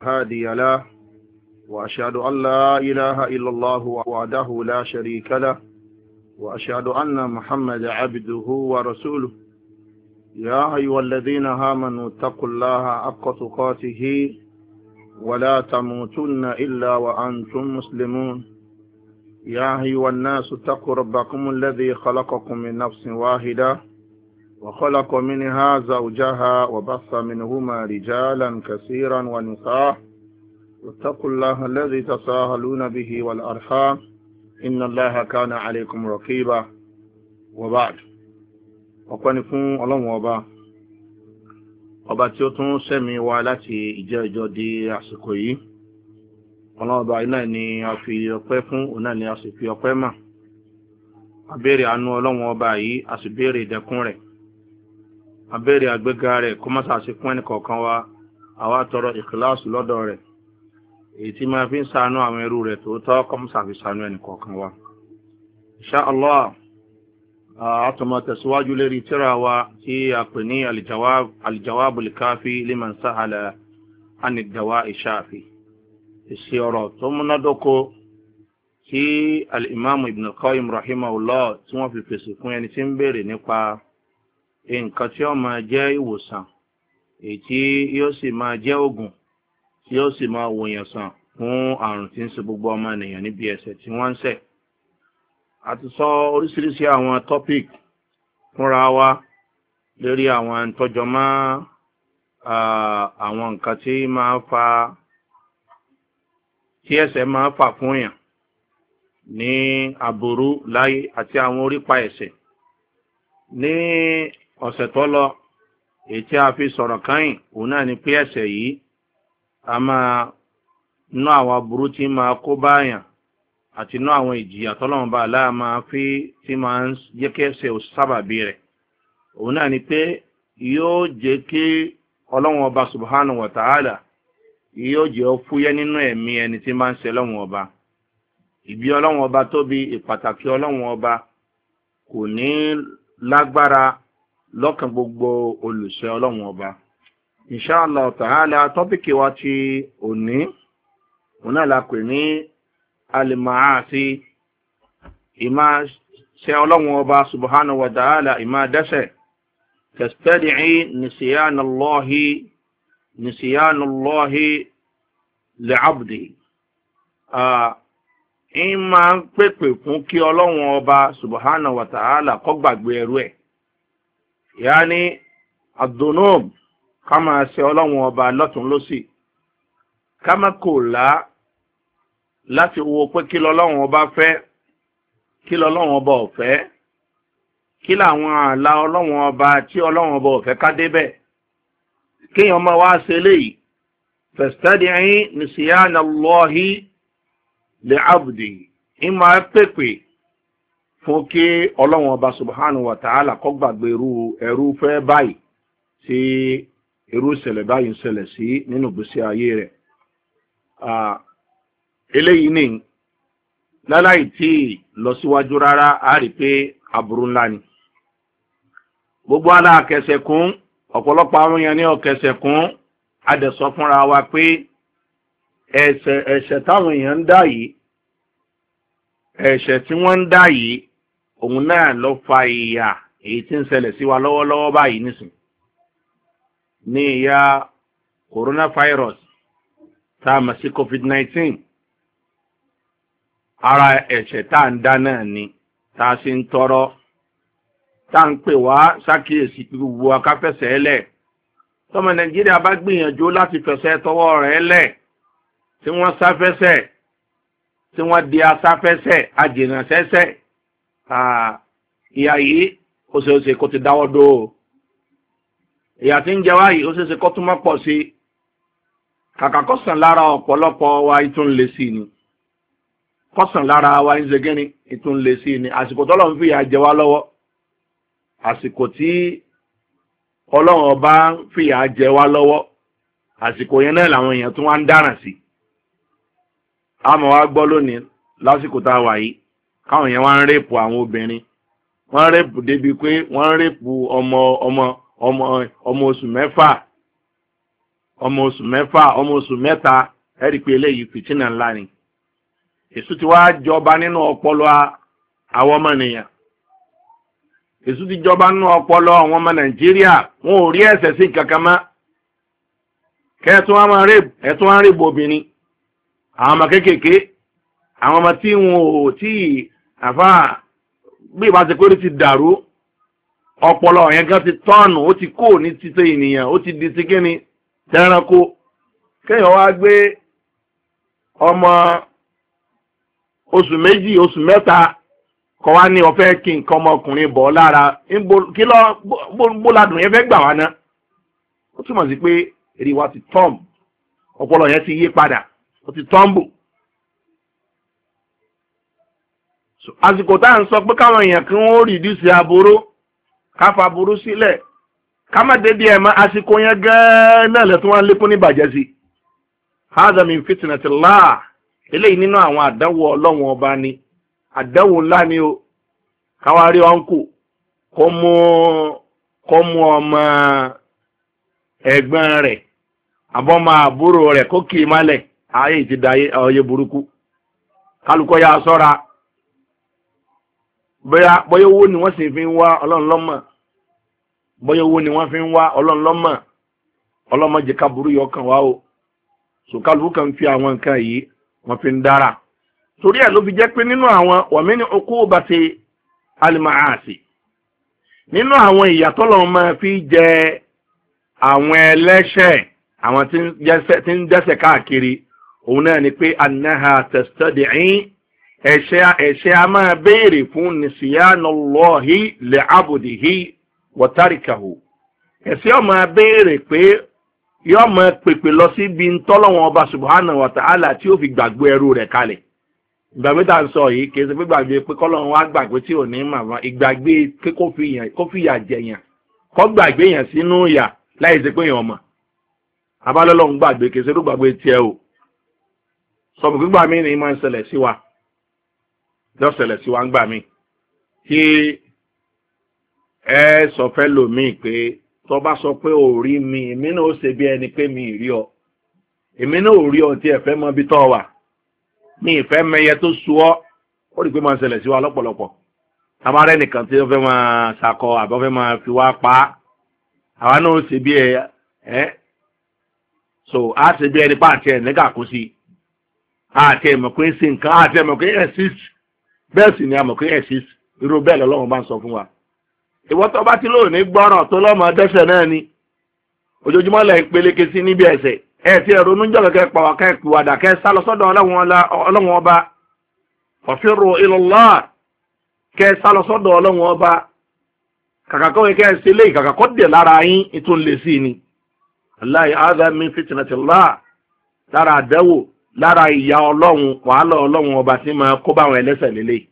هادي له وأشهد أن لا إله إلا الله وحده لا شريك له وأشهد أن محمد عبده ورسوله يا أيها الذين آمنوا اتقوا الله حق تقاته ولا تموتن إلا وأنتم مسلمون يا أيها الناس اتقوا ربكم الذي خلقكم من نفس واحدة وخلق منها زوجها وبث منهما رجالا كثيرا ونساء واتقوا الله الذي تساءلون به والأرحام إن الله كان عليكم رقيبا وبعد ọpẹ́ fún Ọlọ́run ọba tí ó tún ṣẹ́mi wá láti ìjẹ́jọ́ di àsìkò yìí. Ọlọ́run ọba iná ni a fi ọpẹ́ fún, òun náà ni a sì fi ọpẹ́ mọ̀. A béèrè àánú Ọlọ́run ọba yìí, a sì béèrè ìdẹ̀kùn rẹ̀. A béèrè àgbéga rẹ̀ kó má ṣàṣì fún ẹnìkọ̀ọ̀kan wa, àwa tọrọ ìkìláàsù lọ́dọ̀ rẹ̀. Èyí tí máa fi ń ṣàánú àwọn ẹrú rẹ̀ tòótọ́ kó má ṣàfi ṣàánú ẹnìkọ̀ọ̀kan wa. Insha Allah, àtọmọ tẹ̀síwájú lérí tírà wa tí a pè ní al-jawab al-kafi liman sa'ala an ad-dawa' ash-shafi. Èsì ọ̀rọ̀ tó múnádóko tí al-imam ibn al-qayyim rahimahullah tí wọ́n fi fèsì fún ẹni tí ń béèrè nípa nǹkan tí ó máa jẹ́ ìwòsàn, èyí tí yóò sì máa jẹ́ ògùn tí yóò sì máa wòyàn sàn fún àrùn tí ń ṣe gbogbo ọmọ ènìyàn níbi ẹ̀ṣẹ̀ tí wọ́n ń ṣẹ̀. A ti sọ oríṣiríṣi àwọn topic fúnra wa lórí àwọn ìtọ́jọ́ mọ́ àwọn nǹkan tí máa fa tí ẹ̀ṣẹ̀ máa fà fún yàn ní aburú láyé àti àwọn orípa ẹ̀ṣẹ̀. Ní ọ̀sẹ̀ tó lọ èyí tí a fi sọ̀rọ̀ kányìn òun náà ni pé ẹ̀ṣẹ̀ yìí a máa ná àwọn aburú tí máa kó báyàn àti ná àwọn ìjìyà tọ́lọ́run bá aláà máa fi tí máa ń jẹ́ kí ẹ̀ṣẹ̀ ò sábàbí rẹ̀. Òun náà ni pé yóò jẹ́ kí Ọlọ́run ọba subhanahu wa ta'ala yóò jẹ́ ó fúyẹ́ nínú ẹ̀mí ẹni tí máa ń ṣe Ọlọ́run ọba. Ìbí Ọlọ́run ọba tóbi, ìpàtàkì Ọlọ́run ọba kò ní lágbára lọ́kàn gbogbo olùṣe Ọlọ́run ọba. Insha Allah ta'ala, tọ́pìkì wa ti òní òun náà la pè ní al-ma'asi, ìmá ṣe Ọlọ́run ọba subhanahu wa ta'ala, ìmá dẹ́ṣẹ̀. Tastadi'i nisyanallahi li'abdihi. Ìmá ń pèpè fún kí Ọlọ́run ọba subhanahu wa ta'ala kó gbàgbé ẹrú ẹ̀. Ya'ni ad-dunub, ká máa ṣe Ọlọ́run ọba lọ́tún lósì, ká má kò láti wo pé kí l'Ọlọ́run ọba fẹ́, kí l'Ọlọ́run ọba ò fẹ́, kí làwọn ààlà Ọlọ́run ọba tí Ọlọ́run ọba ò fẹ́ ká débẹ̀. Kéèyàn máa wá ṣe léyìí, fastadi'i nisyanallahi li'abdihi, ìmá pèpè fún kí Ọlọ́run ọba subhanahu wa ta'ala kó gbàgbé ẹrú fẹ́ báyìí tí irú ìṣẹ̀lẹ̀ báyìí ń ṣẹlẹ̀ sí nínú ìgbésí ayé rẹ̀. Eléyìí ní láláì tí lọ síwájú rárá, a rí pé aburú ńlá ni. Gbogbo aláàkẹsẹ̀ kún, ọ̀pọ̀lọpọ̀ àwọn èèyàn ní ọ̀kẹsẹ̀ kún, a dẹ̀ sọ fúnra wa pé ẹ̀ṣẹ̀ táwọn èèyàn ń dá yìí, ẹ̀ṣẹ̀ tí wọ́n ń dá yìí, òun náà ló fa ìyà èyí tí ń ṣẹlẹ̀ sí wa lọ́wọ́lọ́wọ́ báyìí nísìn. Ní ìyà coronavirus tá a mọ̀ sí COVID-19. Ara ẹ̀ṣẹ̀ tá ń dá náà ni, tá a sì ń tọrọ, tá ń pè wá sákìyèsí gbogbo akáfẹ́sẹ̀ ẹlẹ̀. Tọ́mọ Nàìjíríà bá gbìyànjú láti fẹsẹ̀ tọwọ́ rẹ̀ lẹ̀, tí wọ́n sáfẹ́sẹ̀, tí wọ́n di asáfẹ́sẹ̀, ajìnàṣẹ́sẹ̀, ìyà yìí ó ṣe é ṣe kó ti dáwọ́ dó. Ìyà tí ń jẹ wá yìí ó ṣe é ṣe kó tún mọ́ pọ̀ sí. Kàkà kó sàn lára ọ̀pọ̀lọpọ̀ wa ìtún lè sí ni. Kọ́sàn lára wa ń ṣe gẹ́ni ìtún lè sí ni. Àsìkò tọ́lọ́run fìyà jẹ wá lọ́wọ́, àsìkò tí Ọlọ́run ọba ń fìyà jẹ wá lọ́wọ́, àsìkò yẹn náà làwọn èèyàn tún wá ń dáràn sí. A máa wá gbọ́ lónìí lásìkò tá a wà yìí, káwọn èèyàn wá ń rèpù àwọn obìnrin, wọ́n rèpù débi pé wọ́n rèpù ọmọ oṣù mẹ́fà, ọmọ oṣù mẹ́fà ọmọ oṣù mẹ́ta ẹ rí pé eléyìí fìtínà ńlá ni èṣù ti wá jọba nínú ọpọlọ àwọn ọmọ nìyàn èṣù ti jọba nínú ọpọlọ àwọn ọmọ Nàìjíríà wọn ò rí ẹ̀ṣẹ̀ sí kankan mọ́ kẹ́ẹ̀tún wọn máa ẹ̀tún wọn rí bobìnrin àwọn ọmọ kéékèèké àwọn ọmọ tí wọn ò tí àfà bí ìbá ti kórè ti dàrú ọpọlọ yẹn gan ti tọ́ọ̀nù ó ti kó ní títẹ ènìyàn ó ti di ti kíni tẹranko kéèyàn wá gbé ọmọ oṣù méjì oṣù mẹ́ta kọ wá ní ọ̀fẹ́ kí nǹkan ọmọkùnrin bọ̀ lára kí lọ bóládùn yẹn fẹ́ gbà wá ná ó túmọ̀ sí pé èrè wa ti tọ́ọ̀mù ọpọlọ yẹn ti yí padà ó ti tọ́ǹbù. àsìkò tá à ń sọ pé káwọn èèyàn kí wọ́n rìdíùsì aburú káfa aburú sílẹ̀ ká má dédé ẹ̀ mọ́ àsìkò yẹn gẹ́ẹ́ náà lẹ́tún wọn lékún ní bàjẹ́ sí. hadha min fitnatillah eléyìí nínú àwọn àdánwò ọlọ́wọ́n ọba ni àdánwò ńlá ni o káwá rí ọ̀nkù kó mú ọmọ ẹ̀gbọ́n rẹ̀ àbọ̀mọ àbúrò rẹ̀ kó kì í málẹ̀ ayé ti da ayé burúkú kálukọ́ yà sọ́ra bóyá owó ni wọ́n sì fi ń wá ọlọ́run lọ́mọ bóyá owó ni wọ́n fi ń wá ọlọ́run lọ́mọ ọlọ́mọ jẹ́ ká burú yọ kàn wá o so kálukú kan fi àwọn nǹkan yìí wọ́n fi ń dára torí ẹ̀ ló fi jẹ́ pé nínú àwọn wọ̀mí ní okó bá ti alimaasi nínú àwọn ìyàtọ̀ lọ́wọ́ máa fi jẹ àwọn ẹlẹ́ṣẹ̀ àwọn tí ń dẹ́ṣẹ̀ káàkiri òun náà ni pé annaha tastadi'in ẹ̀ṣẹ̀ a máa béèrè fún nisyanullahi li'abdihi wa tarikahu ẹ̀ṣẹ̀ ó máa béèrè pé yóò máa pèpè lọ sí ibi ntọ́lọ́wọ́n ọba subhanahu wa ta'ala tí ó fi gbàgbé ẹrú rẹ̀ kalẹ̀ ìgbàgbé tá à ń sọ yìí kì í ṣe pé gbàgbé pé kọ́lọ́run wá gbàgbé tí ò ní màmá ìgbàgbé pé kó fìyà jẹyàn kó gbàgbé yàn sínú ìyà láì ṣe pé yàn ọmọ abálọ́lọ́run gbàgbé kì í ṣe ló gbàgbé tiẹ̀ o sọ̀bù gbígbà mí ni máa ń ṣẹlẹ̀ sí wa lọ́sẹ̀lẹ̀ sí wa ń gbà mí tí ẹ sọ fẹ́ lòmíì pé tó bá sọ pé ò rí mi èmi náà ó ṣe bí ẹni pé mi ì rí ọ èmi náà ò rí ọ tí ẹ fẹ́ mọ bí tọ́ wà mi ìfẹ́ mẹyẹ tó sú ọ ó rí pé máa ń ṣẹlẹ̀ sí wa lọ́pọ̀lọpọ̀ tabarẹ́ nìkan tí ó fẹ́ máa ṣakọ àbọ̀ fẹ́ máa fi wá pa á àwa náà ó ṣe bí ẹ so á ṣe bí ẹni pa àti ẹ̀ nígbà kú sí àti ẹ̀ mọ̀ pé ṣe nǹkan àti ẹ̀ mọ̀ pé exist bẹ́ẹ̀ sì ni a mọ̀ pé exist irú bẹ́ẹ̀ lọ́lọ́run bá ń sọ fún wa ìwọ tó bá ti lóòní gbọ́ràn tó lọ́mọ dẹ́ṣẹ̀ náà ni ojoojúmọ́ lẹ̀ ń peléke sí níbi ẹ̀ṣẹ̀ ẹ̀ tí ẹ̀rọ onújọ́ kẹ́kẹ́ pàwọ́ kẹ́kẹ́ wàdà kẹ́ sá lọ sọ́dọ̀ ọlọ́run ọba fafirru ilallah kẹ́ sá lọ sọ́dọ̀ ọlọ́run ọba kàkà kọ́ kẹ́ ṣe lé kàkà kọ́ dẹ̀ lára yín ìtún lè sí ni Allahi hadha min fitnatillah lára àdẹ́wò lára ìyà ọlọ́run wàhálà ọlọ́run ọba tí máa kó báwọn ẹlẹ́ṣẹ̀ lélẹ̀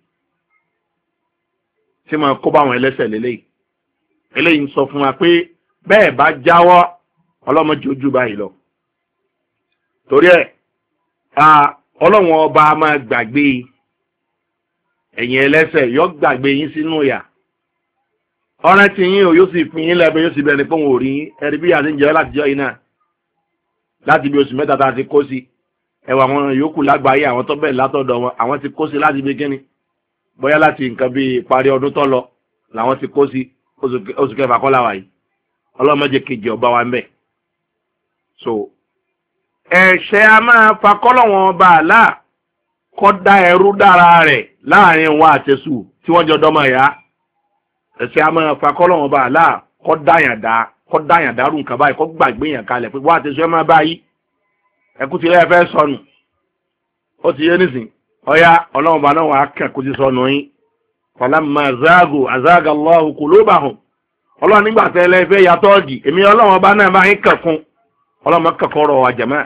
eléyìí ń sọ fún wa pé bẹ́ẹ̀ bá jáwọ́ ọlọ́mọdé ojú báyìí lọ torí ẹ̀ ọlọ́run ọba máa gbàgbé ẹ̀yin ẹlẹ́ṣẹ̀ yọ gbàgbé yín sínú ìyà ọ̀rẹ́ tí yín ò yóò sì fi yín lẹ́bẹ̀ẹ́ yóò sì bẹ̀rẹ̀ pé òun ò rí ẹ̀rí bí àti ń jẹ́ láti jọ yín náà láti bí oṣù mẹ́ta tá a ti kó sí ẹwà àwọn yòókù lágbàáyé àwọn tó bẹ̀rẹ̀ látọ̀dọ̀ wọn àwọn ti kó sí láti bí kíni bóyá láti nǹkan bí ìparí ọdún tó lọ làwọn ti kó sí oṣù kẹfà kọ́ làwà yìí ọlọ́mọdé kejì ọba wa ń bẹ̀. so ẹ̀ṣẹ̀ a máa fa kọ́lọ́wọ́n ọba àlá kọ́ dá ẹrú dára rẹ̀ láàrin wọn àtẹ̀sù tí wọ́n jọ dọ́mọ ìyá ẹ̀ṣẹ̀ a máa fa kọ́lọ́wọ́n ọba àlá kọ́ dáyàn dárú nǹkan báyìí kọ́ gbàgbé yàn kalẹ̀ pé wọ́n àtẹ̀sù ẹ máa báyìí ẹkú ti lẹ́yìn fẹ́ sọnù ó ti yé nísìn ọ̀yá ọlọ́run bá náà wà á kẹ́kù ti sọnù yín falamma zaagu azaga Allahu qulubahum ọlọ́run nígbà tẹ́lẹ̀ fẹ́ yàtọ̀ ọ̀dì èmi ọlọ́run ọba náà bá yín kẹ̀kún ọlọ́run kẹ̀kọ́ rọ̀ wà jẹ̀mọ́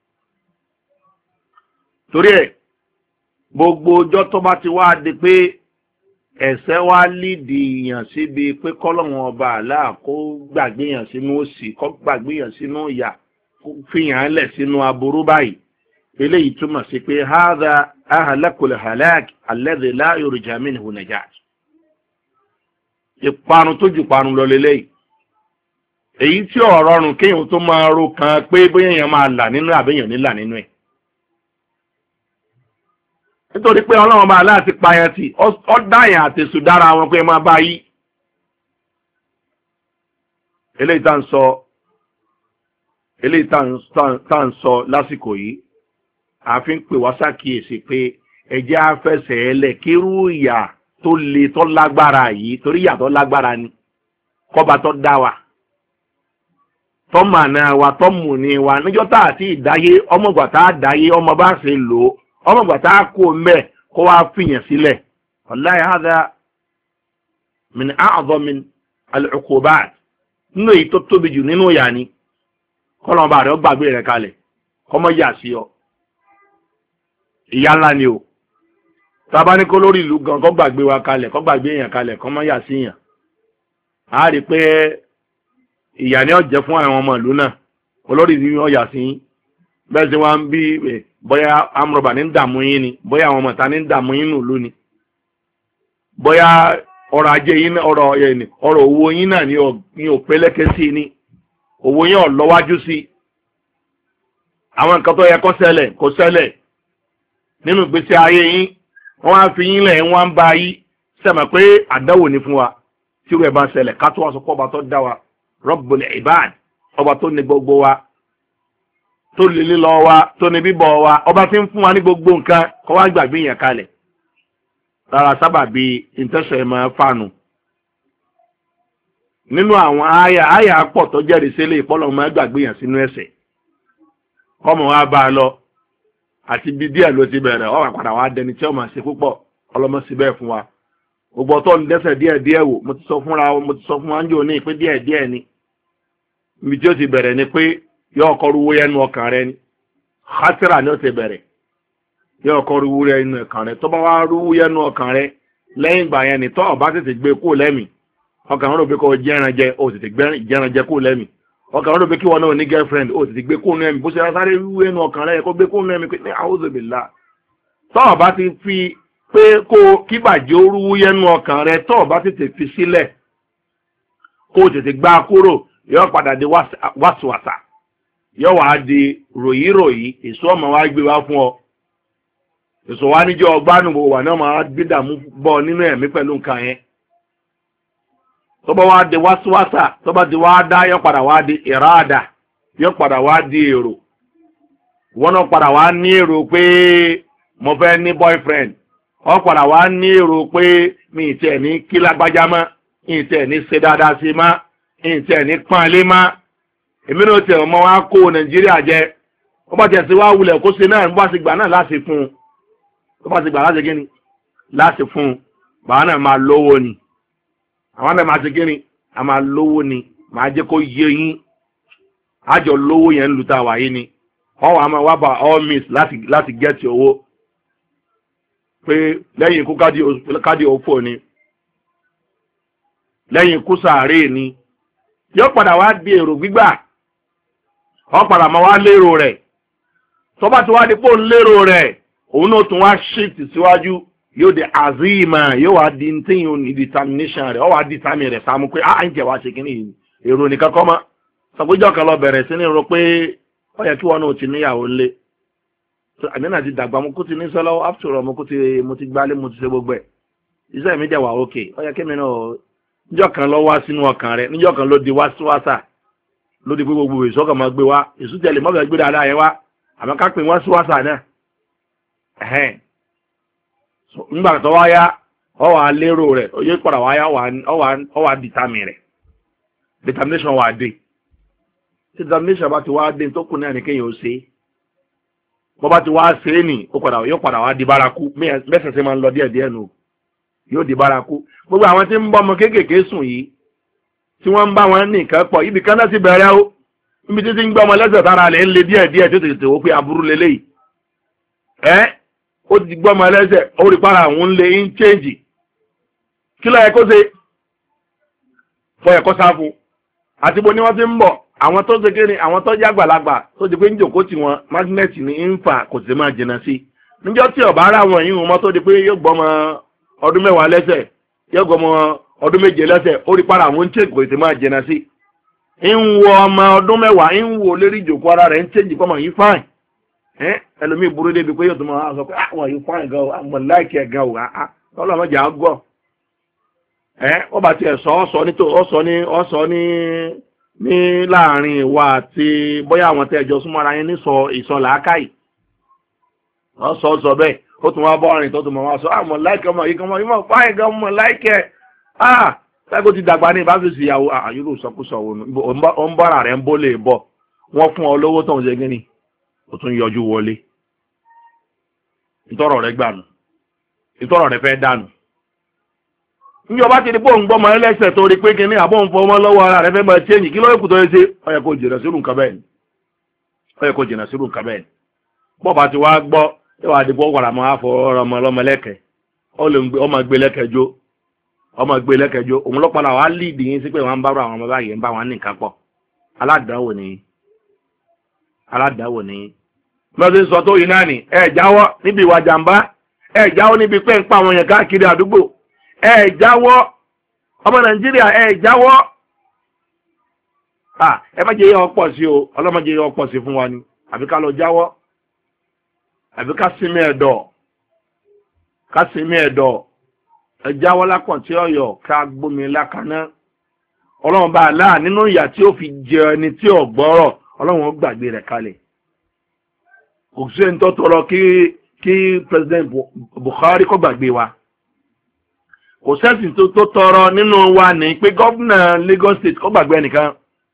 torí ẹ̀ gbogbo ọjọ́ tó bá ti wá di pé ẹ̀ṣẹ̀ wá lídìí yàn síbi pé kọ́lọ́run ọba àlá kó gbàgbé yàn sínú òṣì kó gbàgbé yàn sínú ìyà fihàn lẹ̀ sínú aburú báyìí eléyìí túmọ̀ sí pé hadha ahlakul halak alladhi la yurja minhu najat ìparun tó ju parun lọ lélẹ́yìí èyí tí ó rọrùn kéèyàn tó máa ro kan pé bóyá èèyàn máa là nínú àbẹ́yàn nílà nínú ẹ̀ nítorí pé ọlọ́run bá láti payàn tì ó dáyàn àtẹ̀sù dára wọn pé máa bá yí eléyìí tá ń sọ lásìkò yìí àfi ń pè wá ṣàkíyèsí pé ẹjẹ́ afẹsẹ̀ ẹlẹ̀ kírú ìyà tó le tó lágbára yìí torí ìyà tó lágbára ni kọ́ba tó dá wa tó mànà wa tó mù ní wa níjọ́ tá àti ìdáyé ọmọgbà tá a dáyé ọmọ bá ṣe lò ó ọmọgbà tá a kó mẹ́ kó wá fìyàn sílẹ̀ wallahi hadha min a'zami al-uqubat nínú èyí tó tóbi jù nínú ìyà ni kọ́lọ́mọba rẹ̀ ó gbàgbé rẹ̀ kalẹ̀ kọ́mọ yà sí ọ ìyà ńlá ni o tàbá ní kó lórí ìlú gan kó gbàgbé wa kalẹ̀ kó gbàgbé èèyàn kalẹ̀ kọ́mọ yà sí yàn á rí pé ìyà ni ó jẹ́ fún àwọn ọmọ ìlú náà olórí ìlú wọn yà sí bẹ́ẹ̀ tí wọ́n ń bí bóyá amúrọ̀bà ní dààmú yín ni bóyá àwọn ọmọọ̀ta ní dààmú yín nù lú ni bóyá ọrọ̀ ajé yín ọrọ̀ owó yín náà ní ò pélékè sí ni owó yín ò lọ́wájú sí àwọn nǹkan tó yẹ kó ṣẹlẹ̀ nínú ìgbésí ayé yín wọ́n á fi yín lẹ̀ wọ́n á ń bá yí sẹ́mọ̀ pé àdáwò ní fún wa tí ó rẹ̀ bá ṣẹlẹ̀ ká tó wá sọ pé ọba tó dá wa Rabbul Ibad ọba tó ní gbogbo wa tó lè lílọ wa tó ní bíbọ̀ wa ọba tí ń fún wa ní gbogbo nǹkan kó wá gbàgbé yẹn kalẹ̀ rárá sábàbí ìtẹ́sẹ̀ máa fànù nínú àwọn àyà pọ̀ tó jẹ́rìí sílé ìpọ́lọ̀ máa gbàgbé yẹn sínú ẹ̀ṣẹ̀ kọ́mọ wa bá a lọ àti bí díẹ̀ ló ti bẹ̀rẹ̀ ó wá padà wá dẹni tí ó máa ṣe púpọ̀ ọlọ́mọ sí bẹ́ẹ̀ fún wa gbogbo tó ń dẹ́ṣẹ̀ díẹ̀ wò mo ti sọ fún wa ń jò ní ìpé díẹ̀ ni ibi tí ó ti bẹ̀rẹ̀ ni pé yóò kọ́ ruwó yẹnu ọkàn rẹ ni khatira ni ó ti bẹ̀rẹ̀ yóò kọ́ ruwó yẹnu ọkàn rẹ tó bá wá ruwó yẹnu ọkàn rẹ lẹ́yìn ìgbà yẹn ni tó ọba tètè gbé kó lẹ́mì ọkàn rẹ pé kó jẹ́ran jẹ ó tètè jẹ́ran jẹ kó lẹ́mì ọkàn rẹ pé kí wọn náà ní girlfriend ó tètè gbé kó lẹ́mì bó ṣe sáré ruwó yẹnu ọkàn rẹ kó gbé kó lẹ́mì pé a'udhu billah tó ọba ti fi pé kó kíbàjẹ́ orúwó yẹnu ọkàn rẹ tó ọba tètè fi sílẹ̀ kó tètè gbá kúrò yóò padà di wàsíwàsà yóò wá di ròyìnròyìn èso ọmọ wa gbé wá fún ọ èso wa níjọ ọgbánù gbogbo wà náà máa gbé dààmú bọ nínú ẹ̀mí pẹ̀lú nǹkan yẹn tó bá wá di wàsíwàsà tó bá di wá dá yóò padà wá di ìràdà yóò padà wá di èrò wọn náà padà wá ní èrò pé mo fẹ́ ní boyfriend ọ padà wá ní èrò pé mi ì tẹ̀ ní kí lágbájá mọ́ mi ì tẹ̀ ní ṣe dáadáa sí mọ́ ìtẹ̀ ní pánlé má èmi náà tẹ̀ ọmọ wa kó Nàìjíríà jẹ ó bá tẹ̀ sí wá wulẹ̀ kó ṣe náà bá ti gbà náà láti fún un ó bá ti gbà láti gíní láti fún un bàá náà máa lówó ni àwọn náà máa ti gíní a máa lówó ni máa jẹ́ kó yé yín àjọ lówó yẹn ń lu tá a wà yín ni ọwọ́ àmọ́ wá bá all means láti gẹ́ẹ̀tì owó pé lẹ́yìn ikú kádì òfò ni lẹ́yìn ikú sàárè ni yóò padà wá di èrò gbígbà ọ padà máa wá lérò rẹ̀ tó bá ti wá di pò ń lérò rẹ̀ òun náà tún wá shift síwájú yóò di azima yóò wá di tíyìn ní determination rẹ̀ ọ wá di tàmì rẹ̀ sáàmù pé ń jẹ́ wá ṣe kí ní èrò nìkan kọ́ mọ́ sọpéjọ́ kan lọ bẹ̀rẹ̀ sí ní rò pé ó yẹ kí wọn náà ti níyàwó lé àmì náà ti dàgbà mo kú ti ní sọ́lọ́wọ́ after all mo ti gbálé mo ti ṣe gbogbo ẹ̀ iṣẹ́ mi jẹ́ wà ókè ó yẹ kí mi náà níjọ́ kan lọ wá sínú ọkàn rẹ̀ níjọ́ kan ló di wáṣíwáṣà ló di pé gbogbo èso kan máa gbé wá èso tẹ̀lé mọ́fẹ́ gbé dáadáa yẹn wá àmọ́ ká pè wáṣíwáṣà náà nígbà tó wá yá ọ wà lérò rẹ̀ ó yẹ padà wá yá ọ wà dìtàmì rẹ̀ determination wà dé determination bá ti wá dé tó kù náà ní kéèyàn ó ṣe bọ́ bá ti wá ṣe é nì yóò padà wá di bárakú mẹ́sẹ̀sẹ̀ máa ń lọ díẹ̀díẹ̀ nù yóò di bárakú gbogbo àwọn tí ń bọ́ ọmọ kéékèèké sùn yìí tí wọ́n ń bá wọn ní nǹkan pọ̀ ibi kan náà sì bẹ̀rẹ̀ ó níbi títí ń gbọ́ ọmọ lẹ́sẹ̀ tára rẹ̀ ń le díẹ̀díẹ̀ tó tètè wó pé aburú lélẹ́yìí ó ti gbọ́ ọmọ lẹ́sẹ̀ ó rí para àwọn ń lé ń chéǹjì kí ló yẹ kó ṣe fọ ẹ̀kọ́ sáfù àti bo ni wọ́n ti ń bọ̀ àwọn tó ṣe kéde àwọn tó jẹ́ àgbàlagbà tó ti pé ń jòkó tí wọn magnet ní ń fà kò sì máa jìnnà sí níjọ́ tí ọ̀bá ara wọn yìí wọn tó di pé yóò gbọ́ ọmọ ọdún 10 lẹ́sẹ̀ yóò gbọ́ ọmọ ọdún 7 lẹ́sẹ̀ ó rí para àwọn ń ṣe kò sì máa jìnnà sí ń wo ọmọ ọdún mẹ́wàá ń wo lérí ìjòkó ara rẹ̀ ń change kọ́mọ yìí fine ẹlòmíì burú débi pé yóò tún máa sọ pé àwọn yìí fine gan o àmọ̀ láìkì ẹ̀ gan o ọlọ́mọdé àgọ́ ó bá tiẹ̀ sọ ní láàrin ìwà àti bóyá àwọn tẹ́jọ súnmọ́ ara yẹn ní ìsọ làákàyè sọ bẹ́ẹ̀ ó tún wá bọ́ ọ̀rìn tó tún mọ̀ wá sọ àmọ̀ láìkì ọmọ yìí kan mọ̀ yìí mọ̀ fine gan mọ̀ láìkì ẹ̀ láìkó ti dàgbà ní ìbáfẹ́sì ìyàwó àyúrò sọkúsọ wọn ó ń bọ́ra rẹ̀ ń bó lè bọ̀ wọ́n fún ọ lówó tó ń ṣe gíní ó tún yọjú wọlé ìtọ́rọ̀ rẹ̀ gbànú ìtọ́rọ̀ rẹ̀ fẹ́ dànù níjọba ti di pé òun gbọ́mọ ẹlẹ́sẹ̀ tó rí pé kíní àbọ̀ ń fọmọ lọ́wọ́ ara rẹ̀ fẹ́ máa ṣéyìn kí lóye kù tó yẹ ṣe ó yẹ kó jìnà sírù nǹkan bẹ́ẹ̀ bọ́ọ̀bà ti wá gbọ́ ìwà àdìpọ̀ wàrà máa fọ ọmọ ọlọ́mọ lẹ́kẹ̀ẹ́ ọmọ gbé lẹ́kẹ̀ẹ́jọ́ òun lọ́pàá wà líìdì yín sí pé wọ́n ń bá àwọn ọmọ báyìí ń bá wọn ní nǹkan pọ̀ aládàáwò ní lọ́sí sọ tó yìí náà ni ẹ jáwọ́ níbi ìwà jàmbá ẹ jáwọ́ níbi pé ń pa àwọn èèyàn káàkiri àdúgbò ẹ jáwọ́ ọmọ Nàìjíríà ẹ jáwọ́ ẹ má jẹ́ yẹ ọ̀pọ̀ sí o ọlọ́mọdé yẹ ọ̀pọ̀ sí fún wa ni àbí ká lọ jáwọ́ àbí ká sinmi ẹ̀dọ̀ ẹjáwọ́ lápọ̀ tí ọ̀yọ̀ ká gbómi lákaná ọlọ́run bá aláà nínú ìyà tí ó fi jẹ ẹni tí ò gbọ́rọ̀ ọlọ́run ó gbàgbé rẹ̀ kalẹ̀ kò sí ẹni tó tọrọ kí president Buhari kó gbàgbé wa kò sẹ́sìn tó tọrọ nínú wa ní pé gọ́vnà Lagos State kó gbàgbé ẹnìkan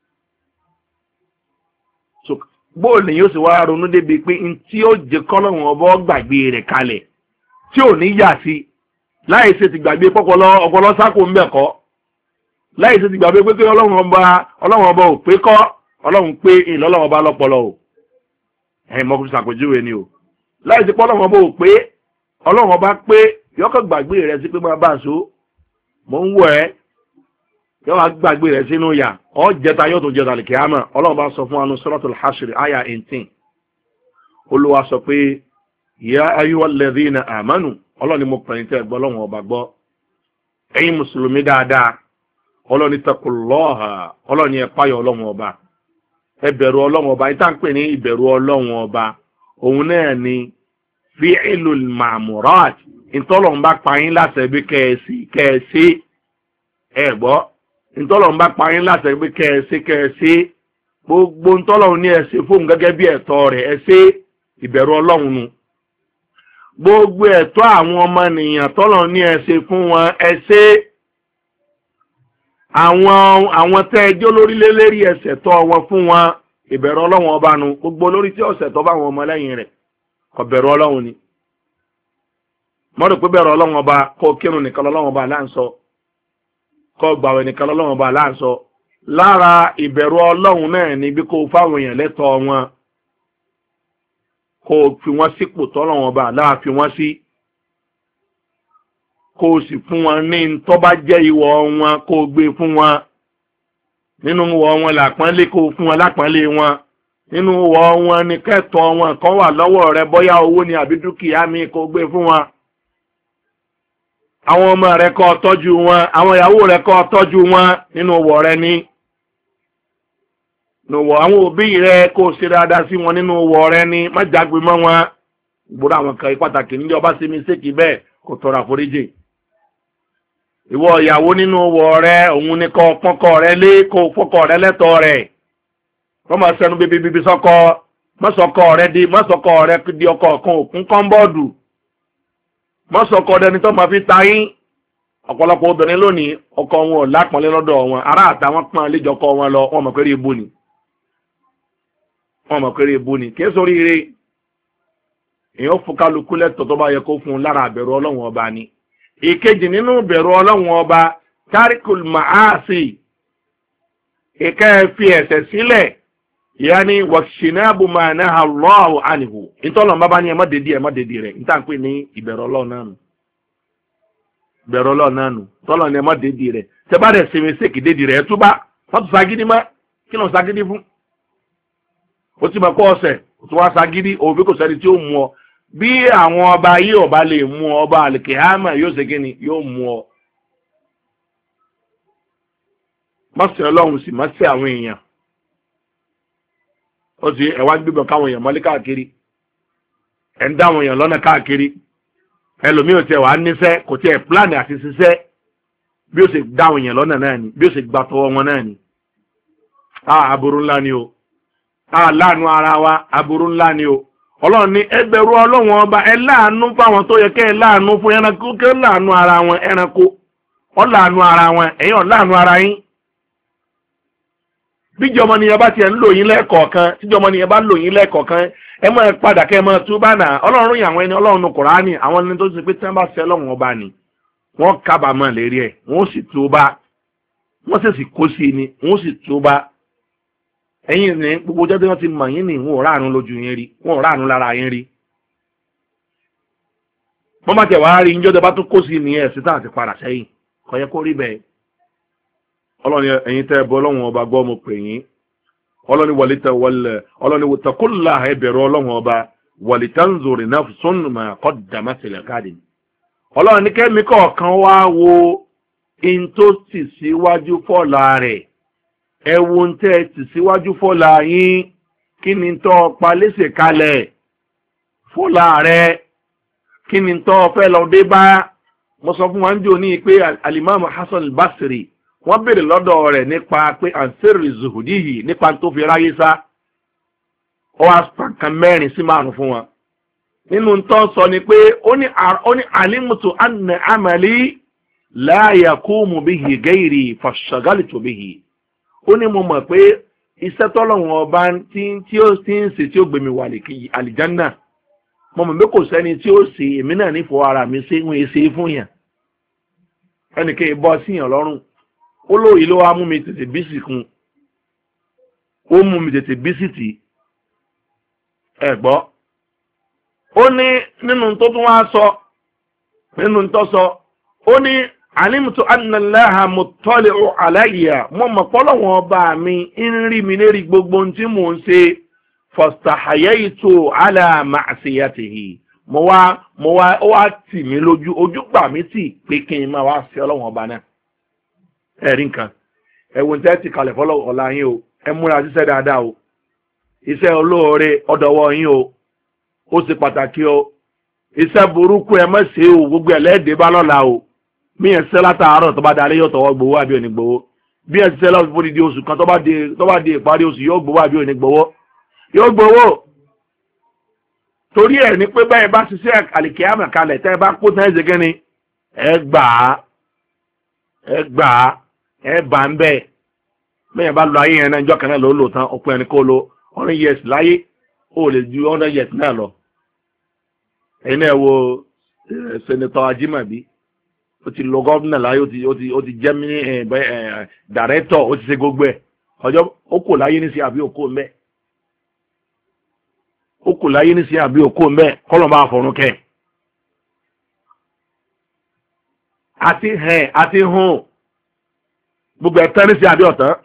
bóòlù yóò sì wá ronú débi pé n tí ó jẹ kọ́lọ́run ọbọ̀ gbàgbé rẹ̀ kalẹ̀ tí ò ní yà sí láì ṣe ti gbàgbé ọpọlọ sákò ń bẹ̀ kọ́ láì ṣe ti gbàgbé pé ọlọ́run ọba ò pé kọ́ ọlọ́run pé ìlọ́lọ́run ọba lọ́pọlọ o mọ́kùnrin ṣàpèjúwe ni o láì ṣe pé ọlọ́run ọba ò pé ọlọ́run ọba pé yọkọ̀ gbàgbé rẹ̀ sí pé máa bá a so mò ń wọ̀ ẹ́ yọ wá gbàgbé rẹ̀ sínú yà ọ́ jẹta yóò tún jẹta lè kíámà ọlọ́run bá sọ fún wa ní Suratul Hashr àyà 18 olúwa sọ pé ya ayyuhal ladhina amanu ọlọ́run ni mo pẹ̀yìn tẹ́ gbọ́ ọlọ́run ọba gbọ́ ẹ̀yin mùsùlùmí dáadáa ọlọ́run ní taqullaha ọlọ́run ní ẹ páyà ọlọ́run ọba ẹ bẹ̀rù ọlọ́run ọba ìta ń pè ní ìbẹ̀rù ọlọ́run ọba òun náà ni fi'lul ma'murat ìtọ́lọ́run bá pa yín láṣẹ bí kẹ́ẹ̀sì ẹ gbọ́ ìtọ́lọ́run bá pa yín láṣẹ bí kẹ́ẹ̀sì gbogbo ìtọ́lọ́run ní ẹ ṣe fóun gẹ́gẹ́ bí ẹ̀tọ́ rẹ̀ ẹ ṣe ìbẹ̀rù ọlọ́run nu gbogbo ẹ̀tọ́ àwọn ọmọnìyàn tọ́lọ̀ ní ẹ ṣe fún wọn ẹ ṣe àwọn tẹ́ẹjọ́ lórílẹ̀ lérí ẹsẹ̀ tọ́ wọn fún wọn ìbẹ̀rù ọlọ́run ọba nu gbogbo lórí tí ọ̀sẹ̀ tọ́ bá wọn ọmọ lẹ́yìn rẹ̀ kò bẹ̀rù ọlọ́run ni mọ́rò pé bẹ̀rù ọlọ́run ọba kó kírun nìkan lọ́lọ́run ọba láǹsọ kó gbàwẹ̀ nìkan lọ́lọ́run ọba láǹsọ lára ìbẹ̀rù ọlọ́run náà ni bí kò fáwọn èèyàn lẹ́tọ̀ọ́ wọn kó fi wọ́n sípò tọ́lọ́run ọba láà fi wọ́n sí kó sì fún wọn ní tó bá jẹ́ ìwọ̀ wọn kó gbé fún wọn nínú ìwọ̀ wọn lápọ́nlé kó fún wọn lápọ́nlé wọn nínú ìwọ̀ wọn ní kẹ́tọ́ wọn kan wà lọ́wọ́ rẹ bóyá owó ni àbí dúkìá mi kó gbé fún wọn àwọn ọmọ rẹ kó tọ́jú wọn àwọn ìyàwó rẹ kó tọ́jú wọn nínú ìwọ̀ rẹ ní nùwọ̀ àwọn òbí rẹ kó ṣe dáadáa sí wọn nínú ìwọ̀ rẹ ní má jágbe mọ́ wọn gbọ́dọ̀ àwọn kan pàtàkì níjọba sí mi sékì bẹ́ẹ̀ kò tọrọ àforíjì ìwọ ìyàwó nínú ìwọ̀ rẹ òun ní kó pọ́nkọ rẹ lé kó fọ́kọ rẹ lẹ́tọ̀ọ́ rẹ̀ wọ́n máa sẹnu bíbí sọ́kọ mọ́sọ̀kọ rẹ di ọkọ kan òkun kọ́ńbọ́ọ̀dù mọ́sọ̀kọ dẹni tó máa fi ta yín ọ̀pọ̀lọpọ̀ obìnrin lónìí ọkọ wọn ò lápọ̀nlé lọ́dọ̀ wọn ará àtàwọn pọ́n léjọkọ wọn lọ wọn mọ̀ pé rí ibu ni kí é sórí ire èèyàn fún kálukú lẹ́tọ̀ tó bá yẹ kó fún lára àbẹ̀rù ọlọ́run ọba ni ìkejì nínú ìbẹ̀rù ọlọ́run ọba tarikul ma'asi ìkẹ́ fi ẹ̀ṣẹ̀ sílẹ̀ yani wàṣínábù máa náà Allahu anhu ìtọ́lọ̀ bá ní ẹmọ́ dédé rẹ̀ níta ń pè ní ìbẹ̀rù ọlọ́run náà nù tọ́lọ̀ ní ẹmọ́ dédé rẹ̀ tẹ bá rẹ̀ sinmi sékì dédé rẹ̀ túbá wọ́n tún sagídí mọ́ kí ló ń sagídí fún ó ti mọ̀ kọ́ ọ̀sẹ̀ tó wá sagídí òbí kò sẹ́ni tí ó mú ọ bí àwọn ọba yìí ọba lè mú ọba àlìkèhámà yóò ṣe kí ni yóò mú ọ má ṣe Ọlọ́run sì má ṣe àwọn èèyàn ó sì ẹ̀wá gbígbọ́ káwọn èèyàn mọ́lé káàkiri ẹ̀ ń dá àwọn èèyàn lọ́nà káàkiri ẹlòmíì ò tiẹ̀ wá níṣẹ́ kò tiẹ̀ pílánì àti ṣiṣẹ́ bí ó ṣe dá àwọn èèyàn lọ́nà náà ni bí ó ṣe gba tọwọ́ wọn náà ni aburú ńlá ni o láàánú ara wa aburú ńlá ni o Ọlọ́run ní ẹ bẹ̀rù Ọlọ́run ọba ẹ láàánú fáwọn tó yẹ kẹ́ ẹ láàánú fún ẹranko kẹ́ ẹ láàánú ara wọn ẹranko ọ láàánú ara wọn ẹ̀yin ọ̀ láàánú ara yín bíjọmọ nìyẹn bá tiẹ̀ ń lò yín lẹ́ẹ̀kọ̀ọ̀kan tíjọmọ nìyẹn bá lò yín lẹ́ẹ̀kọ̀ọ̀kan ẹ máa padà kẹ́ ẹ máa túbà náà Ọlọ́run yìí àwọn ẹni Ọlọ́run ní Kùránì àwọn ẹni tó ti pé tí wọ́n bá ṣe Ọlọ́run ọba ni wọ́n kábàámọ̀ lérí ẹ̀ wọ́n sì túbà wọ́n sì kó sí ni wọ́n sì túbà ẹ̀yin ní gbogbo ọjọ́ tí wọ́n ti mọ̀ yín ní wọn ò ráàánú lójú yín rí wọn ò ráàánú lára yín rí wọ́n bá tẹ̀ wá rí níjọ́ tó bá tún kó sí ni ẹ̀ síta àti padà sẹ́yìn kò yẹ kó rí bẹ́ẹ̀ Ọlọ́run ẹ̀yin tẹ́ bọ́ Ọlọ́run ọba gbọ́ mo pè yín Ọlọ́run Ọlọ́run wattaqullaha ẹbẹ̀rù Ọlọ́run ọba walitanzuri nafsun ma qaddamat lighadin Ọlọ́run ní kẹ́mi kọ̀ọ̀kan wá wo in tó tì síwájú fọ́la rẹ̀ ẹ wo ń tẹ́ tì síwájú fọ́la yín kí ni tó pa léṣe kalẹ̀ fọ́la rẹ̀ kí ni tó fẹ́ lọ dé bá mo sọ fún wa ń jò ní pé alimami Hasan al-Basri wọ́n béèrè lọ́dọ̀ rẹ̀ nípa pé anseri zuhudi yìí nípa tó fi ráyé sá ó wá kan 4 sí 5 fún wọn nínú tó sọ ni pé ó ní alimutu anna amali la yakumu bihi gairi fashagalitu bihi ó ní mo mọ̀ pé iṣẹ́ tọ́lọ́run ọba tí ó ti ń ṣe tí ó gbèmí wà àlìjánná mo mọ̀ pé kò sẹ́ni tí ó ṣe èmi náà nífọ̀ọ́ ara mi ṣe ń ṣe fún yàn ẹnìkan ìbọn síyàn lọ́rùn ó lóyìí ló wá mú mi tètè bísì kún ó mú mi tètè bísì tì ẹ gbọ́ ó ní nínú tó tún wá sọ nínú tó sọ ó ní alimtu anna Allaha muttali'u alayya mo mọ̀ pọ́lọ́wọ́n ọba mi ń rí mi lérí gbogbo ohun tí mò ń ṣe fastahayaytu ala ma'siyatihi mo wá ó wá tì mí lójú ojú gbà mí tì pé kí n máa wá sí Ọlọ́wọ́n ọba náà ẹ̀rí nǹkan ẹ̀wọ̀n tẹ́ ti kalẹ̀ fọ́lọ́ ọ̀la yín o ẹ múra ṣiṣẹ́ dáadáa o iṣẹ́ olóore ọ̀dọ̀wọ́ yín o ó ṣe pàtàkì o iṣẹ́ burúkú ẹ má ṣe o gbogbo ẹlẹ́dẹ̀ẹ́ bá lọ́la o bí ẹ ṣiṣẹ́ látàárọ̀ tó bá dalẹ́ yóò tọwọ́ gbowó àbí òní gbowó bí ẹ ṣiṣẹ́ lọ́wọ́ fún ìdí oṣù kan tó bá di ìparí oṣù yóò gbowó àbí òní gbowó yóò gbowó torí ẹ̀ ní pé báyìí bá ṣiṣẹ́ àlìkíyàmà kalẹ̀ tẹ́ ẹ bá kó tẹ́ ẹ ṣe kí ni ẹ gbà á ẹ bá ń bẹ́ẹ̀ bẹ́ẹ̀ bá lọ ayé yẹn náà ìjọ kan náà ló lò tán ọ̀pọ̀ ẹni kó lo 100 years láyé ó lè ju 100 years náà lọ. ẹ̀yin náà wo Senator Ajimabi ó ti lo gọ́vnà láyé ó ti jẹ́ mí director ó ti ṣe gbogbo ẹ̀ ọjọ́ ó kò láyé ní sí àbí òkú mbẹ́ ó kò láyé ní sí àbí òkú mbẹ́ kọ́lọ̀ máa fọ̀run kẹ́ àti hùn gbogbo ẹ̀tẹ́ ní sí àbí ọ̀tán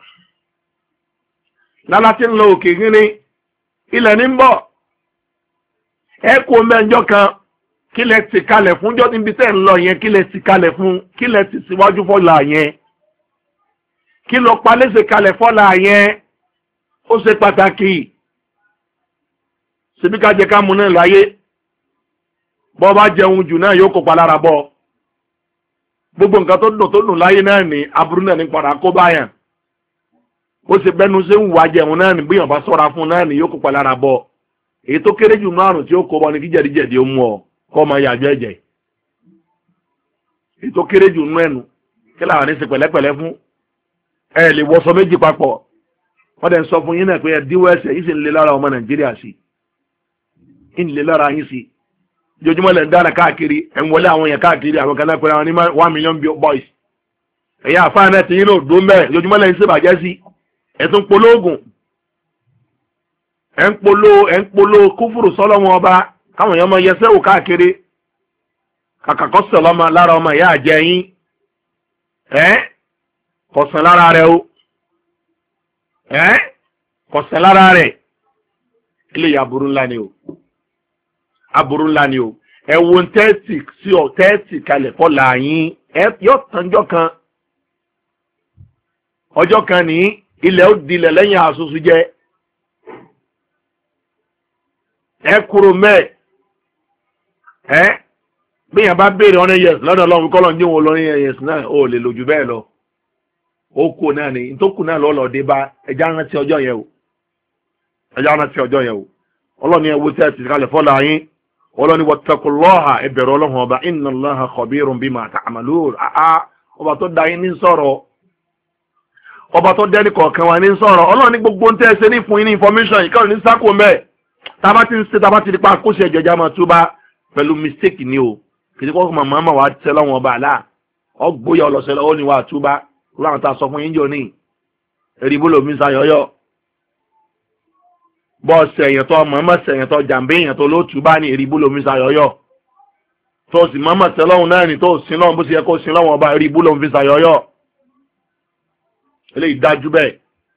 lálá tí ń lọ òkè gíní ilẹ̀ ní ń bọ̀ ẹ kó mẹ́jọ kan kí lẹ ti kalẹ̀ fún jọ́ níbi tẹ́ ń lọ yẹn kí lẹ ti kalẹ̀ fún kí lẹ ti síwájú fọ́lá yẹn kí lọ palẹ́sẹ̀ kalẹ̀ fọ́lá yẹn ó ṣe pàtàkì síbí ká jẹ ká mú náà láyé bọ́ bá jẹun jù náà yóò kópa lára bọ́ gbogbo nǹkan tó dùn láyé náà ní aburú náà ní padà kó báyàn ó sì bẹnu ṣe ń wà jẹun náà ní bíyàn bá sọ́ra fún náà ní yóò kópa lára bọ́ èyí tó kéré jù márùn tí ó kó bọ́ ní kí jẹ̀díjẹ̀dí ó mú ọ kọ́ ọmọ yàgbẹ́ ẹ̀jẹ̀ èyí tó kéré jù nú ẹnu kí làwọn ní ṣe pẹ̀lẹ́pẹ̀lẹ́ fún ẹ lè wọṣọ méjì papọ̀ wọ́n dẹ̀ ń sọ fún yín náà pé ẹ díwọ́ ẹsẹ̀ yìí sì ń lé lára ọmọ Nàìjíríà sí ń lé lára yín sí jojúmọ́ lẹ̀ ń dára káàkiri ẹ̀ ń wọlé àwọn èèyàn káàkiri àwọn kan náà pẹ̀lú àwọn ní 1 million boys ẹ̀yà àfáà náà ti yín náà dó mẹ́ẹ̀ jojúmọ́ lẹ̀ ń ṣèbàjẹ́ sí ẹ̀ tún polóògùn ẹ̀ ń polo kúfùrù sọ́lọ́mọ ọba káwọn èèyàn máa yẹsẹ́ wò káàkiri kàkà kọ́sẹ̀ lọ́mọ lára ọmọ ìyá àjẹ́ yín kọ̀sẹ̀ lára rẹ̀ o kọ̀sẹ̀ lára rẹ̀ ilé aburú ńlá ni o aburú ńlá ni o ẹ̀wọ̀n tẹ́ẹ̀tì kalẹ̀ fọ́lá yín yóò tánjọ́ kan ọjọ́ kan ní ilẹ̀ ó dilẹ̀ lẹ́yìn àṣoṣù jẹ́ ẹ kúrò mẹ́ẹ̀ bí yàn bá béèrè 100 years lọ́dọ̀ Ọlọ́run kọ́lọ̀ ní òun lọ́rin years náà ó lè lò jù bẹ́ẹ̀ lọ ó kù náà ní tó kù náà lọ́lọ́ dé bá ẹja rántí ọjọ́ yẹn o ẹja rántí ọjọ́ yẹn o Ọlọ́run ní ẹwọ́ tí a ti kalẹ̀ fọ́lá yín Ọlọ́run ní wattaqullaha ẹ bẹ̀rù Ọlọ́run ọba inna Allaha khabirun bima ta'malun ọba tó dá yín ní sọ̀rọ̀ ọba tó dẹ́ni kọ̀ọ̀kan wa ní sọ̀rọ̀ Ọlọ́run ní gbogbo ń tẹ́ ṣe ní fún yín ní information ìkànnì ní sákò mẹ́ẹ̀ tábà ti ń ṣe tábà ti di pa kó ṣe ẹjọ́ máa túbá pẹ̀lú mistake ni o kìí kọ́ màmá wa tẹ́ lọ́wọ́ ọba àlá ọgbóyà ọlọ́sẹ̀ lọ́wọ́ ni wà túbá láwọn tá a sọ fún yín jọ ní erigbolo mi sayọyọ bọ́ọ̀sì ẹ̀yàn tó màmá sẹ̀yàn tó jàǹbé èèyàn tó ló túbá ní erigbolo mi sayọyọ tó sì màmá tẹ́ lọ́wọ́ náà ni tó sin lọ́wọ́ bó ṣe yẹ kó sin lọ́wọ́ ọba erigbolo mi sayọyọ eléyìí dájú bẹ́ẹ̀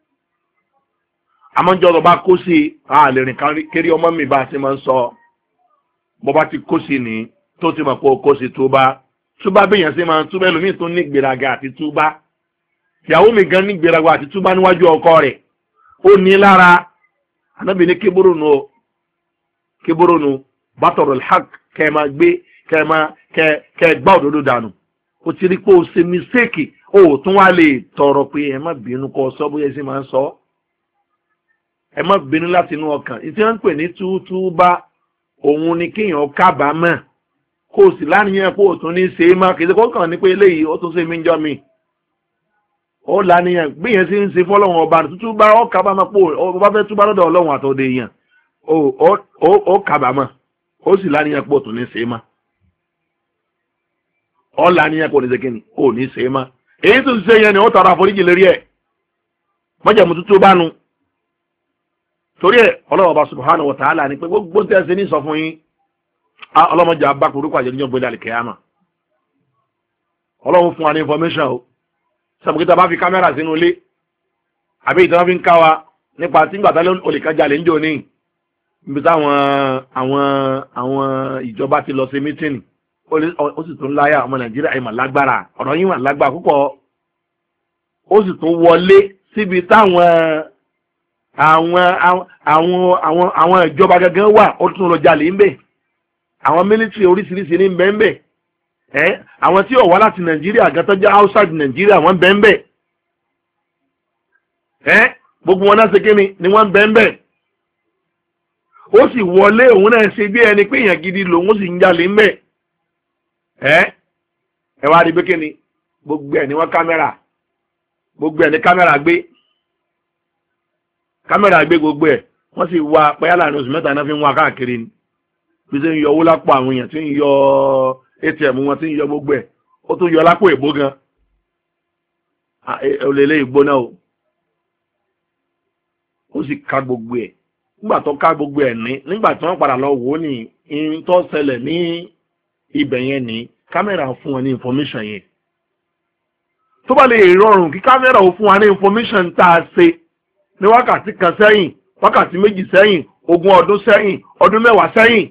àmọ́jọ́ tó bá kó sí àlè rìn kiri ọmọ mi bá a ṣe máa ń sọ bọ́ bá ti kó sí ni tó ti mọ̀ pé o kó sí túbá bẹ́yàn sí máa túbá ẹlòmíì tó ní gbéraga àti túbá ìyàwó mi gan ní gbéraga àti túbá níwájú ọkọ rẹ̀ ó ní lára Ànábì ní kébóró nu bátọ̀rọ̀ hak kẹ́ máa gbé kẹ́ gbá òdodo dànù ó ti rí pé o ṣe mistake ó tún wá lè tọrọ pé ẹ má bínú kọ sọ bóyá sí máa ń sọ ẹ má bínú láti inú ọkàn ìtí wọ́n ń pè ní túbá òun ni kéèyàn kábàámọ̀ kó o sì láníyàn pé o tún ní ṣe é má kìí ṣe kó kàn ní pé eléyìí ó tún ṣe mí jọ mi ó láníyàn gbìyànjú sí ń ṣe fọ́lọ́run ọba tútú bá ọ kábàámọ̀ pé o bá fẹ́ túbá lọ́dọ̀ Ọlọ́run àtọ̀dọ̀ èèyàn ó kábàámọ̀ ó sì láníyàn pé o tún ní ṣe é má ó láníyàn pé o ní ṣe kíni ó ní ṣe é má èyí tó ṣe yẹn ni ó tọrọ àforíjì lérí ẹ̀ mọ́jẹ̀mú tútú bá nu torí ẹ̀ Ọlọ́run ọba subhanahu wa ta'ala ni pé gbogbo tẹ́ ṣe ní sọ fún yín ọlọ́mọdé abákùrúkọ àjẹjọ́ gbé dàlẹ̀ kẹ́yàmà Ọlọ́run fún wa ní information o sàbùkítà bá fi kámẹ́rà sínú ilé àbí ìtàn fi ń ká wa nípa tí gbàtà olùkájà lè ń jò ní ibi táwọn àwọn ìjọba ti lọ sí mítìnì ó sì tún láyà ọmọ Nàìjíríà ìmọ̀ lágbára ọ̀rọ̀ yìí mà lágbára púpọ̀ ó sì tún wọlé síbi táwọn àwọn ìjọba gangan wà ó tún lọ jalè ń bẹ àwọn mílítírì oríṣiríṣi ní bẹ́ẹ̀ àwọn tí ó wá láti Nàìjíríà gan tó jẹ́ outside Nàìjíríà wọ́n bẹ́ẹ̀ gbogbo wọn náà ṣe kí ni wọ́n bẹ́ẹ̀ ó sì wọlé òun náà ṣe bí ẹni pé èèyàn gidi lòun ó sì ń jalè ń bẹ ẹ wá rí bí kí ni gbogbo ẹ̀ ní wọ́n gbogbo ẹ̀ ní kámẹ́rà gbé gbogbo ẹ̀ wọ́n sì wá pẹ́yà láàrin oṣù mẹ́ta náà fi ń wá káàkiri ni bí ṣe ń yọ owó lápò àwọn èèyàn tí ń yọ ATM wọn tí ń yọ gbogbo ẹ̀ ó tún yọ lápò èbó gan olèlé ìgbóná o ó sì ká gbogbo ẹ̀ nígbà tó ká gbogbo ẹ̀ nígbà tí wọ́n padà lọ wò ó ní in tó ṣẹlẹ̀ ní ibẹ̀ yẹn ní kámẹ́rà fún wọn ní information yẹn tó bá lè rọrùn kí kámẹ́rà ó fún wa ní information tá a ṣe ní wákàtí kan sẹ́yìn wákàtí méjì sẹ́yìn 20 ọdún sẹ́yìn ọdún 10 sẹ́yìn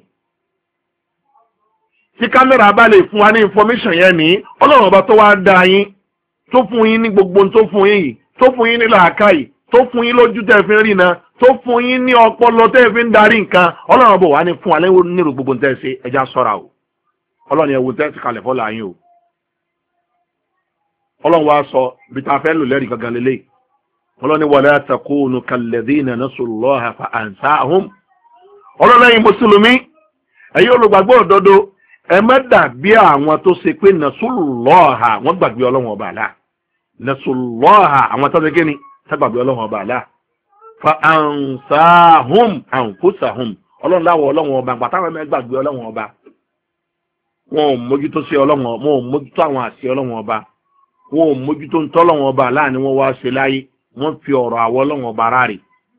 tí kámẹ́rà bá lè fún wa ní information yẹn ní Ọlọ́run ọba tó wá dá yín tó fún yín ní gbogbo tó fún yín yìí tó fún yín ní làákàyè tó fún yín lójú tẹ́ fi ń rí náà tó fún yín ní ọpọlọ tẹ́ fi ń darí nǹkan Ọlọ́run ọba wà ní fún wa nírò gbogbo tẹ́ ṣe ẹja sọ́ra o Ọlọ́run ẹ̀wò tẹ́ ti kalẹ̀ fọ́lá yín o Ọlọ́run wa sọ bí ta fẹ́ lò lẹ́rìí gangan lélẹ́yìí Ọlọ́run wala takunu kalladhina nasullaha fa ansahum Ọlọ́run ẹ̀yin mùsùlùmí ẹ̀yin olùgbàgbọ́ òdodo ẹ má dàbí àwọn tó ṣe pé nasullaha wọ́n gbàgbé Ọlọ́run ọba àlá nasullaha àwọn tó ṣe kíni tá gbàgbé Ọlọ́run ọba àlá fa ansahum anfusahum Ọlọ́run láwọ̀ Ọlọ́run ọba àgbà táwọn ẹ̀mẹ́ gbàgbé Ọlọ́run ọba wọn ò mójútó sí Ọlọ́run wọn ò mójútó àwọn àṣẹ Ọlọ́run ọba wọn ò mójútó ń tọ́lọ́run ọba àlá ni wọ́n wá ṣe láyé wọ́n fi ọ̀rọ̀ àwọ̀ Ọlọ́run ọba ráre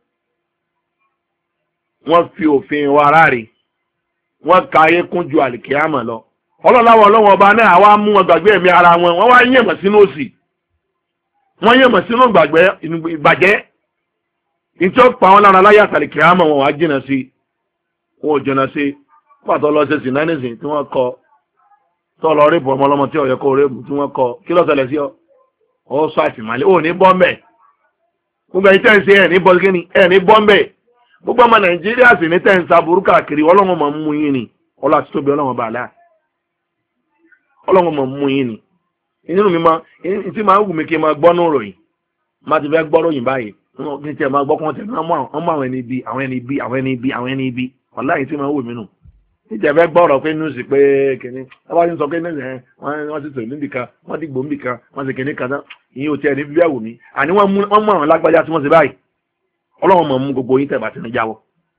wọ́n fi òfin wa ráre wọ́n ka ayé kún ju àlìkíyàmọ̀ lọ ọlọ́láwọ̀ Ọlọ́run ọba náà àwa mú wọn gbàgbé ẹ̀mí ara wọn wọ́n wá yẹ̀mọ̀ sínú òsì wọ́n yẹ̀mọ̀ sínú ìbàjẹ́ ìtí ó pa wọn lára láyé àtàlìkíyàmọ̀ wọn wá jìnà sí wọn ò jìnà sí pàtó lọ sí sinanisi tí wọ́n kọ tó lọ rébù ọmọ ọlọ́mọ tí ó yẹ kó rébù tí wọ́n kọ kí ló ṣẹlẹ̀ sí ọ ó sọ àtìmọ́lé ó ní bọ́m̀bẹ̀ gbogbo ẹ̀yin tẹ́ ń ṣe ẹ̀ ní bọ́lgẹ́ni ẹ̀ ní bọ́m̀bẹ̀ gbogbo ọmọ Nàìjíríà sì ní tẹ́ ń sa burúkú káàkiri ọlọ́run mọ̀ mú yín ni ọlọ́ àti tóbi ọlọ́run bàálà ọlọ́run mọ̀ mú yín ni inú mi máa tí máa ń wù mí kí n máa gbọ́ nù ròyìn má ti fẹ́ gbọ́ ròyìn báyìí kí n tiẹ̀ máa gbọ́ kọ́ńtẹ̀ máa mú àwọn ẹni bí àwọn ẹni bí àwọn ẹni bí àwọn ẹni bí ọ̀láyìn tí máa ń wù mí nù níjẹ́ fẹ́ gbọ́ ọ̀rọ̀ pé níwùsì pé kìnní ọba ti ń sọ pé níjẹ́ wọ́n ti tò níbì kan wọ́n ti gbò níbì kan wọ́n ti kìnní kan tán ìyẹn ò tiẹ̀ ní bíbí ẹ̀wù mi àní wọ́n mú àwọn lágbájá tí wọ́n ti báyìí ọlọ́run mọ̀ mú gbogbo yín tẹ̀ bá ti ní jáwọ́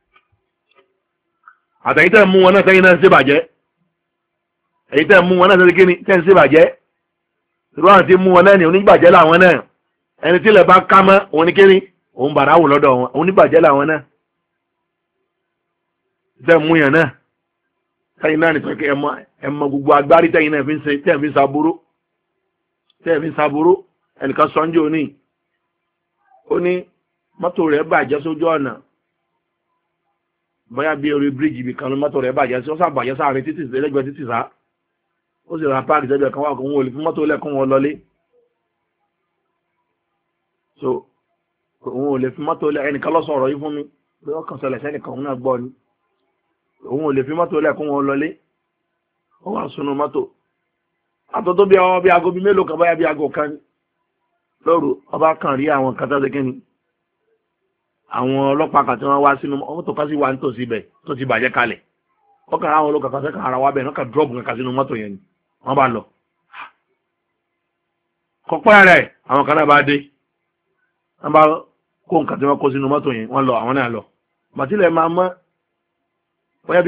àtẹ̀yìn tẹ̀ mú wọn náà tẹ́yìn náà ń ṣèbàjẹ́ èyí tẹ̀ mú wọn náà tẹ́yìn kíni tẹ́ ń ṣèbàjẹ́ irú àwọn tí mú wọn náà ní onígbàjẹ́ làwọn náà ẹni tí ilẹ̀ bá ká mọ́ òun ní kíni òun bàrà wò lọ́dọ̀ wọn onígbàjẹ́ làwọn náà tẹ́ mú yàn náà tẹ́yìn náà nìkan kí ẹ mọ gbogbo agbárí tẹ́yìn náà fi ń ṣe tẹ́yìn fi ń saburú ẹnìkan sọ́njọ́ ní ó ní mọ́tò rẹ̀ bàjẹ́ sójú ọ̀nà bóyá bí orí bíríjì ibì kan ló mọ́tò rẹ̀ bàjẹ́ sí ó sàbàjẹ́ sáàrin títì lẹ́gbẹ̀ẹ́ títì sá ó sì ra páàkì sẹ́gbẹ̀ẹ́ kan wà kó wọn ò lè fún mọ́tò lẹ́kùn wọn lọlé so òun ò lè fi mọ́tò lẹ́ ẹnìkan ló sọ̀rọ̀ yìí fún mi pé ọkàn ṣẹlẹ̀ sẹ́nìkan òun náà gbọ́ ni òun ò lè fi mọ́tò lẹ́kùn wọn lọlé ó wà sunu mọ́tò àtọ́ tó bí aago bí mélòó kan bóyá bí aago kan ní lóru ọba kan rí àwọn kan tó ṣe kíni àwọn ọlọ́pàá kan tí wọ́n wá sínú mọ́tò kan sí wà nítòsí ibẹ̀ tó ti bàjẹ́ kalẹ̀ ọkàn àwọn olókàkà sẹ́kàn ara wa bẹ̀ náà kà dúrọ́ọ̀bù kankan sínú mọ́tò yẹn ni wọ́n bá lọ kọ́pẹ́ rẹ̀ àwọn kan náà bá dé wọ́n bá kó nǹkan tí wọ́n kó sínú mọ́tò yẹn wọ́n lọ àwọn náà lọ bàtílẹ̀ máa mọ́ bóyá bí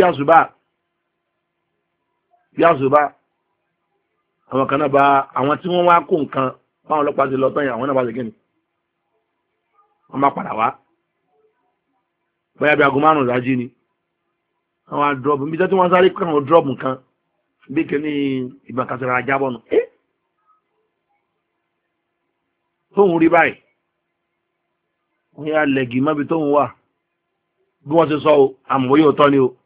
àṣùbà àwọn kan náà bá àwọn tí wọ́n wá kó nǹkan báwọn ọlọ́pàá ti lọ tán yẹn àwọn náà bá ṣe kí ni wọ́n bá padà wá bóyá bí aago márùn-ún ìdájí ni àwọn àdúrọ̀bù níbi tí wọ́n sáré kọ́ àwọn dúrọ̀bù kan bí kìíní ìgbàkasẹ̀rẹ̀ ajábọ̀nù tóun rí báyìí wọ́n yá lẹ̀gì mọ́bi tóun wà bí wọ́n ti sọ o àmọ́ yóò tọ́ ni o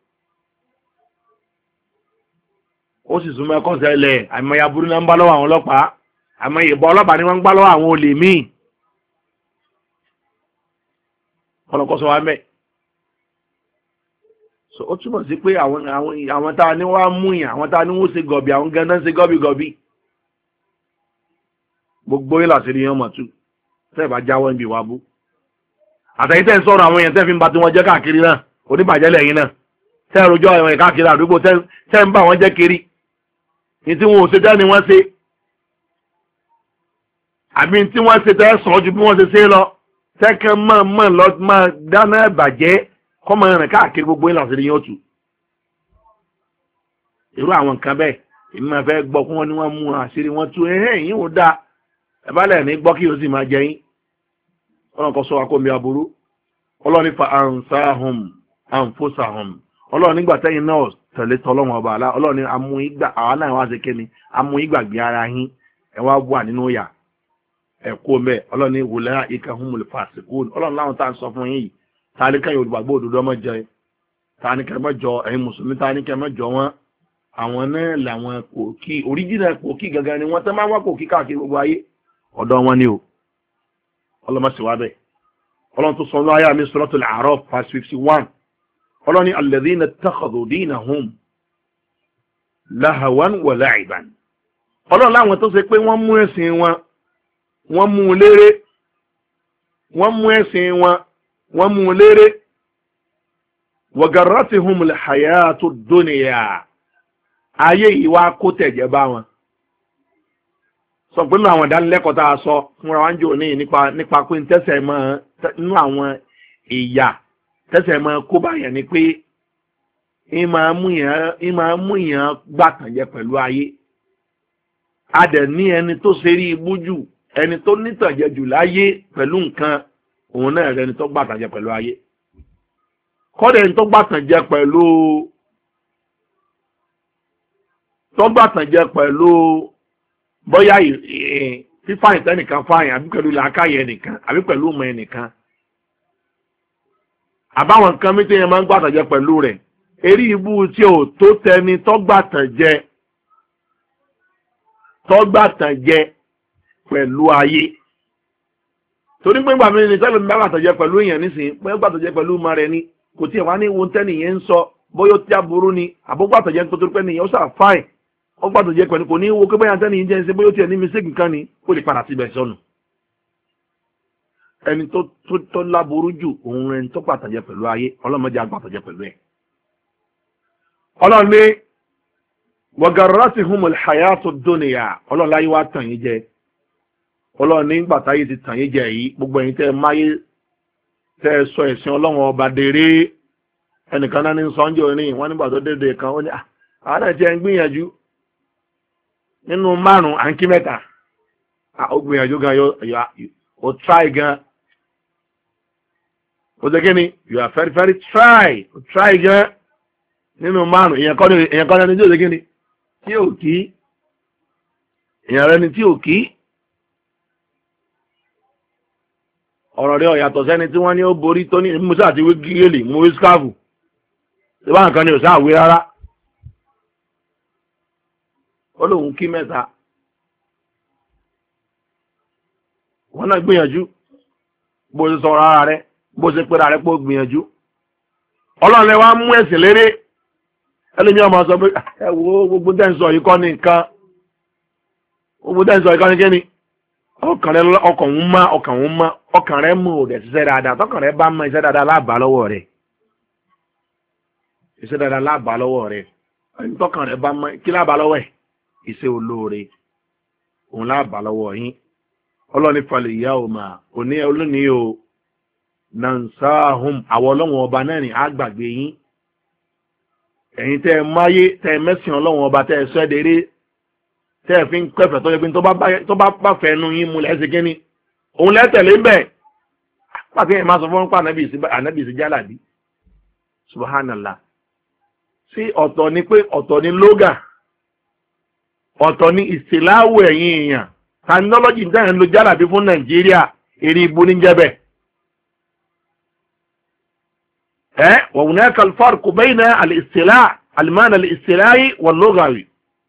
ó sì súnmọ́ ẹ̀kọ́ sẹ́lẹ̀ àìmọye aburú náà ń bá lọ́wọ́ àwọn ọlọ́pàá àìmọye ìbọn ọlọ́pàá ni wọ́n ń gbá lọ́wọ́ àwọn olè míì ọlọ́kọ́ sọ wá mẹ́ so ó túmọ̀ sí pé àwọn tá a ní wá mú yàn àwọn tá a ní wọ́n ṣe gọ̀bì àwọn gan náà ṣe gọ́bìgọ́bì gbogbo yìí láti rí yàn mọ̀ tú tẹ́ bá jáwọ́ níbi ìwà bú àtẹ̀yìn tẹ́ ń sọ̀rọ̀ àwọn èèyàn tẹ́ fi ń ba tí wọ́n jẹ́ káàkiri náà oníbàjẹ́ lẹ́yìn náà tẹ́ rojọ́ ẹ̀wọ̀n káàkiri àdúgbò tẹ́ ń bá wọn jẹ́ kiri ní tí wọn ò ṣe tẹ́ ni wọ́n ṣe àbí tí wọ́n ṣe tẹ́ sọ̀rọ̀ ju bí wọ́n ṣe ṣe lọ tẹ́kẹ́ mọ̀ lọ máa dáná ẹ̀bàjẹ́ kọ́mọ rìn káàkiri gbogbo ìlànà sí yóò tù irú àwọn nǹkan bẹ́ẹ̀ èmi máa fẹ́ gbọ́ kí wọ́n ní wọ́n mú àṣírí wọn tú yín ò dáa ẹ bá lẹ̀ ní gbọ́ kí o sì máa jẹ yín ọlọ́run kọ́ sọ wa kó mi aburú ọlọ́run nípa ansahum anfusahum ọlọ́run nígbà tẹ́yìn náà tẹ̀lé tọ́lọ́run ọba àlá ọlọ́run ní àwa náà wá ṣe kéni amúyígbàgbé ara yín ẹ wá wà nínú ìyà ẹ̀kọ́ mẹ́ ọlọ́run ní wùlẹ́ ìka humul fasikun ọlọ́run láwọn tá à ń sọ fún yín yìí ta ní kẹ́yìn olùgbàgbọ́ òdodo ọmọ jẹ ta ní kẹ́yìn mọ́jọ ẹ̀yin mùsùlùmí ta ní kẹ́yìn mọ́jọ wọn àwọn náà làwọn kòkí oríjìnà kòkí gangan ni wọ́n tẹ́ máa wá kòkí káàkiri gbogbo ayé ọ̀dọ̀ wọn ni o ọlọ́mọ sì wá bẹ́ẹ̀ ọlọ́run tó sọ ní ayé àmì suratul A'raf verse 51 ọlọ́run ní alladhina ittakhadhu dinahum lahawan wa la'iban ọlọ́run láwọn tó ṣe pé wọ́n mú ẹ̀sìn wọn wọ́n mú léré wọ́n mú ẹ̀sìn wọn wọ́n mú léré wa garratihumul hayatud dunya ayé yìí wá kó tẹ̀jẹ̀ bá wọn sọ pé nínú àwọn ìdánilẹ́kọ̀ọ́ tá a sọ fúnra wa ń jò ní nípa pé tẹ́sẹ̀ mọ́ nínú àwọn ìyà tẹ́sẹ̀ mọ́ kó báyẹn ni pé ìmọ̀ mú yàn gbàtànjẹ pẹ̀lú ayé a dẹ̀ ní ẹni tó ṣe rí ibú jù ẹni tó nítànjẹ jù láyé pẹ̀lú nǹkan òun náà rẹ̀ ẹni tó gbàtànjẹ pẹ̀lú ayé kọ́dẹ̀ ẹni tó gbàtànjẹ pẹ̀lú bóyá fífáyìn tẹ́nìkan fáyìn àbí pẹ̀lú làákàyè ẹnìkan àbí pẹ̀lú ọmọ ẹnìkan àbáwọn nǹkan mi tí yẹn máa ń gbàtànjẹ pẹ̀lú rẹ̀ eré ibú tí ò tó tẹni tó gbàtànjẹ pẹ̀lú ayé torí pé gbà mí ní tẹ́lẹ̀ mi bá gbàtọ̀jẹ́ pẹ̀lú èèyàn nísìnyí pé gbàtọ̀jẹ́ pẹ̀lú ọmọ rẹ̀ ni kò tí ẹ̀ wá ní wo tẹ́nìyẹn ń sọ bóyá ó tí aburú ni àbúgbàtọ̀jẹ́ nítorí pé nìyẹn ó sà fáìn ó gbàtọ̀jẹ́ pẹ̀lú kò ní wo pé bóyá tẹ́nìyẹn jẹ́ ń ṣe bóyá ó tiẹ̀ ní mistake kan ni ó lè padà síbẹ̀ sọnù ẹni tó láburú jù òun ẹni tó gbàtọ̀jẹ́ pẹ̀lú ayé ọlọ́mọdé àgbàtọ̀jẹ́ pẹ̀lú ẹ̀ ọlọ́run ní wagarratihumul hayatud dunya ọlọ́run láyé wá tàn yín jẹ ọlọ́run nígbà táyé ti tàn yín jẹ yìí gbogbo ẹ̀yin tẹ́ ẹ máyé tẹ́ ẹ sọ ẹ̀sìn ọlọ́run ọba dèrè ẹnìkan náà ní sọ́njẹ́ orin wọn nígbà tó dédé kan ó ní àwọn náà ti ẹ̀ ń gbìyànjú nínú 5 à ń kí 3 ó gbìyànjú gan ó try gan ó jẹ́ kí ni you are very very try gan nínú 5 èèyàn kan ní tí ó jẹ́ kí ni tí ò kí èèyàn rẹ ni tí ò kí ọ̀rọ̀ rẹ̀ ọ̀yàtọ̀ sẹ́ni tí wọ́n ní ó borí tó ní musa àti wígígélì mú wíṣkáàfù tí bá nǹkan ni ò sáàwé rárá ó lóun kí 3 wọ́n náà gbìyànjú bó ṣe sọ̀rọ̀ ara rẹ̀ bó ṣe pẹ́ra rẹ̀ pé ó gbìyànjú ọlọ́run lẹ wá mú ẹ̀sìn léré ẹlẹ́mi ọmọ sọ pé ẹ wo gbogbo tẹ́ ń sọ yìí kọ́ ní nǹkan gbogbo tẹ́ ń sọ yìí kọ́ ní kíni ọkàn rẹ mú ò dẹ̀ ṣiṣẹ́ dáadáa tọkàn rẹ bá mọ iṣẹ́ dáadáa láàbà lọ́wọ́ rẹ̀ iṣẹ́ dáadáa láàbà lọ́wọ́ rẹ̀ ẹni tọkàn rẹ bá mọ kí láàbà lọ́wọ́ ẹ̀ iṣẹ́ olóore òun láàbà lọ́wọ́ yín ọlọ́ni falẹ̀ ìyá ò mà òní olónìí o nansahum àwọn ọlọ́wọ́n ọba náà ní àgbàgbé yín ẹ̀yin tẹ́ ẹ máyé tẹ́ ẹ mẹ́sìn ọlọ́wọ́n ọba tẹ́ ẹ sọ ẹ́dẹ̀rẹ́ tẹ́ ẹ fi ń kẹfẹ́ tó yẹ pé tó bá fẹ́ nu yín mu lẹ́sẹ̀ kínní òun lẹ́tẹ̀lé ń bẹ̀ pàtó yẹn máa sọ fún pa ànábì sí jálàbí subhanallah sí ọ̀tọ̀ ni pé ọ̀tọ̀ ni lóga ọ̀tọ̀ ni ìsìláwò ẹ̀yin èèyàn terminology ń tẹ̀yìn lo jálàbí fún nàìjíríà èrè ibo ní jẹ́bẹ̀ وهناك الفرق بين الاصطلاح المعنى الاصطلاحي واللغوي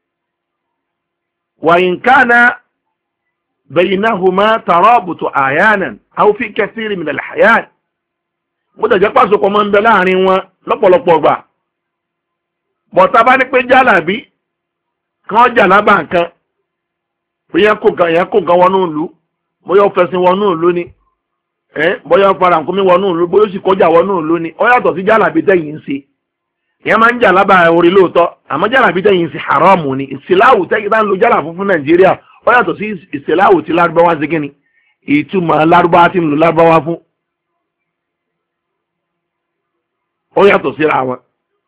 وإن كان بينهما ترابط أحيانا أو في كثير من الأحيان وده جاء سوكو من بلاني lọ́pọ̀lọpọ̀ gbà bọ̀tá bá ní pé jálàbí kan jàlábà nǹkan bóyá kò gan wọnú ìlú bóyá ó fẹsìn wọnú ìlú ni bóyá fara nǹkan mi wọnú ìlú bóyá ó sì kọjá wọnú ìlú ni ó yàtọ̀ sí jálàbí tẹ̀yìn ń ṣe ìyẹn máa ń jàlábà orí lóòótọ́ àmọ́ jálàbí tẹ̀yìn ń ṣe haramu ni ìsìláwù tẹ́yìn bá ń lo jálà fún nàìjíríà ó yàtọ̀ sí ìsìláwù tí lárúbáwá ṣe kíni ìtumọ̀ lárúbáwá tí ń lo lárúbáwá fún ó yàtọ̀ síra wọn.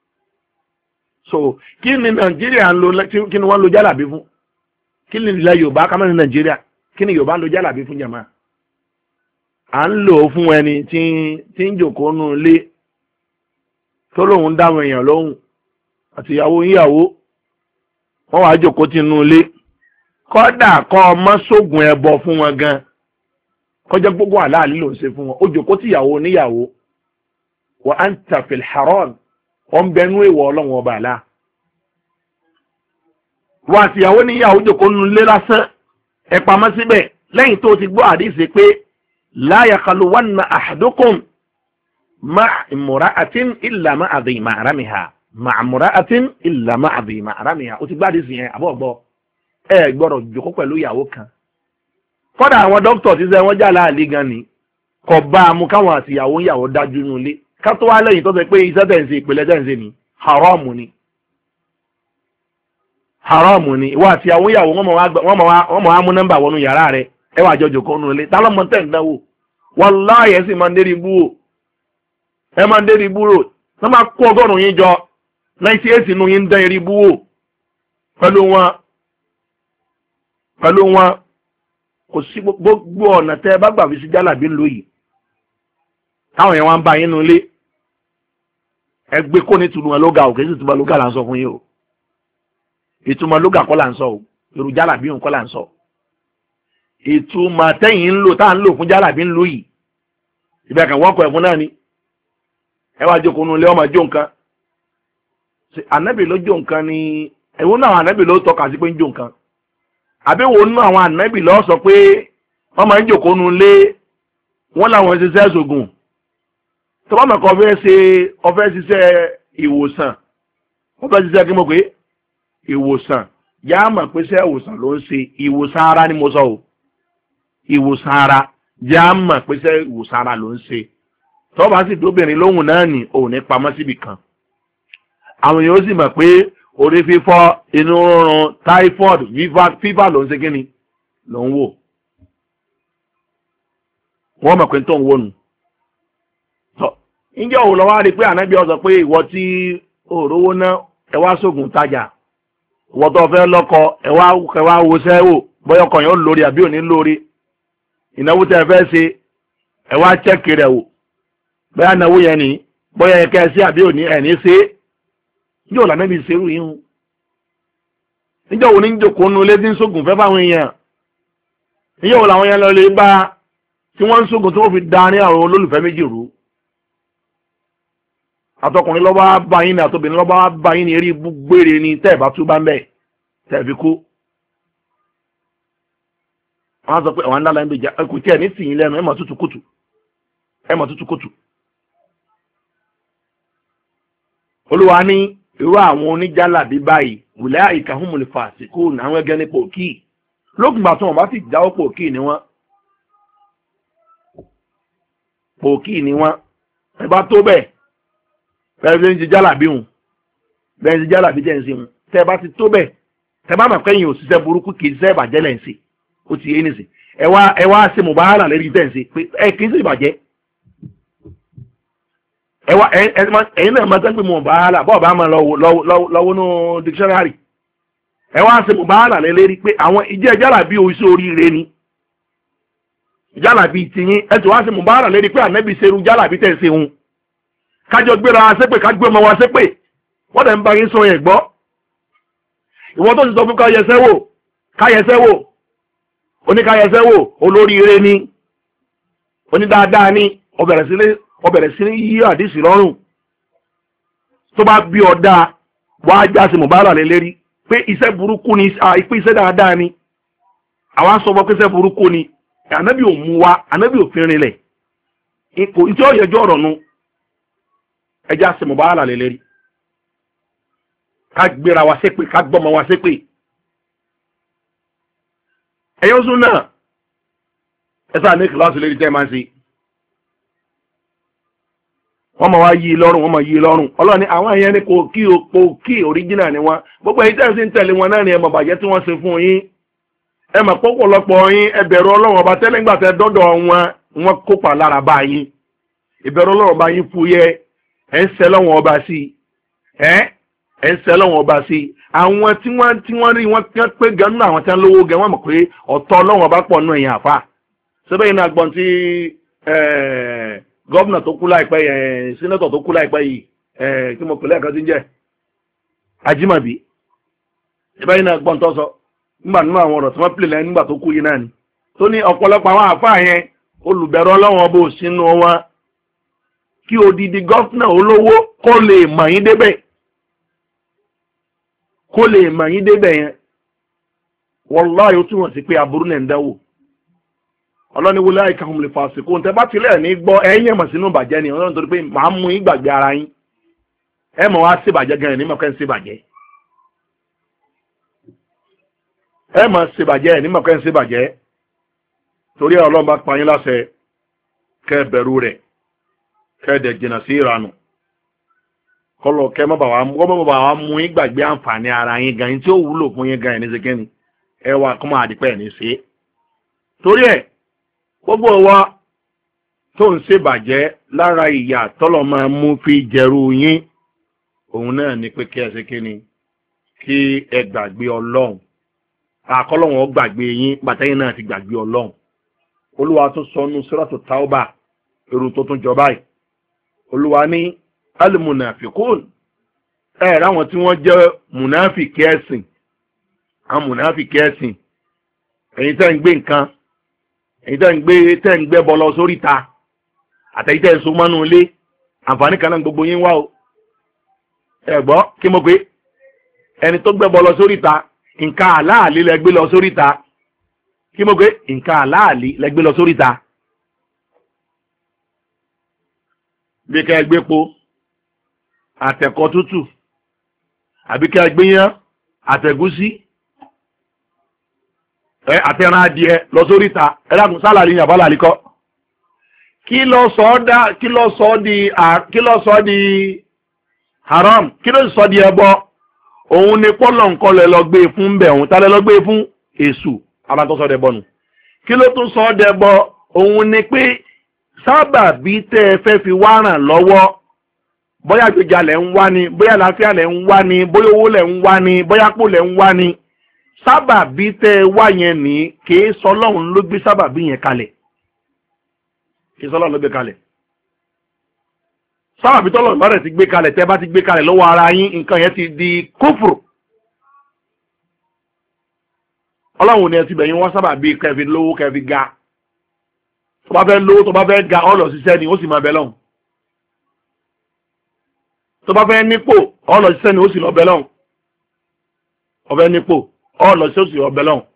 So kí ni nàìjíríà ń lo kí ni wọ́n lo jálàbí fún kí ni ilẹ̀ yorùbá ká má ní nàìjíríà kí ni yorùbá ń lo jálàbí fún jàmá à ń lò ó fún ẹni tí ń jòkó nù ilé tó lóun dáwọn èèyàn lóhùn àti ìyàwó wọ́n wàá jòkó tí nù ilé kọ́dà kọ́ ọmọ sógun ẹbọ fún wọn gan kọjá gbogbo àláàlí ló ń ṣe fún wọn ó jòkó tí ìyàwó níyàwó wa anta fil haram on benu ewo Ọlọ́run ọba àlá wa ti ìyàwó níyàwó jókòó nínú ilé lásán ẹ pamọ́ síbẹ̀ lẹ́yìn tó ti gbọ́ hadisi pé la yakhaluwanna ahadukum ma imra'atin illa ma adhi ma'ramiha ma imra'atin illa ma adhi ma'ramiha ó ti gbọ́ hadisi yẹn abo gbo ẹ gbọ́dọ̀ jókòó pẹ̀lú ìyàwó kan kódà àwọn doctor ti ṣe wọ́n jala ali gan ni kò bá mu káwọn àti ìyàwó dájú nínú ilé ká tó wá lẹ́yìn tó ṣe pé iṣẹ́ tẹ̀ ń ṣe ìpìlẹ̀ tẹ̀ ń ṣe ni haramu ni ìwọ àti àwọn ìyàwó wọ́n mọ̀ wá mú nọ́mbà wọnú yàrá rẹ̀ ẹ wà jọjọ kọ́ nù ilé tá lọ́mọ tẹ̀ ń dánwò wallahi ẹ̀ sì máa ń dérí búrò ẹ máa ń dérí búrò tó máa kó 100 yín jọ 98 nù yín ń dán erí búrò pẹ̀lú wọn kò sí gbogbo ọ̀nà tẹ́ bá gbà fi sí jálàbí ń lò yìí táwọn yẹn wá ń bá yín nù ilé ẹgbẹ́ kó ní ìtumọ̀ lóga ò kì í sì ìtumọ̀ lóga là ń sọ fún yín o ìtumọ̀ lóga kọ́ là ń sọ o èrò jálàbí òun kọ́ là ń sọ ìtumọ̀ tẹ́yìn ń lò tá à ń lò fún jálàbí ń lò yìí ìbẹ̀ kan wọ́n kọ ẹ̀fún náà ni ẹ wá jókòó nù ilé ọmọ jó nǹkan ànábì ló jó nǹkan ni ẹ̀wọ́n náà ànábì ló tọ́ka sí pé ń jó nǹkan àbí wo nínú àwọn ànábì ló sọ pé wọ́n máa ń jókòó nu lé wọ́n láwọn ṣiṣẹ́ ṣògùn tó bá mọ̀ kọ́ ọfẹ́ ṣiṣẹ́ ìwòsàn ọfẹ́ ṣiṣẹ́ kí mo pé ìwòsàn yá mọ̀ pé ṣe ìwòsàn ló ń ṣe ìwòsàn ara ni mo sọ o ìwòsàn ara yá mọ̀ pé ṣe ìwòsàn ara ló ń ṣe tó bá sì dóbìnrin lóhùn náà ní òun ní pamọ́ síbì kan àwọn yóò sì mọ̀ pé orí fífọ́ inú rúnrún typhoid fífà ló ń ṣe kíni ló ń wò wọ́n mọ̀ pé tó ń wò nù tọ́ ǹjẹ́ òun lọ́wọ́ rí pé ànábì ó sọ pé ìwọ tí òrówó ná ẹ wá sógun tajà ìwọ tó fẹ́ lọ́kọ ẹ wá wo sẹ́wò bóyá ọkọ yẹn ó lórí àbí òní lórí ìnáwó tẹ́ fẹ́ ṣe ẹ wá chẹ́kì rẹ̀ wò bóyá náwó yẹn ní bóyá ẹ kẹ́ ẹ sí àbí òní ẹ̀ ní ṣe ǹjẹ́ òun lànàbì ṣerú yìí hùn ǹjẹ́ òun ní ń jòkó nu létí ń sógun fẹ́ fáwọn èèyàn ǹjẹ́ òun làwọn yẹn lọ lè bá tí wọ́n ń sógun tí wọ́n fi da ní àwọn olólùfẹ́ méjì rú àtọkùnrin lọ́wọ́ bá yín ní àtọbìnrin lọ́wọ́ bá yín ní eré gbére ní tẹ́ẹ̀bá tú bá ń bẹ̀ tẹ́ẹ̀fi kú wọ́n sọ pé àwọn ńlá ń bèjà ẹkù tí ẹ̀ ní tìyín lẹ́nu ẹ̀mọ̀ tútù kùtù olúwa ní irú àwọn oníjàlábí báyìí wùlẹ́ àyíká humul fasiqun àwọn ẹgẹ́ ní pòkì lókùngbà tí wọ́n bá sì jáwọ́ pòkì ni wọ́n ẹ bá tó bẹ́ẹ̀ bẹ́ẹ̀ ní jálàbí hùn bẹ́ẹ̀ ní jálàbí jẹ́ ń sí hùn tẹ́ bá ti tó bẹ́ẹ̀ tẹ́ bá mọ̀ pé yìí òṣìṣẹ́ burúkú kì í ṣe ìbàjẹ́ lẹ́ ń ṣe ó ti yé nìsín ẹ wá ṣe mùbáhálà lérí tẹ́ ń ṣe pé ẹ kì í ṣe ìbàjẹ́ ẹ̀yin náà máa tẹ́ pé mùbáhálà bọ́ọ̀ bá máa lọ́wọ́ nú dictionary ẹ wá ṣe mùbáhálà lérí pé àwọn ìjẹ́ jálàbí oṣù oríire ni jálàbí tiyín ẹ ti wá ṣe mùbáhálà lérí pé ànábì ṣerú jálàbí tẹ́ ń ṣe hùn kájọ gbéra wa ṣépè ká gbé ọmọ wa ṣépè wọ́n dẹ̀ ń bá yín sọ yẹn gbọ́ ìwọ́n tó ti sọ fún káyẹsẹ́ wò oníkáyẹsẹ́ wò olóríire ni onídáadáa ni ọbẹ̀rẹ̀ sí ní yí àdìsí lọ́rùn tó bá bí ọ̀dà wá já sí mọ̀bálà lé lérí pé iṣẹ́ burúkú ni ìpín iṣẹ́ dáadáa ni àwọn sọ fún pé iṣẹ́ burúkú ni ànábì ò mú wa ànábì ò fi rinlẹ̀ ipò tí ó yẹjọ́ ọ̀rọ̀ nu ẹjá sí mọ̀bálà lé lérí ká gbéra wa ṣépè ká gbọ́mọ wa ṣépè ẹ̀yọ́ sún náà ẹ̀sà ní kìláàsì lérí tẹ́ máa ń ṣe wọ́n máa wá yí lọ́rùn wọ́n máa yí lọ́rùn ọlọ́ni àwọn èèyàn ní kò kí òríjìnà ni wọ́n gbogbo èyí tẹ́sí ń tẹ̀lé wọn náà ni ẹ mọ̀ bàjẹ́ tí wọ́n ṣe fún yín ẹ mọ̀ pọ́pọ̀lọpọ̀ yín ẹ bẹ̀rù ọlọ́run ọba tẹ́lẹ̀ ńgbà tẹ́ dọ́dọ̀ wọn kópa lára bá yín ìbẹ̀rù ọlọ́run ọba yín fúyẹ́ ẹ̀ ń sẹ́ lọ́wọ́n ọba sí ẹ̀ ń sẹ́ lọ́wọ́n ọba sí àwọn tí wọ́n rí wọn pé gan nínú àwọn tí wọ́n lówó gan wọ́n mọ̀ pé ọ̀tọ̀ ọlọ́run ọba pọ̀ nù ẹ̀yìn àfà síbẹ̀ yìí náà gbọ́n tí gọ́vnà tó kú láìpẹ́ yìí sínétọ̀ tó kú láìpẹ́ yìí tí mo pèlè ẹ̀kan tí ń jẹ́ Ajímọ̀bí síbẹ̀ yìí náà gbọ́n tó sọ nígbà nínú àwọn ọ̀rọ̀ tí wọ́n pèlè lẹ́yìn nígbà tó kú yìí náà ni tó ní ọ̀pọ̀lọpọ̀ àwọn àfà yẹn olùbẹ̀rù ọlọ́run ọba òsínú wọn kí odidi gọ́fúnà olówó kó lè mọ̀ yín débẹ̀ yẹn wàláhì ó túmọ̀ sí pé aburú lẹ̀ ń dáwò ọlọ́ni wọlé àìkà hùm lè fàṣíkò tẹ́ bá tilẹ̀ ní gbọ́ ẹ̀yìn ẹ̀mọ̀ sínú ìbàjẹ́ ni ọlọ́run torí pé màá mú yín gbàgbé ara yín ẹ̀ mọ̀ wá ṣèbàjẹ́ gan-an ní mọ̀kẹ́ ń ṣèbàjẹ́ ẹ̀ mọ̀ ṣèbàjẹ́ ní mọ̀kẹ́ ń ṣèbàjẹ́ torí ọlọ́run bá pa yín láṣẹ kẹ́ bẹ̀rù rẹ̀ kẹ́ẹ̀dẹ̀ jìnà sí ìranù kọlọ̀ kẹ́ mọ́ bà wá mú yín gbàgbé àǹfààní ara yín gan tí ó wúlò fún yín gan ní ṣekẹ́ni ẹ wà kọ́mọ àdìpẹ́ ní ṣe torí ẹ̀ gbogbo wa tó ń ṣèbàjẹ́ lára ìyà tọ́lọ̀ máa mú fi jẹ̀rù yín òun náà ni pé kí ẹ ṣekẹ́ni kí ẹ gbàgbé ọlọ́run àkọlọ́wọ́n gbàgbé yín bàtẹ́yìn náà ti gbàgbé ọlọ́run olúwa tó sọ nú Suratu Tauba èrò tó tún jọ báyìí olúwa ní alimunafikun ráwọn tí wọ́n jẹ́ munafiki ẹ̀sìn àwọn munafiki ẹ̀sìn ẹ̀yin tẹ́ ń gbé nǹkan ẹ̀yin tẹ́ ń gbé bọ́lọ sórí ta àtẹ̀yìn tẹ́ ń so mọ́nú ilé àǹfààní kan náà gbogbo yín wá o ẹ̀gbọ́ kí mo pé ẹni tó gbé bọ́lọ sórí ta nǹkan àláàlí lẹ gbé lọ sóríta. Kí mo gbé nǹkan àláàlí lẹ gbé lọ sóríta. Bí ká gbé po àtẹ̀kọ́ tútù àbí ká gbé yán àtẹ̀gúsí àtẹ̀ràn adìẹ lọ sóríta. Ẹ̀dàkùn sálàlí ní àbálàlí kọ́. Kí ló sọ di haram, kí ló sọ di ẹbọ? Òun ni pọ́lọ̀ nǹkan lẹ lọ gbé fún bẹ̀ òun tálẹ́ lọ gbé fún Èṣù abátọ́sọ́ dẹbọ nù. Kí ló tún sọ dẹbọ? Òun ni pé sábàbí tẹ́ ẹ fẹ́ fi wá ràn lọ́wọ́, bóyá gbèjà lẹ̀ ń wá ni, bóyá àlàáfíà lẹ̀ ń wá ni, bóyá owó lẹ̀ ń wá ni, bóyá pò lẹ̀ ń wá ni, sábàbí tẹ́ ẹ wá yẹn ní kìí sọlọ́run ló gbé sábàbí yẹn kalẹ̀. Kìí sọlọ́run ló gbé kalẹ̀. Sábàbí tọ́lọ̀ bá rẹ̀ ti gbé kalẹ̀, tẹ́ bá ti gbé kalẹ̀ lọ́wọ́ ara yín, nǹkan yẹn ti di kúfùrù. Ọlọ́run ni ẹ ti bẹ̀yìn wọ́n sábàbí kẹfì lówó kẹfì ga. Tó bá fẹ́ lówó, tó bá fẹ́ ga, ó lọ ṣiṣẹ́ ni ó sì máa bẹ lọ́hùn. Tó bá fẹ́ nípò, ó lọ ṣiṣẹ́ ni ó sì lọ bẹ lọ́hùn. Ó fẹ́ nípò, ó lọ ṣiṣẹ́ ó sì lọ bẹ lọ́hùn.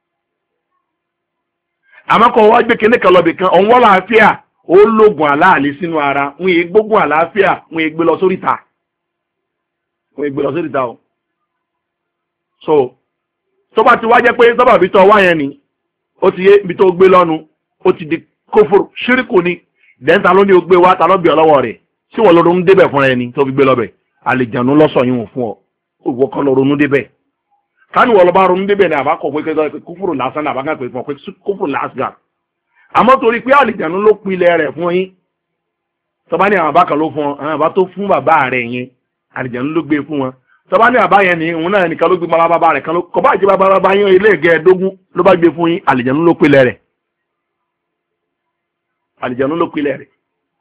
Àmọ́ kò wá gbé kíní kan lọ bì kan, òun wọ́n láàfíà, ó lóògùn àláàlí sínú ara, wọ́n yé gbógun àlàáfíà, wọ́n yé gbé lọ sóríta. Wọ́n yé gbé lọ sóríta o. So, tó bá ti wá jẹ́ pé sábàbí tó wá yẹn ni, ó ti yé ibi tó gbé lọ́nu, ó ti di kófòrò, ṣíríkù ni, dẹ́ńtà ló ní ó gbé wá, ta ló bí ọlọ́wọ́ rẹ̀, tí wọ́n lọ ronú débẹ̀ fúnra ẹni tó fi gbé lọ́bẹ̀, àlejànú lọ́sọ̀ yín wò fún ọ, òwò kan lọ ronú débẹ̀. Ká ní wọ́n lọ bá ronú débẹ̀ ni àbá kọ̀ pé kófòrò lásán àbá kàn pé fún ọ pé kófòrò lásán. Àmọ́ torí pé àlejànú ló pilẹ̀ rẹ̀ fún yín, tó bá ní àwọn àbá kan ló fún ọ, àwọn àbá tó fún bàbá rẹ̀ yẹn, àlejànú ló gbé fún wọn. Tó bá ní àbá yẹn ni òun náà nìkan ló gbé bàbá rẹ̀ kan ló kọ́ bá jẹ́ bàbá yín ilé ìgẹ̀ẹ́dógún ló bá gbé fún yín, àlejànú ló pilẹ̀ rẹ̀. Àlìjànú ló pilẹ̀ rẹ̀.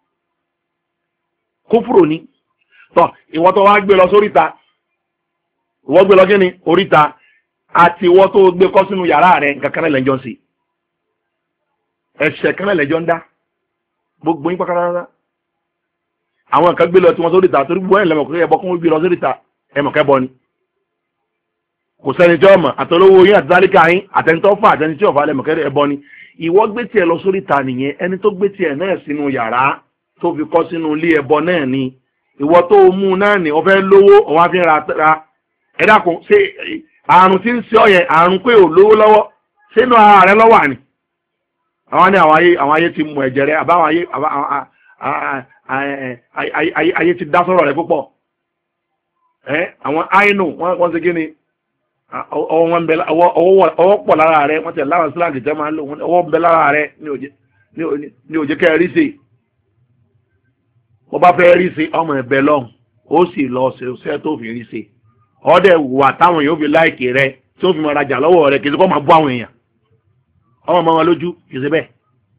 Kúfùrù ni. Tọ́ ìwọ tó wá gbé lọ sóríta, ìwọ gbé lọ kíni oríta, àti ìwọ tó gbé kọ́ sínú yàrá rẹ̀ nǹkan kan lẹ́jọ́ sí. Ẹ̀ṣẹ̀ kan lẹ́jọ́ ń dá. Gbogbo yín pátápátá. Àwọn kan gbé lọ tí wọ́n sóríta torí gbogbo ẹ̀ lẹ́mọ̀ kó ẹbọ kó wọ́n gbé lọ sóríta ẹmọ̀ kẹ́bọ ni. Kò sẹ́ni tí ọmọ àtọlówó yín àti tálíkà yín àtẹnitọ́ fún àtẹni tí ọ̀fà lẹ́mọ̀ kẹ́ ẹbọ ni. Ìwọ gbé tiẹ̀ lọ sóríta nìyẹn, ẹni tó gbé tiẹ̀ náà sínú yàrá tó fi kọ́ sínú ilé ẹbọ náà ni. Ìwọ tó mú náà ni ọfẹ́ lówó ọwá fi ra ẹ dákun ṣe àrùn tí ń ṣe ọ yẹn àrùn pé ò lówó lọ́wọ́ sínú ara rẹ lọ́wọ́ àní. Àwọn ní àwọn ayé ti mú ẹ̀jẹ̀ rẹ àbáwọn ayé ti dá sọ̀rọ̀ rẹ púpọ̀. Àwọn àìnù wọ́n ṣe kí ni ọwọ́ pọ̀ lára rẹ̀ wọ́n tẹ̀ láwọn síláàgì jẹ́ máa ń lò ọwọ́ ń bẹ lára rẹ̀ ní òjé kẹ́ rí sí. Wọ́n bá fẹ́ rí sí ọmọ ẹ̀bẹ̀ lọ́hùn ó sì lọ ṣe tó fi rí sí. Ọdẹ wà táwọn èèyàn fi láìkì rẹ tí ó fi máa rajà lọ́wọ́ rẹ̀ kì í ṣe kó máa bú àwọn èèyàn. Ọmọ ọmọ wọn lójú kì í ṣe bẹ́ẹ̀.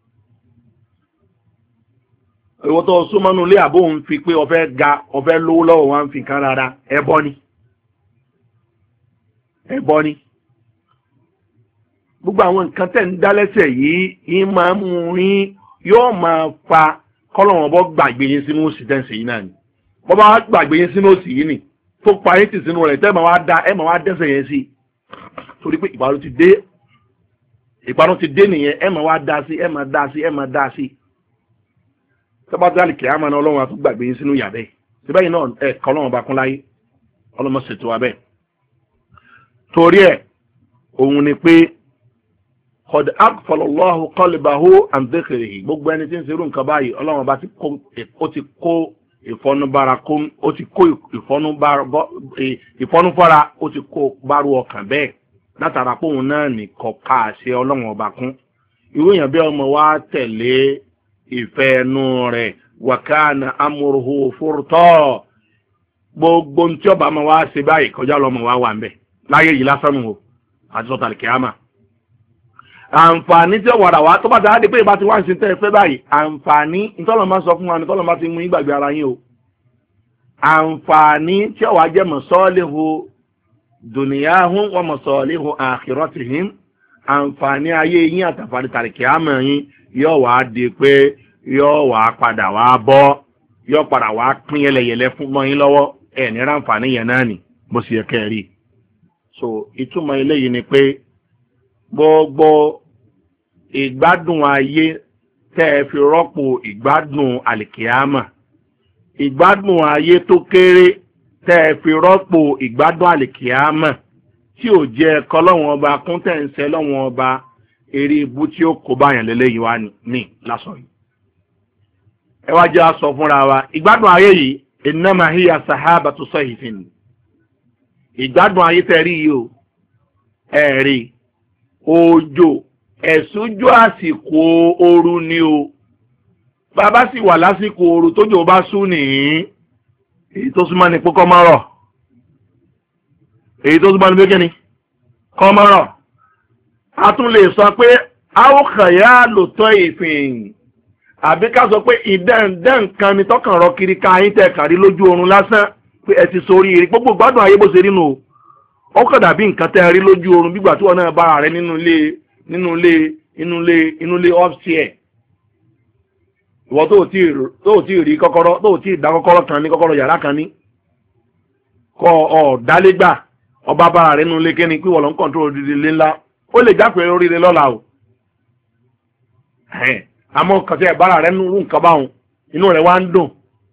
Ìwọ tó súnmọ́nú ilé àbó òun fi pé ọfẹ́ ga ọfẹ́ lówó lọ́wọ́ wọn fi kan rárá ẹbọ ni. Ẹbọ ni. Gbogbo àwọn nǹkan tẹ́ ń dá lẹ́sẹ̀ yìí máa mú yín yóò máa fa kọ́lọ̀wọ̀n bọ́ gbàgbé yín sínú òsì tẹ́ǹsì yìí náà ni. Bọ́ bá gbàgbé yín sínú òsì yìí ni tó pa yín tì sínú rẹ̀ tẹ́ ẹ máa wá dẹ́sẹ̀ yẹn sí. Torí pé ìparun ti dé nìyẹn ẹ máa wá dá sí ẹ máa dá sí ẹ máa dá sí. Tọ́bátálì kìí àmà náà ọlọ́run àtúgbà gbàgbé yín sínú yàbẹ́. Síbẹ̀yìn náà ẹ̀ kọ́lọ́run bá kún láyé ọlọ́mọ ṣètò abẹ́. Torí ẹ̀ òun ni pé qad aghfalallahu qalbahu an dhikrihi gbogbo ẹni tí ń ṣerú nǹkan báyìí ọlọ́run bá ti kó ìfọnúbára kún ó ti kó ìfọnúfọ́ra ó ti kó bárú ọkàn bẹ́ẹ̀ látara pé òun náà nìkan ká àṣẹ ọlọ́run ọba kún. Irú èèyàn bí ọmọ wa tẹ̀lé ìfẹ́ ẹnu rẹ̀ wa kana amruhu furta gbogbo tí ọba máa wá ṣe báyìí kọjá lọ́mọ wa wà ń bẹ̀ láyé yìí lásán o àti sọ̀tàlì kìámà. Àǹfààní tí ó wàrà wá tó bá dáadé pé ìbá ti wá ń sin tẹ́ fẹ́ báyìí àǹfààní ìtọ́lọ̀ máa sọ fún wa ní tọ́lọ̀ máa ti mú ìgbàgbé ara yín o. Àǹfààní tí ó wà jẹ́ masalihu dunyahum wa masalihu akhiratihim àǹfààní ayé yín àtàǹfààní tàlì kìámà yín yóò wá di pé yóò wá padà wá bọ́ yóò padà wá pín yẹlẹyẹlẹ fún mọ́ yín lọ́wọ́ ẹ̀ ní ráǹfààní yẹn náà nì bó sì yẹ kẹ́ rí. so ìtumọ̀ eléyìí ni pé gbogbo ìgbádùn ayé tẹ́ ẹ fi rọ́pò ìgbádùn àlìkìyámà ìgbádùn ayé tó kéré tẹ́ ẹ fi rọ́pò ìgbádùn àlìkìyámà tí ò jẹ́ ẹ̀kọ́ lọ́wọ́n ọba kún tẹ̀ ń sẹ́ lọ́wọ́n ọba eré ibú tí ó kó báyàn lélẹ́yìí wá ní lásán yìí. ẹ wá jẹ́ aṣọ fúnra wa ìgbádùn ayé yìí innama hiya sahabatu sayfin ìgbádùn ayé tẹ́ rí yìí o ẹ̀rí òjò ẹ̀sùnjọ́ àsìkò ooru ni o bàbá sì wà lásìkò ooru tójò bá sún nìyí èyí tó súnmọ́ ní púpọ̀ mọ́rọ̀ èyí tó súnmọ́ ní pé kíni kọ́ mọ́rọ̀ a tún lè sọ pé àwòkàyà lòótọ́ ìfìn àbí ká sọ pé ìdẹ́ǹdẹ́ nǹkan ni tọkàn rọ kiri ká yín tẹ̀ kàrí lójú oorun lásán pé ẹ ti sórí rí gbogbo gbádùn ayé bó ṣe rí nù ó kàn dàbí nǹkan tẹ́ rí lójú oorun bígbà tí wọn náà bára rẹ nínú ilé upstairs ìwọ tó tí rí kọ́kọ́rọ́ tó tí dá kọ́kọ́rọ́ kan ní kọ́kọ́rọ́ yàrá kan ní kọ́ ọ̀dálégbà ọba bára rẹ nínú ilé kẹ́ni pé wọ́n lọ ń kọ́ńtrol dídí lé ńlá ó lè jápẹ́ oríire lọ́la o àmọ́ kàtẹ́ ìbára rẹ nínú nǹkan báwọn inú rẹ wá ń dùn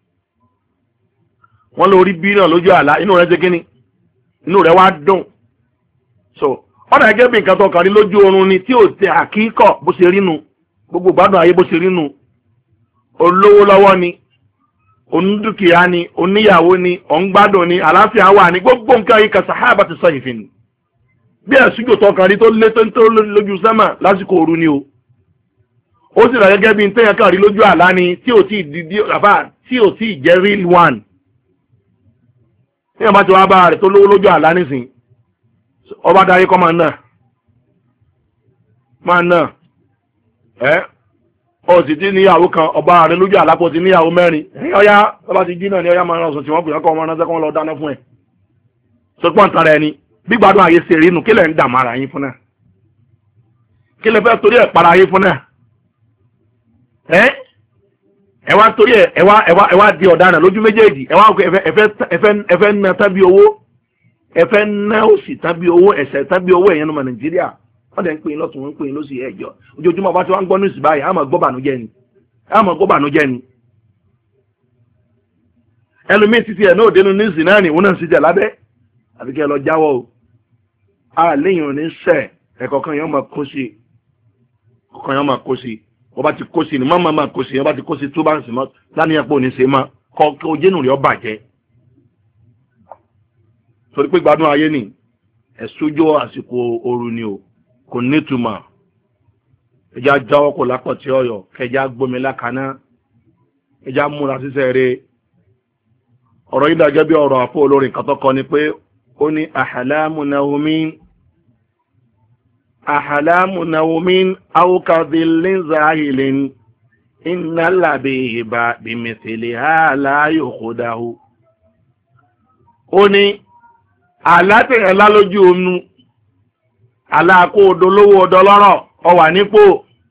wọ́n lórí bí náà lójú àlá inú rẹ ṣe kíni inú rẹ wá dùn so ọ̀nà ẹgẹ́ bí nǹkan tó kàn rí lójú oorun ni tí ò tẹ àkíkọ̀ bó ṣe rí nu gbogbo gbádùn ayé bó ṣe rí nu olówó lọ́wọ́ ni onídùkìá ni oníyàwó ni òǹgbádùn ni àlàáfíà wà ní gbogbo nǹkan yìí kan sàhábà ti sọ ìfìn ni bí ẹ̀sùjò tó kàn rí tó lé tó lójú sẹ́mà lásìkò ooru ni o ó sì rà gẹ́gẹ́ bí ntẹ́yàn kàn rí lójú àlá ni tí ò tí ì jẹ́ real one ní ọba tí wọ́n bá rẹ̀ tó lówó lójú àlá nísìn ọba darí kọ́ máa náà ó sì ti níyàwó kan ọba rẹ̀ lójú àlá kò ti níyàwó mẹ́rin ọya ọba ti jí náà ní ọya máa rán sùn tí wọ́n pè ọkọ̀ ọmọ ránṣẹ́ kọ́ lọ dáná fún ẹ̀ sọpọ́n tara ẹni gbígbádùn ayé ṣe rí nù kí lẹ̀ ń dààmú ara yín fún náà kí lẹ̀ fẹ́ torí ẹ̀ para yín fún náà ẹ wá torí ẹ wá di ọ̀daràn lójú méjèèjì ẹ wá ẹfẹ́ ná tábí owó ẹfẹ́ ná òsì tábí owó ẹ̀sẹ̀ tábí owó ẹ̀yẹn nùmọ̀ Nàìjíríà wọ́n dẹ̀ ń pè é lọ́tún wọ́n ń pè é lọ́sì ẹ̀jọ́ ojoojúmọ́ bá ti wá ń gbọ́ ní ìsìn báyìí àmọ́ gbọ́bànújẹ́ ni ẹlòmíín títí ẹ̀ náà dénú ní ìsìn náà ni wọ́n náà ń ṣiṣẹ́ lábẹ́ àbí kẹ́ ẹ lọ jáwọ́ o àléyìn ò ní sẹ̀ ẹ̀kọ̀ọ̀kan yẹn máa kó sí wọ́n bá ti kó sí ni má máa kó sí wọ́n bá ti kó sí tó bá ń sìn mọ́ láníyàn pé ò ní ṣe máa kọ́ ojénù rẹ̀ ọ bàjẹ́ torí pé gbádùn ayé ni ẹ̀sùjọ́ àsìkò ooru ni o kò nítumọ̀ ẹja jáwọ́ kò lápọ̀ tí ọyọ̀ kẹjá gbomi lákaná ẹja múra sísẹ́ rẹ̀ ọ̀rọ̀ yìí dàgẹ́ bí ọ̀rọ̀ àpò olórin kan tó kọ ni pé ó ní أحلام نوم أو كظل زاهل إن اللبيب بمثلها لا يخده ó ní àlátẹ̀yẹ̀ lálójú omi aláàkó odolówó odolọ́rọ̀ ó wà nípò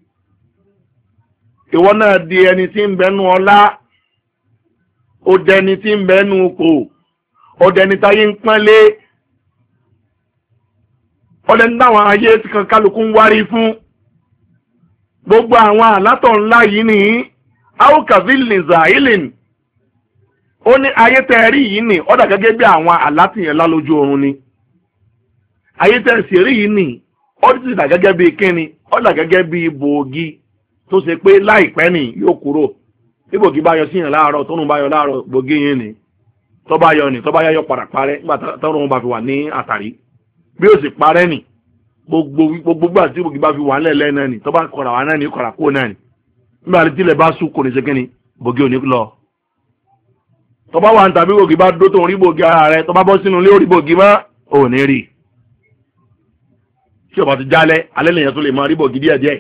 ìwọ náà di ẹni tí ń bẹnu ọlá ó dẹni tí ń bẹnu ipò ó dẹni táyé ń pọ́nlé ọdẹ ń dáwọn ayé tí kan kálukú ń wárí fún gbogbo àwọn àlátọ̀ ńlá yìí ní aukavil zailin ó ní ayé tẹ́ẹ̀rí yìí ní ọ̀dà gẹ́gẹ́ bí àwọn àlátìyàn lálójú oorun ni ayé tẹ́ẹ̀sì rí yìí ní ọdún ti dà gẹ́gẹ́ bí kíni ọ̀dà gẹ́gẹ́ bí bòógì tó ṣe pé láìpẹ́ ní yóò kúrò bí bòógì bá yọ síyàn láàárọ̀ tóun bá yọ láàárọ̀ bòógì yìí ní tó bá yọ padà parẹ́ nígbà tóun bá fi wà ní àtàrí bí ó sì parẹ́ nì gbogbo gbà tí bòógì bá fi wà nílẹ̀ náà nì tó bá kọ̀rà wà náà ní kọ̀rà kó náà nì nígbà tí ilẹ̀ bá sùn kò ní ṣe kíni bòógì ò ní lọ tó bá wà ń tàbí bòógì bá dó tó ń rí bòógì ara rẹ tó bá bọ́ sínú ilé orí bòógì mọ́ ò ní rí tí ọba ti jálẹ̀ alẹ́ lèyàn tó lè máa rí bòógì díẹ̀díẹ̀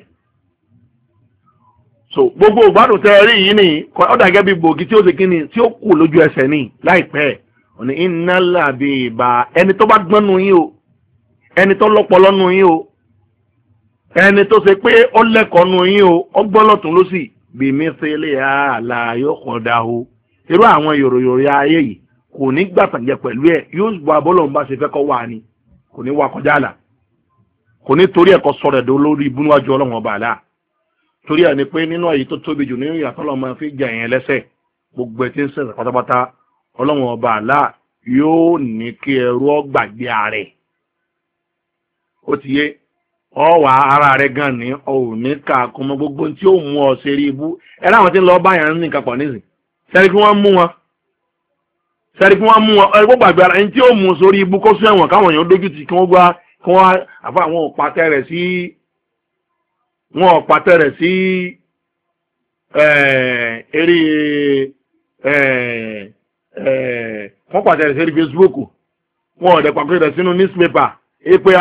so gbogbo ìgbádùn tẹ́ rí yìí ni ọ̀dà gẹ́gẹ́ bí bòógì tí ó ṣe kíni tí ó kù lójú ẹsẹ̀ ní láìpẹ́ òní iná làbí ìbá ẹni tó bá gbọ́n nu yín o ẹni tó lọ́pọlọ nu yín o ẹni tó ṣe pé ó lẹ́kọ̀ọ́ nu yín o ọgbọ́n lọ́tún ló sì bèmí fẹ́lẹ́ àlà yóò kàn dá o irú àwọn yòròyòrò ayé yìí kò ní gbàtànjẹ pẹ̀lú ẹ̀ yóò wà bọ́lọ̀ ń bá ṣe fẹ́ kọ́ wà ní kò ní wá kọjá àlà kò ní torí ẹ̀kọ́ sọ̀rọ̀ ẹ̀dọ́ lórí ibú níwájú ọlọ́run ọba àlá torí ẹ̀ ni pé nínú èyí tó tóbi jù nínú ìyàtọ̀ ọlọ́run máa fi jà yẹn lẹ́sẹ̀ gbogbo ẹ̀ tí ń sẹ̀sẹ̀ pátápátá ọlọ́run ọba àlá yóò ní kí ẹrú ọgbàgbé ààrẹ ó ti yé ọwà ara rẹ̀ gan ní òní ká kọmọ gbogbo tí ó mú ọ ṣe rí ibú ẹ láwọn tí ń lọ báyà ń ní nǹkan pọ̀ nísìn sẹ́rí kí wọ́n mú wọn ẹgbẹ́ gbàgbé ara ẹni tí ó mú sórí ibú kó sún ẹ̀wọ̀n káwọn èèyàn dójú ti kí wọ́n gbá kí wọ́n àfa àwọn òpàtẹ rẹ̀ sí eré wọ́n pàtẹ rẹ̀ sí Facebook wọ́n ọ̀dẹ̀ pàtẹ rẹ̀ sínú newspaper pé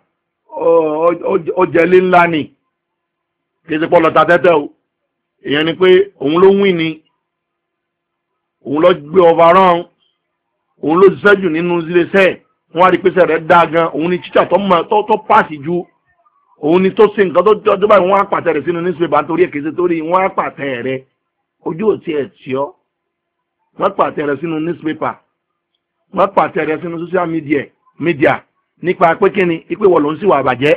ọjẹ́lé ńlá ni kì í ṣe pọ́ lọ́ta tẹ́tẹ́ o èèyàn ni pé òun ló win ni òun ló gbé overrun òun ló ṣiṣẹ́ jù nínú iléeṣẹ́ wọ́n á rí pèsè rẹ̀ dáa gan òun ni títà tó pàṣì ju òun ni tó ṣe nǹkan tó báyìí wọ́n á pàtẹ rẹ̀ sínú newspaper nítorí èkìtì torí wọ́n á pàtẹ rẹ̀ ojú òtí ẹ̀ tí ọ́ wọ́n pàtẹ rẹ̀ sínú newspaper wọ́n pàtẹ rẹ̀ sínú social media nípa pé kí ni ipé wọ́n ló ń síwà àbàjẹ́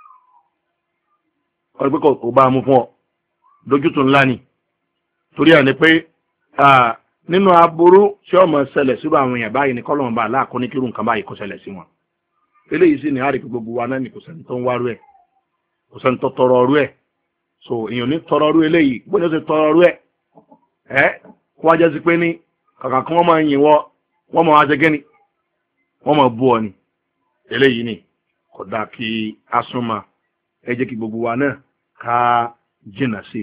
ọ̀rẹ́ pé kò bá mú fún ọ dójútùn ńlá ni torí ẹ̀ ni pé nínú aburú tí ọmọ ṣẹlẹ̀ síbò àwọn èèyàn báyìí ní kọ́lọ́mù bá aláàkọ́ ní kírù nǹkan báyìí kó ṣẹlẹ̀ sí wọn eléyìí sì ní àrí pé gbogbo wa náà ní kò sẹ́ni tó ń wárú ẹ̀ kò sẹ́ni tó tọrọ ọrú ẹ̀ so èèyàn ní tọrọ ọrú eléyìí bó ní ó ti tọrọ ọrú ẹ̀ kó wá jẹ́ sí pé ní kàkà kí wọ́n máa yìn wọ́n máa wá ṣe gẹ́ni wọ́n máa bú ọ ni eléyìí ni kò dáa kí a súnmọ́ ẹ jẹ́ kí gbogbo wa náà ká jìnnà sí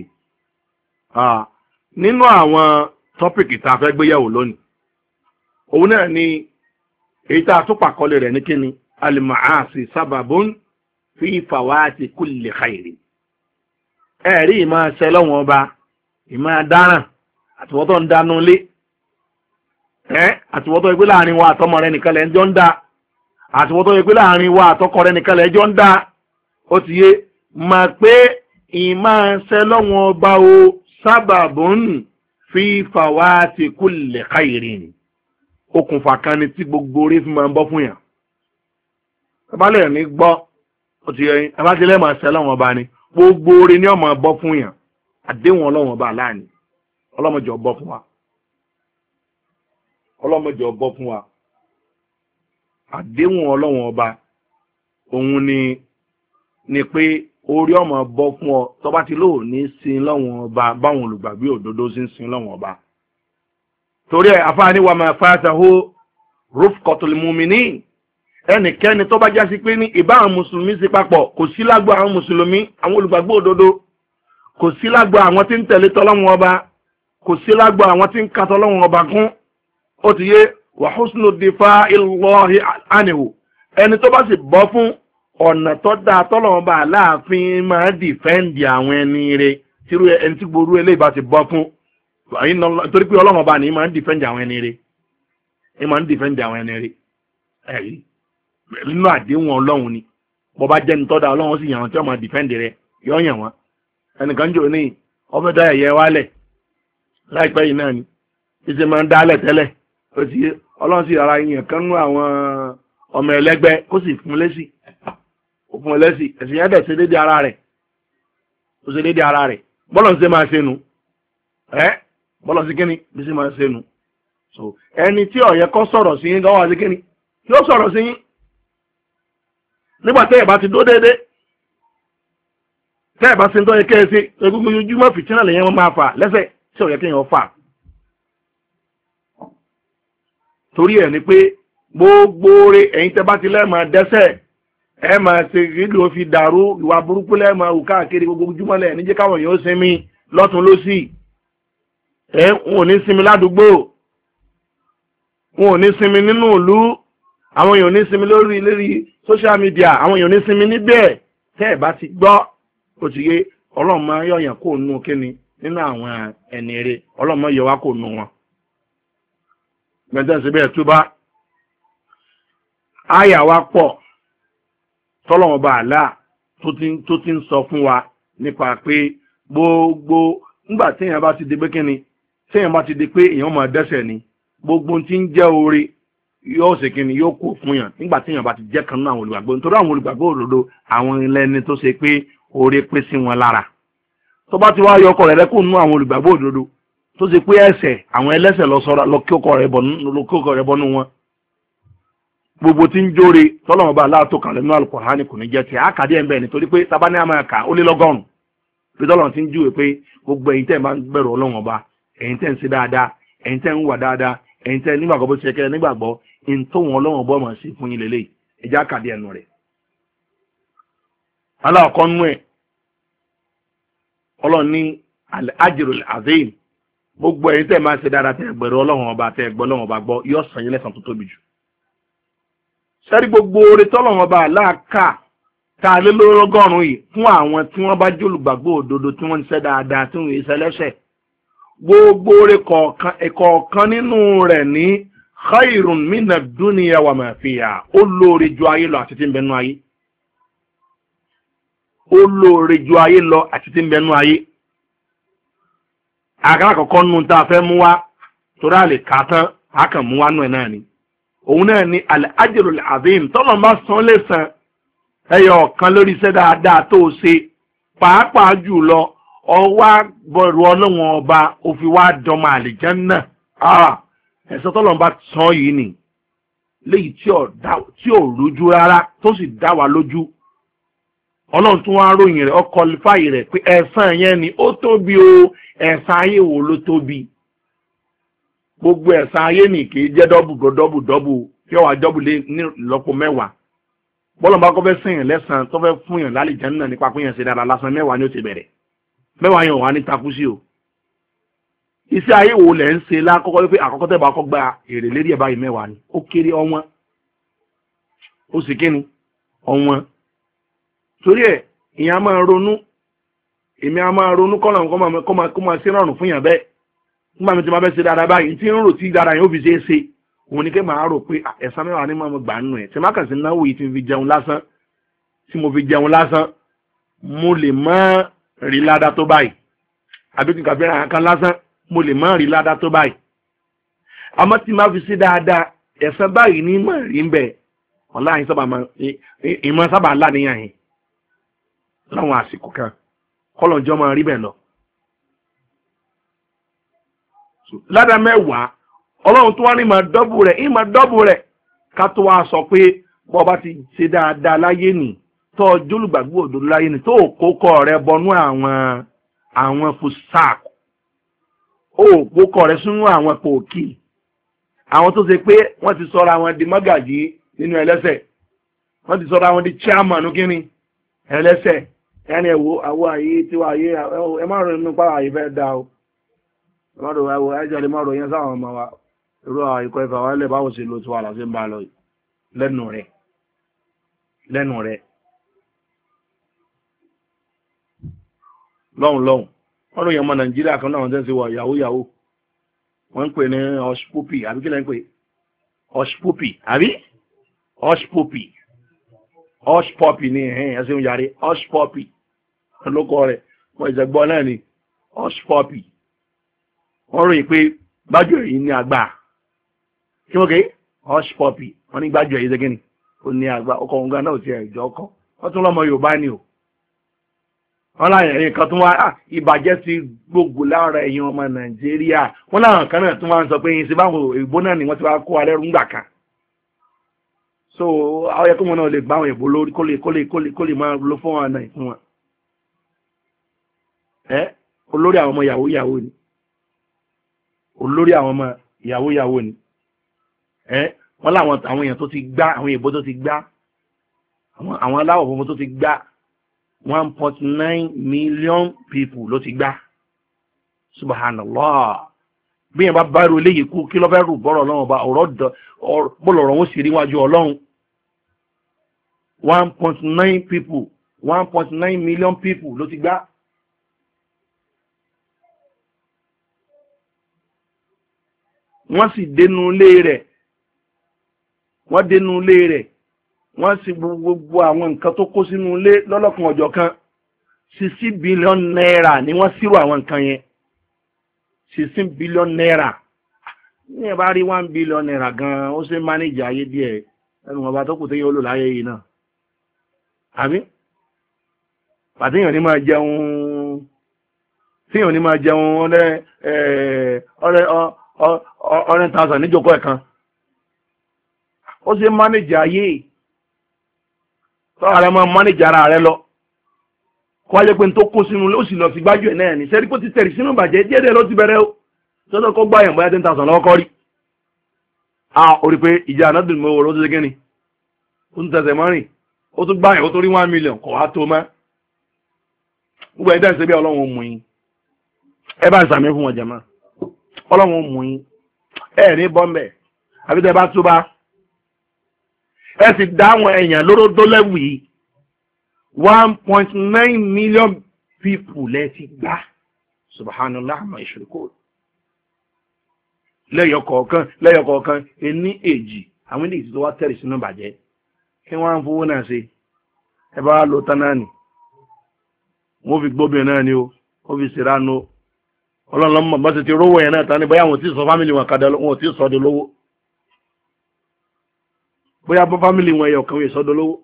nínú àwọn tọ́pìkì tá a fẹ́ gbéyàwó lónìí òun náà ni èyí tá a tún pàkọlẹ̀ rẹ̀ ní kíni al-ma'asi sababun fi fawati kulli khairi ẹ̀rí ìmọ̀ ṣẹ lọ́wọ́n ọba ìmọ̀ dáràn àtiwọ́tọ̀ ń dánú lé àtiwọ́tọ̀ ìpé láàrin wa àtọmọ rẹ̀ nìkan lẹ́ ń jọ ń dá àtiwọ́tọ̀ ìpé láàrin wa àtọkọ rẹ̀ nìkan lẹ́ jọ ń dá ó ti yé mà pé ìmọ̀ ṣẹ lọ́wọ́n ọba o sababun fi fawati kulli khairin okùnfà kan ni tí gbogbo orí fi máa ń bọ́ fún yàn ẹbálẹ̀ ní gbọ́ ó ti yẹn ẹbájẹ́lẹ́ máa ṣẹ lọ́wọ́n ọba ni gbogbo orí ní ọmọ bọ́ fún yàn àdéhùn ọlọ́wọ́n ọba láàní ọlọ́mọjọ bọ́ fún wa ọlọ́mọjọ bọ́ fún wa àdéhùn ọlọ́wọ́n ọba òun ni pé orí ọmọ bọ́ fún ọ tó bá ti lóò ní sin lọ́wọ́n ọba báwọn olùgbàgbé òdodo sí ń sin lọ́wọ́n ọba torí ẹ̀ afáàní wa máa fatahu rufqatul mu'minin ẹnikẹ́ni tó bá jásí pé ní ìbáwọn mùsùlùmí sí papọ̀ kò sí lágbo àwọn mùsùlùmí àwọn olùgbàgbé òdodo kò sí lágbo àwọn tí ń tẹ̀lé tọ́lọ́wọ́n ọba kò sí lágbo àwọn tí ń ka tọ́lọ́wọ́n ọba kún ó ti yé wa husnu difa'illahi anhu ẹni tó bá sì bọ́ fún ọ̀nà tó dáa tọ́lọ́wọ́n bá láàfin máa dìfẹ́ǹdì àwọn ẹni rẹ̀ tírú ẹni tí gbòòrú eléyìí bá ti bọ́ fún torí pé ọlọ́wọ́n bá ní máa ń dìfẹ́ǹdì àwọn ẹni rẹ̀ ẹ̀rí nínú àdéhùn ọlọ́run ni bọ́ bá jẹ́ni tọ́da ọlọ́run sì yàn wọ́n tí wọ́n máa dìfẹ́ǹdì rẹ̀ yọ yàn wọ́n ẹnìkan jò ní ọfẹ́ dá ẹ̀yẹ wálẹ̀ láìpẹ́ yìí náà ni ìṣe máa ń dálẹ̀ tẹ́lẹ̀ ó ti ọlọ́run sì rárá yìnyín kan nú àwọn ọmọ ẹlẹ́gbẹ́ kó sì fún lésì ẹ̀sìn yẹn dẹ̀ ṣe déédéé ara rẹ̀ ó ṣe déédéé ara rẹ̀ bọ́lọ̀ ń ṣe máa ṣe nu bọ́lọ̀ sí kíni bí ṣe máa ṣe nu so ẹni tí ọ̀yẹ́ kọ́ sọ̀rọ̀ sí yín lọ́wọ́ sí kíni yóò sọ̀rọ̀ sí yín nígbà tẹ́ ẹ̀ bá ti dó déédéé tẹ́ ẹ̀ bá ṣe ń tọ́ yẹ kẹ́ ẹ ṣe egungun ojúmọ́ fìtínà lẹ́yìn wọn máa fà lẹ́sẹ̀ tí ọ̀yẹ́ kéèyàn fà torí ẹ̀ ni pé gbogbo rẹ̀ ẹ̀yin tẹ́ bá ti lẹ́ẹ̀ máa dẹ́sẹ̀ ẹ máa ṣe ìlú ó fi dàrú ìwà burúkú lẹ́ẹ̀ máa wù káàkiri gbogbo ojúmọ́ lẹ̀ níjẹ́ káwọn èèyàn ó sinmi lọ́tún lósì wọn ò ní sinmi ládùúgbò wọn ò ní sinmi nínú ìlú àwọn èèyàn ò ní sinmi lórí social media àwọn èèyàn ò ní sinmi níbẹ̀ tẹ́ ẹ̀ bá ti gbọ́ ó ti yé ọlọ́run máa yọ̀yàn kó nù kíni nínú àwọn ẹni rẹ̀ ọlọ́run máa yọ wá kó nù wọn gbẹ̀dẹ̀ síbẹ̀ túbá àyà wa pọ̀ tọ́lọ́wọ́n bá àlá tó ti ń sọ fún wa nípa pé gbogbo nígbà téèyàn bá ti di pé kíni téèyàn bá ti di pé èèyàn máa dẹ́ṣẹ̀ ni gbogbo tí ń jẹ́ oore yóò ṣe kíni yóò kó fún yàn nígbà tí yàn bá ti jẹ́ kan nínú àwọn olùgbàgbọ́ nítorí àwọn olùgbàgbọ́ òdodo àwọn ẹlẹ́ni tó ṣe pé oore pé sí wọn lára tó bá ti wá yọ ọkọ rẹ̀ lẹ́kùn nínú àwọn olùgbàgbọ́ òdodo tó ṣe pé ẹ̀ṣẹ̀ àwọn ẹlẹ́ṣẹ̀ lọ sọ́ra lọ kí ọkọ rẹ̀ bọ́nú wọn gbogbo tí ń jóore tọ́lọ́wọ́n bá aláàtò kan lẹ́nu Al-Qur'ani kò ní jẹ́ ti àkàdé ẹ̀ ń bẹ̀ nítorí pé tabani àmà kà ó lé lọ́gọ́rùn pé tọ́lọ́wọ́n ti ń júwe pé gbogbo ẹ̀yin tẹ́ ẹ̀ máa ń bẹ̀rù Ọlọ́run ọba ẹ̀yin tẹ́ ń ṣe dáadáa ẹ̀yin tẹ́ ń wà dáadáa ẹ̀yin tẹ́ nígbàgbọ́ bó ṣe kẹ́ nígbàgbọ́ in tó wọn Ọlọ́run ọba mọ̀ sí fún yín lélẹ̀ ẹ̀já àkàdé ẹnu rẹ̀ aláàkọ́ nú ẹ̀ Ọlọ́run ní al-ajrul azim gbogbo ẹ̀yin tẹ́ máa ṣe dáadáa tẹ́ bẹ̀rù Ọlọ́run ọba tẹ́ gbọ́ Ọlọ́run ọba gbọ́ yóò san yín lẹ́san tó tóbi jù sẹ́rí gbogbo oore tọ́lọ́run ọba aláàkà tá a lé lọ́gọ́rùn-ún yìí fún àwọn tí wọ́n bá jólùgbàgbọ́ òdodo tí wọ́n ń ṣe dáadáa tí wọ́n ń ṣe lẹ́sẹ̀ gbogbo oore kọ̀ọ̀kan nínú rẹ̀ ní khairun mina dunya wa ma fiha ó lóore ju ayé lọ àti tí ń bẹnu ayé ó lóore ju ayé lọ àti tí ń bẹnu ayé àkàrà kọ̀ọ̀kan nínú tá a fẹ́ mú wá torí àlè kà tán a kàn mú wá nù ẹ̀ náà ni òun náà ni al-ajrul azim tọ́lọ̀ bá san lẹ́san ẹyọ kan lórí iṣẹ́ dáadáa tó ṣe pàápàá jùlọ ọwá bọ̀rù Ọlọ́run ọba òfin wá dọmọ àlìjánnà ẹ̀san tọ́lọ̀ bá san yìí ni léyìí tí ò rújú rárá tó sì dá wa lójú Ọlọ́run tún wá ròyìn rẹ̀ ó kọlifáì rẹ̀ pé ẹ̀san yẹn ni ó tóbi o ẹ̀san ayé wo ló tóbi gbogbo ẹ̀san ayé ní kì í jẹ́ dọ́bù kí ọwà dọ́bù lé ní lọ́pọ̀ mẹ́wàá bọ́lọ̀ bá kọ́ fẹ́ sìn yàn lẹ́san tó fẹ́ fún yàn lálìjánnà nípa pé yàn ṣe dára lásán mẹ́wàá ni ó ti bẹ̀rẹ̀ mẹ́wàá yàn wà ní takú sí o iṣẹ́ ayé wo lẹ̀ ń ṣe lákọ́kọ́ pé àkọ́kọ́ tẹ́ bá kọ́ gba èrè lérí ẹ̀ báyìí mẹ́wàá ni ó kéré ọwọ́n ó sì kíni ọwọ́n torí ẹ̀ ìyẹn a máa ronú èmi a máa ronú kọ́lọ̀ kó máa ṣe rọrùn fún yàn bẹ́ẹ̀ nígbà mi ti máa bẹ́ ṣe dáadáa báyìí tí ń rò tí dáadáa yóò fi ṣe é ṣe òun ni kí máa rò pé ẹ̀san mẹ́wàá ní máa gbà nù ẹ̀ tí má kàn sí náwó yìí tí mo fi jẹun lásán mo lè má rí ládá tó báyìí àbí kí n kàfẹ́ ra kan lásán mo lè má rí ládá tó báyìí àmọ́ tí má fi ṣe dáadáa ẹ̀san báyìí ní mọ̀ rí ń bẹ̀ ọ̀la ìmọ̀ sábà ńlá níyàn yìí láwọn àsìkò kan kọ́lọ̀njọ́ máa rí bẹ̀ lọ ládá mẹ́wàá Ọlọ́run tó wá ní máa dọ́bù rẹ̀ ká tó wá sọ pé bọ́ bá ti ṣe dáadáa láyé nì tó jólùgbàgbọ́ òdodo láyé nì tó kókọ rẹ̀ bọnú àwọn fusaq ó kókọ rẹ̀ sínú àwọn pòkì àwọn tó ṣe pé wọ́n ti sọra wọn di mágàjí nínú ẹlẹ́ṣẹ̀ wọ́n ti sọra wọn di chairman kíni ẹlẹ́ṣẹ̀ ẹni ẹ̀wò àwọ̀ ayé tiwa ayé ẹ má rìn nípa àyè fẹ́ dá o lọ́dọ̀ ẹwọ ẹjọ́ lè mọ́rọ̀ yẹn sáwọn ọmọ wa irú ikọ̀ ẹfà wà lẹ́ báwo sí ló tí wà lọ sí ń bá lọ lẹ́nu rẹ̀ lọ́hùn wọ́n ròyìn ọmọ Nàìjíríà kan náà tẹ́ sí wọ yahoo wọ́n ń pè ní ọ̀ṣpópì àbí kí lẹ́ ń pè ọ̀ṣpópì àbí ọ̀ṣpópì ní ẹ̀sìn yàrí ọ̀ṣpópì lókọ rẹ̀ wọ́n ìjẹ̀gbọ́ náà ni ọ̀ṣpópì wọ́n ròyìn pé gbájú èyí ní àgbà kí wọ́n kẹ́ hush puppy wọ́n ní gbájú èyí ṣẹ́gẹ́ni ó ní àgbà ọkọ̀ ọ̀gá náà ti ẹ̀jọ́ ọkọ̀ wọ́n tún lọ́mọ Yorùbá ni o wọ́n láyìn ẹ̀yìn kan tún wá ìbàjẹ́ ti gbogbo lára ẹ̀yìn ọmọ Nàìjíríà wọ́n láwọn kan náà tún wá ń sọ pé yín sí báwọn èèbó náà ni wọ́n ti wá kó alẹ́ rúngbà kan so àwọn ẹ̀kọ́ wọn náà lè gbá àwọn èèbó lórí kó lè máa lo fún wọn náà fún wọn olórí àwọn ọmọ yahoo ni olórí àwọn ọmọ yahoo ni wọ́n láwọn àwọn èèyàn tó ti gbá àwọn èèbó tó ti gbá àwọn aláwọ̀ funfun tó ti gbá 1.9 million people ló ti gbá subhanallah bí yẹn bá bárò léyìí kú kí ló fẹ́ rù bọ́rọ̀ Ọlọ́run bá bọ́lọ̀rọ̀ wọn sì rí wájú Ọlọ́run 1.9 people 1.9 million people ló ti gbá wọ́n sì dénú ilé rẹ̀ wọ́n sì gbogbo àwọn nǹkan tó kó sínú ilé lọ́lọ́kan ọjọ́ kan 16 billion naira ni wọ́n ṣírò àwọn nǹkan yẹn 16 billion naira ní ẹ bá rí 1 billion naira gan ó ṣe manage ayé díẹ̀ ẹnu wọn bá tó kù téèyàn ó lò láyé yìí náà àbí pàtíyàn ní máa jẹun tíyàn ní máa jẹun ọ̀rẹ́ thousand níjókòó ẹ̀kan ó ṣe manage ayé tó ààrẹ máa manage ara rẹ lọ kó wáyé pé n tó kó sínú ó sì lọ sí gbájú ẹ̀ náà ní sẹ́rí pé ó ti tẹ̀rì sínú ìbàjẹ́ díẹ̀ ló ti bẹ̀rẹ̀ ó tọ́jọ́ kó gbá yẹn bóyá 10,000 lọ́kọ́ rí ó rí pé ìjà anádùn mọ́ oró tó ṣe kíni ó tún tẹ̀sẹ̀ mọ́rin ó tún gbá yẹn ó tó rí 1 million kọ̀ wá tó mọ́ gbogbo ẹ̀dá ìṣẹ́ bí ọlọ́run mú yín ẹ bá ń sàmì fún wọn jẹ̀mọ́ ọlọ́run mú yín ẹ ní bọ́m̀bẹ̀ àbí tẹ́ bá tó bá ẹ sì dá àwọn èèyàn lóró tó lẹ́wù yìí 1.9 million people lẹ́ ti gbá subhanallah ma ìṣirikó lẹ́yọkọ̀ọ̀kan ẹni èjì àwọn ilé ìtìtò wá tẹ̀rì sínú bàjẹ́ kí wọ́n á fowó náà ṣe ẹ bá lọ tán náà nì wọ́n fi gbóbìnrin náà ni ó fi ṣèrànú ọlọ́lọ́mọ bá ti ti rówó yẹn náà tán ní bóyá wọn ti sọ fámìlì wọn kadà wọn ti sọ di lówó bóyá bọ́ fámìlì wọn ẹ̀yọ̀ kan yẹ sọ di lówó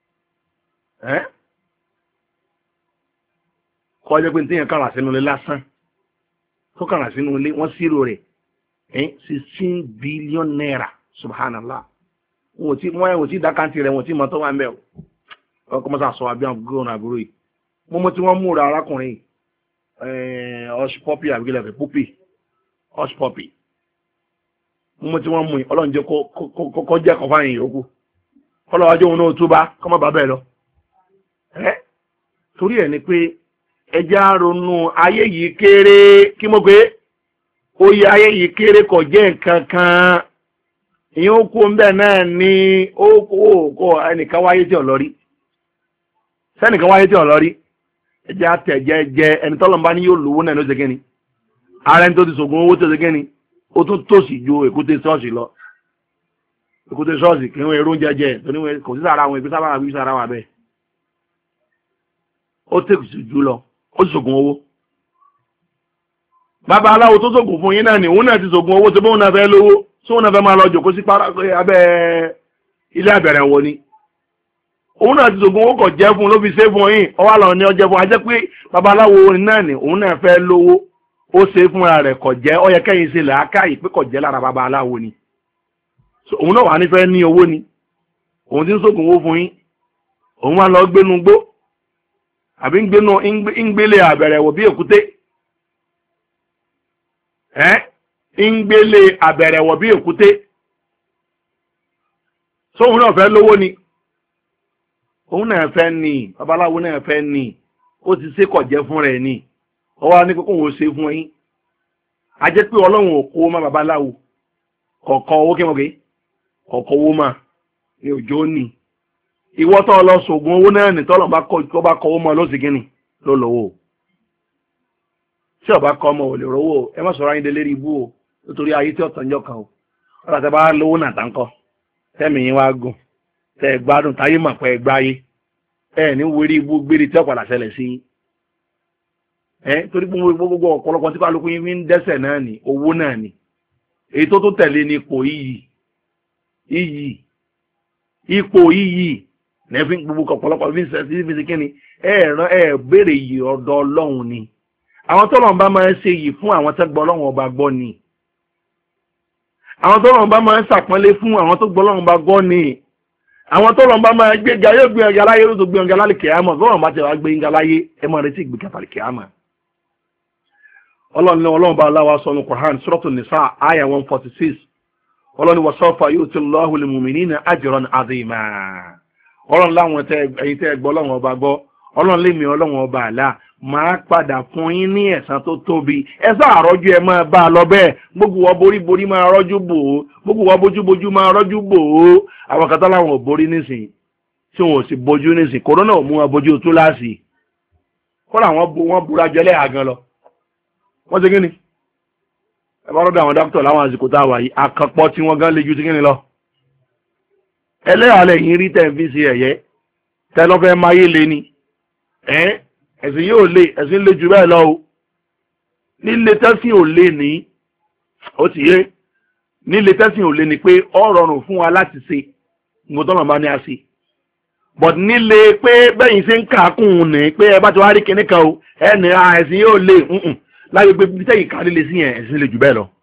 kọ́ jẹ́ pé ní tíyẹn kàrà sínú ilé lásán tó kàrà sínú ilé wọ́n sírò rẹ̀ 16 billion naira subhanallah wọ́n ti dákàntì rẹ̀ wọ́n ti mọ́ tó wà ń bẹ̀ ọkọ̀ mọ́sá sọ àbí àwọn gómìnà àbúrò yìí mo tí wọ́n múra arákùnrin hush puppy àbíkílẹ̀ fẹ́ puppy hush puppy mo tí wọ́n mú ọlọ́run jẹ́ kọ́ jẹ́ kọ́ fáyìn yòókù ọlọ́wájú òun náà tó bá kọ́ mọ́ bàbá ẹ̀ lọ torí ẹ̀ ni pé ẹjá ronú ayé yìí kéré kí mo pé oyè ayé yìí kéré kò jẹ́ nǹkan kan ìyẹn ó kó ń bẹ̀ náà ní ó kó ẹnìkan wáyé tí ò lọ rí sẹ́nìkan wáyé tí ò lọ rí ẹjẹ́ àtẹ̀jẹ́ ẹni tọ́lọ́mbá ní yóò lówó náà ló ṣe kíni ara ẹni tó ti sògùn owó tó ṣe kíni ó tún tòsí ju èkúté ṣọ́ọ̀ṣì lọ èkúté ṣọ́ọ̀ṣì kí wọ́n èrò oúnjẹ jẹ tó ní kò sí sára àwọn ìgbésà bá wí sára wà bẹ́ẹ̀ ó tèkùsì jù lọ ó sì sògùn owó bàbá aláwo tó sògùn fún yín náà ni òun náà ti sògùn owó tó bóun náà fẹ́ lówó tó wọn náà fẹ́ máa lọ jòkó sí abẹ́ ilé àbẹ̀rẹ̀ wọ ni òun náà ti sògùn owó kọ̀ jẹ́ fún ló fi ṣe fún yín ọwọ́ àlọ́ ni ọjẹ́ fún ajẹ́ pé babaláwo náà ni òun náà fẹ́ lówó ó ṣe fúnra rẹ̀ kọ̀ jẹ́ ó yẹ kẹ́yìn ṣe làákàyè pé kọ̀ jẹ́ lára babaláwo ni òun náà wà nífẹ̀ẹ́ ní owó ni òun ti ń sògùn owó fún yín òun wá lọ gbénu gbó àbí ń gbélé àbẹ̀rẹ̀ wò bí èkúté ń gbélé àbẹ̀rẹ̀ wò bí èkúté sóhun náà fẹ́ lówó ni òun náà fẹ́ ní babaláwo náà fẹ́ ní ó ti ṣe kọ̀jẹ́ fún rẹ̀ ní ọwọ́ ní kókò wọ́n ṣe fún yín a jẹ́ pé ọlọ́run ò kó má babaláwo kọ̀ọ̀kan owó kémọ̀ké kọ̀ọ̀kan owó mà ní òjò ní ìwọ́ tó lọ sògùn owó náà ní tọ́lọ̀ bá kọ́ owó mọ́ ló sì gíní ló lówó tí ọba kọ́ ọmọ ò lè rówó ẹ má sọ̀rọ̀ ayé délé rí ibú o nítorí ayé tí ọ̀tọ̀ ń jọ kan o ọ̀rọ̀ àti bá lówó náà táǹkọ́ tẹ́mi yín wá gùn tẹ́ gbádùn táyé mà pẹ́ gbáyé ní wérí ibú gbére tí ọ̀padà ṣẹlẹ̀ sí torí gbogbo ọ̀pọ̀lọpọ̀ tí kálukú yín fi ń dẹ́ṣẹ̀ náà ní owó náà ní èyí tó tẹ̀lé ní ipò iyì nẹ́fín gbogbo ọ̀pọ̀lọpọ̀ fi ń sẹ́sí fi sí kíni béèrè yìí ọ̀dọ̀ ọlọ́run ni àwọn tọ́lọ́run bá máa ń ṣe yìí fún àwọn tó gbọ́ ọlọ́run ọba gbọ́ ni àwọn tọ́lọ́run bá máa ń ṣàpọ́nlé fún àwọn tó gbọ́ ọlọ́run ọba gbọ́ ni àwọn tọ́lọ́run bá máa gbéga yóò gbé ọjà láyé ló tó gbé ọjà lálẹ́ kìámọ̀ tọ́lọ́run bá ti wá gbé ọjà láyé ẹ máa retí ìgbé kẹfà kìámọ̀ ọlọ́run bá aláwa sọ ní Qur'an Suratul Nisa aya 146 ọlọ́run wa sawfa yu'ti Allahu lil mu'minina ajran 'azima ọlọ́run láwọn ẹ̀yin tẹ́ gbọ́ ọlọ́run ọba gbọ́ ọlọ́run lémi ọlọ́run ọba àlá máa padà fún yín ní ẹ̀san tó tóbi ẹ̀san àrọ́jú ẹ máa bá a lọ bẹ́ẹ̀ gbogbo wa borí máa rọ́jú bò ó gbogbo wa bójú máa rọ́jú bò ó àwọn kan tó láwọn ò borí nísìn tí wọn ò sì bójú nísìn kòrónà ò mú wọn bójú tó láàsì kọ́lá wọn búra jẹlẹ́ àgàn lọ wọ́n ṣe kí ni ẹ bá rọ́dọ̀ àwọn dókítà láwọn àsìkò tá a wà yìí àkànpọ̀ tí wọ́n gan le ju ti kí ni lọ ẹlẹ́yàlẹ̀ yìí rí tẹ̀fíìsì ẹ̀yẹ́ tẹ́lọ́fẹ́ máyé lé ní ẹ̀sìn yóò lé ẹ̀sìn lé jù bẹ́ẹ̀ lọ o líle tẹ́sìn ò lé ní ó ti yé nílé tẹ́sìn ò lè ní pé ó rọrùn fún wa láti ṣe nǹkan tọ́lọ̀ bá ní a ṣe but nílé pé bẹ́yìn ṣe ń kàákùn ní pé ẹ bá ti wá rí kinní kan o ẹni ẹ̀sìn yóò lè láyé pé bí tẹ́yìn kárí lè sí yẹn ẹ̀sìn lè jù bẹ́ẹ̀ lọ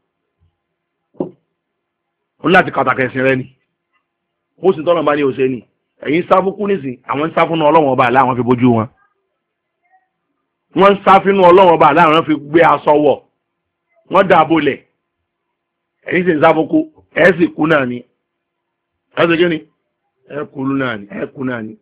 ó ní láti kàtàkì ẹ̀sìn rẹ ni ó sì tọ́lọ̀ bá ní òṣè ni ẹ̀yin sá fún kú nísìn àwọn ń sá fún ọlọ́wọ́n ọba àlá àwọn fi bójú wọn wọ́n ń sá fún ọlọ́wọ́n ọba àlá àwọn fi gbé aṣọ wọ̀ wọ́n dà bolẹ̀ ẹ̀yin sì ń sá fún kú ẹ̀ sì kú náà ni ẹ̀ sì kí ni ẹ̀ kú náà ni ẹ̀ kú náà ni.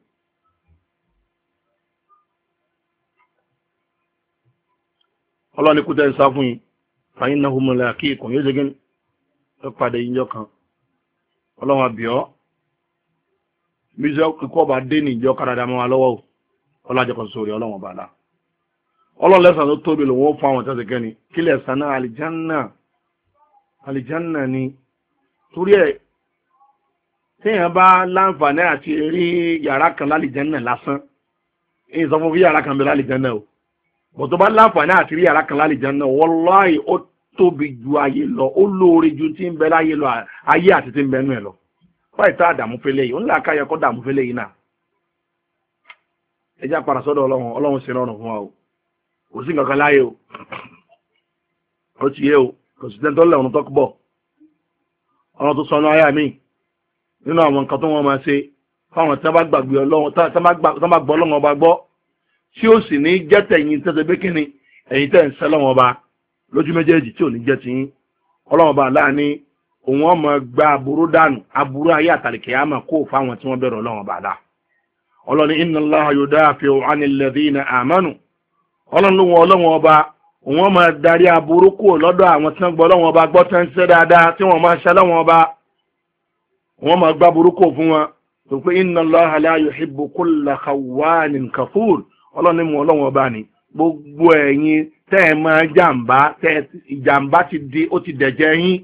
ọlọ́ni kú tẹ́ ń sá fún yín fàyín náà humula kí ikùn yóò ṣe kí ni ẹ padà yín jọ kan ọlọ́run àbíọ́ bíṣọ́ kíkọ́ bá dé ní ìjọ káradà mọ́ wa lọ́wọ́ o ọlọ́jọ́kọ̀ sórí ọlọ́run bàdá ọlọ́run lẹ́sàn tó tóbi lòun ó fún àwọn tẹ́sẹ̀ kẹ́ni kí lẹ́sàn náà àlìjánà ni torí ẹ̀ téèyàn bá láǹfààní àti rí yàrá kan lálìjánà lásán èyí sọ fún yàrá kan bẹ lálìjánà o bọ̀ tó bá láǹfààní àti rí yàrá kan lálìjánà wọ́láì ó tóbi ju ayé lọ ó lóore ju tí ń bẹ láyé lọ ayé àti tí ń bẹ nú ẹ lọ báyìí tá àdàmú fẹlẹ yìí ó ń là káyọ kó dàmú fẹlẹ yìí náà ẹjẹ àpàrà sọ́dọ̀ Ọlọ́run sí rọrùn fún wa o kò sí nǹkan láyé o ó ti yé o kò sí tẹ́ntọ́ lẹ́wọ̀n tó bọ̀ ọ̀rọ̀ tó sọnù ayá mi nínú àwọn nǹkan tó wọ́n máa ṣe fáwọn tí wọ́n bá gbàgbé Ọlọ́run tí wọ́n bá gbọ́ Ọlọ́run ọba gbọ́ tí ó sì ní jẹ́ tẹ̀yìn tẹ́sẹ̀ bí kíni ẹ̀yìn tẹ̀ ń sẹ́ lọ́wọ́ ọba lójú méjèèjì tí ò ní jẹ́ tiyín Ọlọ́run ọba láàánú òun ọmọ gba aburú dànù aburú ayé àtàlìkè àmà kó fáwọn tí wọ́n bẹ̀rù Ọlọ́run ọba dá Ọlọ́run inna Allaha yudafi'u 'anil ladhina amanu Ọlọ́run ọba òun ọmọ darí aburú kó lọ́dọ̀ àwọn tí wọ́n gbọ́ Ọlọ́run ọba gbọ́ tán ṣe dáadáa tí wọ́n máa ṣe Ọlọ́run ọba wọ́n máa gba aburú kó fún wọn tó pé inna Allaha la yuhibbu kulla khawwanin kafur Ọlọ́run mú Ọlọ́run ọba ni gbogbo ẹ̀yin tẹ́ ẹ máa jàǹbá tẹ́ ìjàǹbá ti di ó ti dẹ̀jẹ̀ yín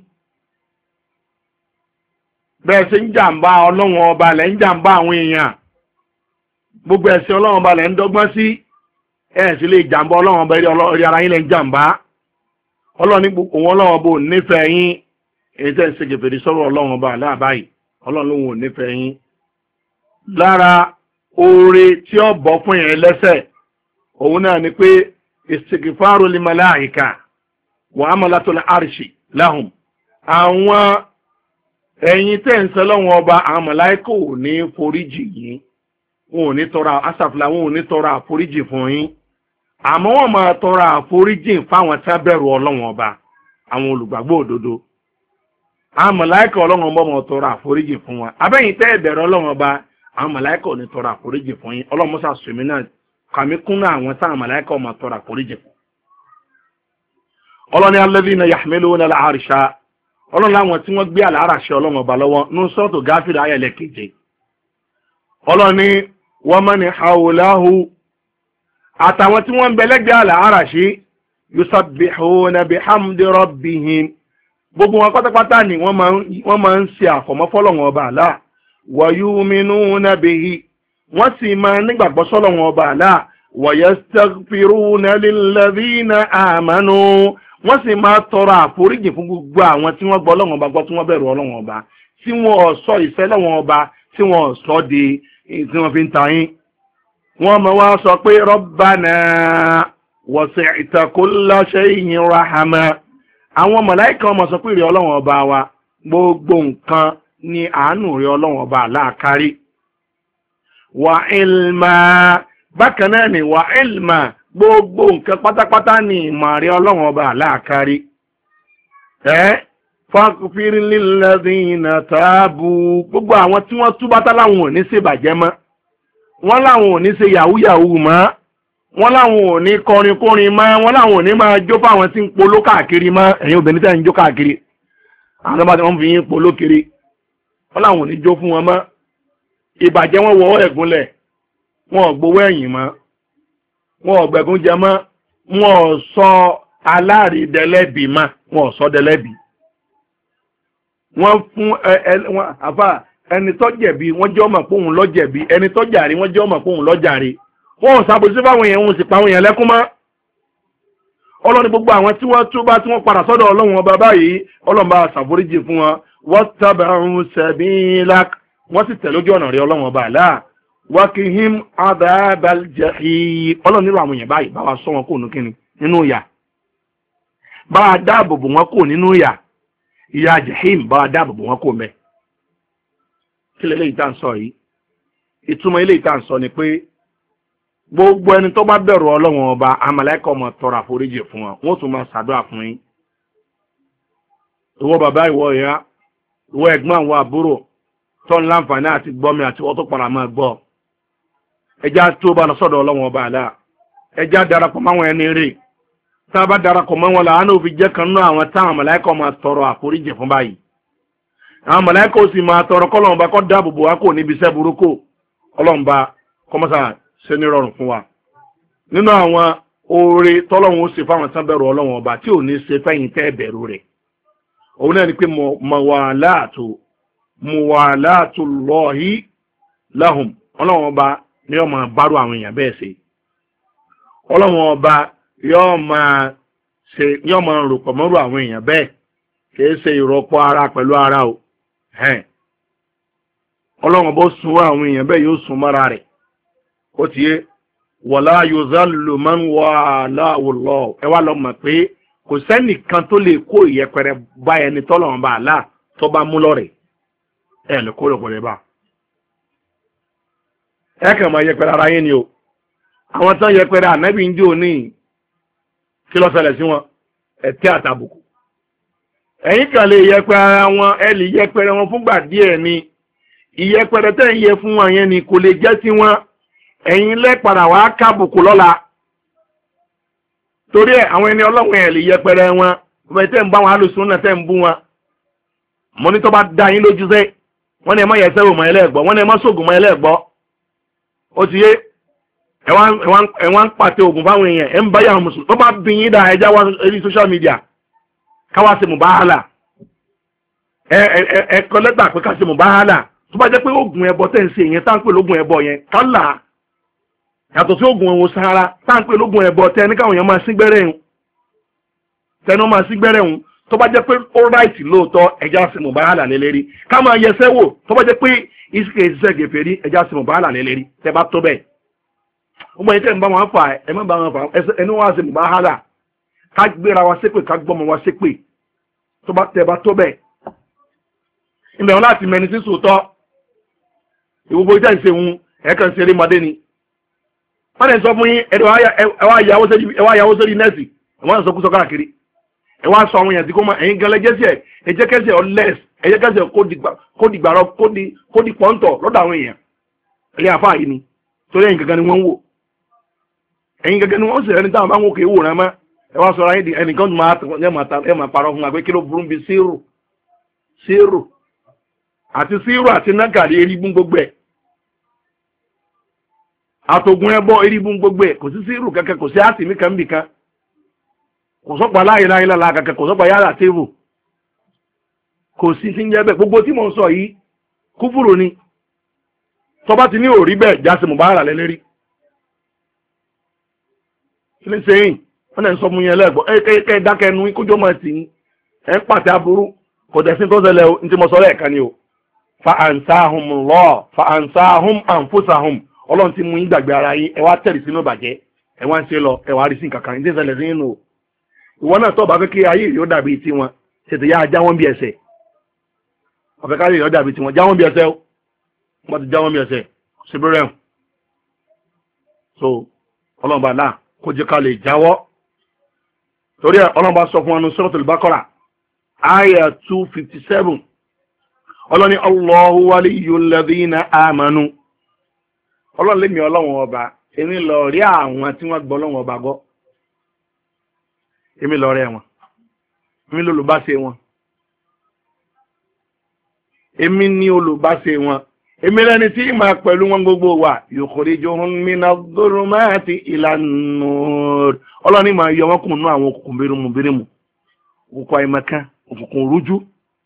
bẹ́ẹ̀ ṣe ń jàǹbá Ọlọ́run ọba lẹ́ ń jàǹbá àwọn èèyàn gbogbo ẹ̀sìn Ọlọ́run ọba lẹ́ ń dọ́gbọ́n sí ẹ̀ sì lè jàǹbá Ọlọ́run ọba rí ara yín lẹ́ ń jàǹbá Ọlọ́run ní gbogbo wọn Ọlọ́run ọba ò nífẹ̀ẹ́ yín èyí tẹ́ ń ṣe gèfèrè sọ̀rọ̀ Ọlọ́run ọba aláàbáyìí Ọlọ́run ló ò nífẹ̀ẹ́ yín lára oore tí ó bọ́ fún yẹn lẹ́sẹ̀ òun náà ni pé istighfaru li malaika wa amalatul arshi lahum àwọn ẹ̀yin tẹ́ ń sẹ́lọ́wọ́n ọba àwọn màláíkà ò ní foríjì yín wọn ò ní tọrọ asàfilà wọn ò ní tọrọ àforíjì fún yín àmọ́ wọ́n máa tọrọ àforíjì fáwọn tí wọ́n bẹ̀rù Ọlọ́run ọba àwọn olùgbàgbọ́ òdodo àwọn màláíkà Ọlọ́run ọba máa tọrọ àforíjì fún wọn abẹ́yìn tẹ́ bẹ̀rù Ọlọ́run ọba àwọn màláíkà ò ní tọrọ àforíjì fún yín Ọlọ́run mọ́sá sùnmí náà kàmí kúnnà àwọn táwọn màláíkà máa tọrọ àforíjì fún Ọlọ́run ní alladhina yahmiluna al-arsha Ọlọ́run láwọn tí wọ́n gbé àlàáràṣẹ Ọlọ́run ọba lọ́wọ́ ní sọ́ọ̀tù Gáfírì ayẹ̀lẹ̀ keje Ọlọ́run ní wa man hawlahu àtàwọn tí wọ́n ń bẹ lẹ́gbẹ̀ẹ́ àlàáràṣẹ yusabbihuna bihamdi rabbihim gbogbo wọn pátápátá ni wọ́n máa ń ṣe àfọ̀mọ́ fọ́lọ́run ọba àlá wa yu'minuna bihi wọ́n sì máa nígbàgbọ́ sọ́lọ́run ọba àlá wa yastaghfiruna lilladhina amanu wọ́n sì máa tọrọ àforíjì fún gbogbo àwọn tí wọ́n gbọ́ Ọlọ́run ọba gbọ́ tí wọ́n bẹ̀rù Ọlọ́run ọba tí wọ́n sọ ìfẹ́ Ọlọ́run ọba tí wọ́n sọ di tí wọ́n fi ń ta yín wọ́n máa wá sọ pé Rabbana wasi'ta kulla shay'in rahama àwọn màláíkà máa sọ pé ìrẹ́ Ọlọ́run ọba wa gbogbo nǹkan ni àánú ìrẹ́ Ọlọ́run ọba láàkárí wa ilma bákan náà ni wa ilma gbogbo nǹkan pátápátá ni ìmọ̀rí Ọlọ́run ọba aláàkárí faghfir lilladhina tabu gbogbo àwọn tí wọ́n túbá tá láwọn ò ní ṣe bàjẹ́ mọ́ wọ́n láwọn ò ní ṣe yahoo mọ́ wọ́n láwọn ò ní kọrin mọ́ wọ́n láwọn ò ní máa jó fáwọn tí ń poló káàkiri mọ́ ẹ̀yin obìnrin tẹ́ ń jó káàkiri àwọn ọba tí wọ́n fi yín poló kiri wọ́n láwọn ò ní jó fún wọn mọ́ ìbàjẹ́ wọn wọ ẹ̀gúnlẹ̀ wọn ò gbowó ẹ̀yìn mọ́ wọn ò gbẹ̀gún jẹ mọ́ wọn ò sọ aláàrídẹ́lẹ́bì mọ́ wọn ò sọ dẹ́lẹ́bì wọ́n fún àfà ẹni tó jẹ̀bi wọ́n jẹ́ ọmọ pé òun ló jẹ̀bi ẹni tó jàre wọ́n jẹ́ ọmọ pé òun ló jàre wọn ò ṣàbòsí fáwọn èèyàn wọn sì pa àwọn èèyàn lẹ́kún mọ́ ọlọ́ni gbogbo àwọn tí wọ́n túbá tí wọ́n padà sọ́dọ̀ ọlọ́run ọba báyìí ọlọ́run bá ṣàforíjì fún wọn wattaba'u sabilak wọ́n sì tẹ̀lé ojú ọ̀nà rẹ̀ ọlọ́run ọba àlá wakihim adhabal jahim ọlọ́run nílò àwọn èèyàn báyìí bá wa sọ wọn kò nínú ìyà bá wa dáàbò bò wọn kò nínú ìyà jahim bá wa dáàbò bò wọn kò mẹ́. kí lè léyìí tá à ń sọ yìí ìtumọ̀ ilé ìta ń sọ ni pé gbogbo ẹni tó bá bẹ̀rù ọlọ́run ọba àmàlẹ́kọ̀ ọmọ tọrọ àforíjì fún wọn wọ́n tún máa ṣàdúrà fún yín. ìwọ bàbá ìwọ ìyá ìwọ ẹ̀gbọ́n àwọn àbúrò tó ń láǹfààní àti gbọ́mi àti wọ́n tó padà máa gbọ́ ẹjá tó bá lọ sọ́dọ̀ ọlọ́run ọba àlá ẹjá darapọ̀ máwọn ẹni rè tá a bá darapọ̀ mọ́ wọn làánú òfin jẹ́ kan náà àwọn táwọn àmàlẹ́kọ̀ máa tọrọ àforíjì fún báyìí àwọn àmàlẹ́kọ̀ sì máa tọrọ kọ́lọ́run ọba kó dáàbò bò wá kò níbi iṣẹ́ burúkú ọlọ́run bá kọ́mọ́sà ṣe ní rọrùn fún wa nínú àwọn oore tọ́lọ́run ó ṣe fáwọn tán bẹ̀rù ọlọ́run ọba tí ò ní ṣe fẹ́yìn tẹ́ bẹ̀rù rẹ̀ òun náà ni pé muwalatu Allahi lahum ọlọ́run ọba ni yóò máa bárò àwọn èèyàn bẹ́ẹ̀ ṣe ọlọ́run ọba yóò máa rò pọ̀ mọ́rò àwọn èèyàn bẹ́ẹ̀ kìí ṣe ìrọ́pọ̀ ara pẹ̀lú ara o ọlọ́run ọba ó sun àwọn èèyàn bẹ́ẹ̀ yóò sun mọ́ra rẹ̀ ó ti yé wala yuzallu man walahu Allah ẹ wá lọ mọ̀ pé kò sẹ́nìkan tó lè kó ìyẹpẹrẹ bá ẹni tọ́lọ́run bá àlá tó bá mú lọ́rẹ̀ ẹ lè kó lọ́pọ̀ rẹ̀ bá ẹ kàn máa yẹpẹrẹ ara yín ni o àwọn tán yẹpẹrẹ ànábì ń jò ní kí ló ṣẹlẹ̀ sí wọn ẹ̀tẹ́ àtàbùkù ẹ̀yin kan lè yẹpẹrẹ ara wọn ẹ lè yẹpẹrẹ wọn fúngbà díẹ̀ ni ìyẹpẹrẹ tẹ́ ń yẹ fún wọn yẹn ni kò lè jẹ́ sí wọn ẹ̀yin lẹ́pàdà wá kábùkù lọ́la torí ẹ̀ àwọn ẹni ọlọ́run ẹ̀ lè yẹpẹrẹ wọn ọmọ tẹ́ ń bá wọn alùsùn náà tẹ́ ń bú wọn mo ní tó bá dá yín lójú sẹ́ wọ́n ní ẹ má yẹ sẹ́wò mọ́ ẹlẹ́gbọ́ wọ́n ní ẹ má sóògùn mọ́ ẹlẹ́gbọ́ ó ti yé ẹ wá ń pàtẹ ògùn fáwọn èèyàn ẹ ń bá yàrá mùsùlùmí tó bá bí yín dá ẹja wá orí social media káwá sí mùbáhálà ẹ kọ lẹ́tà pé ká sí mùbáhálà tó bá jẹ́ pé ògùn ẹbọ tẹ́ ń ṣe yẹn tá ń pè lógùn ẹbọ yẹn kálà yàtọ̀ sí ògùn ẹ̀wọ̀n sára tá ń pè lógùn ẹbọ tẹ́ ní káwọn èèyàn máa sí gbẹ́rẹ́ ẹ̀hún tẹnu máa sí gbẹ́rẹ́ ẹ̀hún tó bá jẹ́ pé ó ráìtì lóòótọ́ ẹja sí mùbáhálà lélẹ́rí ká máa yẹsẹ́ wò tó bá jẹ́ pé ìsìkè ìṣiṣẹ́ gèfè rí ẹja sí mùbáhálà lélẹ́rí tẹ́ bá tó bẹ́ẹ̀ gbogbo ẹni tẹ́ ń bá wọn fà ẹ má bá wọn fà ẹni wá sí mùbáhálà ká gbéra wa ṣépè ká gbọ́mọ wa ṣépè tó bá tẹ́ bá tó bẹ́ẹ̀ ìbẹ̀rún láti mẹni sí sòótọ́ ìwògbò ìjà ìṣehun ẹ̀ẹ́kan ṣeré mọ́dé ni wọ́n lè sọ fún yín ẹwà ìyàwó sórí nẹ́ẹ̀sì ẹ̀wọ́n sọ kúsọ káàkiri ẹwà sọ àwọn èèyàn tí kò mọ ẹ̀yin gan lẹ́jẹ́sẹ̀ ẹ̀jẹ̀kẹ́sẹ̀ ọ̀lẹ́s ẹ̀jẹ̀kẹ́sẹ̀ kó di gbàrọ̀ kó di pọ́ńtọ̀ lọ́dọ̀ àwọn èèyàn ilé afá yìí ni torí ẹ̀yin gangan ni wọ́n ń wò ẹ̀yin gangan ni wọ́n sì ẹni táwọn bá ń wò kéwò rẹ mọ́ ẹwà sọ ayé di ẹnìkan tó máa parọ́ fún wa pé kí ló burú bí sírù àti sírù àti nágàrí erigbún gbogbo ẹ̀ àtògùn ẹbọ erigbún gbogbo ẹ̀ kò sí sírù kankan kò sí àtìmí kan bì kan kò sọ́pọ̀ aláìláìlára kankan kò sọ́pọ̀ yára tèvù kò sí sí ń jẹ́ bẹ́ẹ̀ gbogbo tí mo ń sọ yìí kúfùrù ni tọba ti ní òrí bẹ́ẹ̀ jásí mo bá rà lẹ́lẹ́rí ilé sẹ́yìn wọ́n náà ń sọ mú yẹn lẹ́gbọ́ ẹ dákẹ́ ẹnu kójọ́ máa tì í ẹ ń pàtẹ aburú kò dẹ̀sí tó ṣẹlẹ̀ o ní tí mo sọ lẹ́ẹ̀kan ni o fa'ansahum Allah fa'ansahum anfusahum ọlọ́run ti mú yín gbàgbé ara yín ẹ wá tẹ̀lé sínú ìbàjẹ́ ẹ wá ń ṣe lọ ẹ wá rí sí kankan ní tí ń ṣẹlẹ̀ sí nínú o ìwọ náà tọ́ bá fẹ́ kí ayé yóò dàbí tí wọn tètè yá já wọn bí ẹsẹ̀ ọ̀fẹ́ káyé yóò dàbí tí wọn já wọn bí ẹsẹ̀ o wọ́n ti já wọn bí ẹsẹ̀ ṣe bẹ́rẹ̀ hàn so ọlọ́run bá náà kó jẹ́ ká lè jáwọ́ torí ẹ ọlọ́run bá sọ fún wọn ní Suratul Baqara àyà 257 ọlọ́ni Allahu waliyyul ladhina amanu ọlọ́run lémi ọlọ́run ọba èmi lọ rí àwọn tí wọ́n gbọ́ ọlọ́run ọba gbọ́ èmi lọ rẹ́ wọn èmi lólùbáṣe wọn èmi ní olùbáṣe wọn èmi lẹ́ni tí máa pẹ̀lú wọn gbogbo wa yukhrijuhum minadh-dhulumati ilan-nur ọlọ́ni máa yọ wọn kùnú àwọn òkùnkùn bírímù òkùnkùn àìmọ̀kan òkùnkùn rújú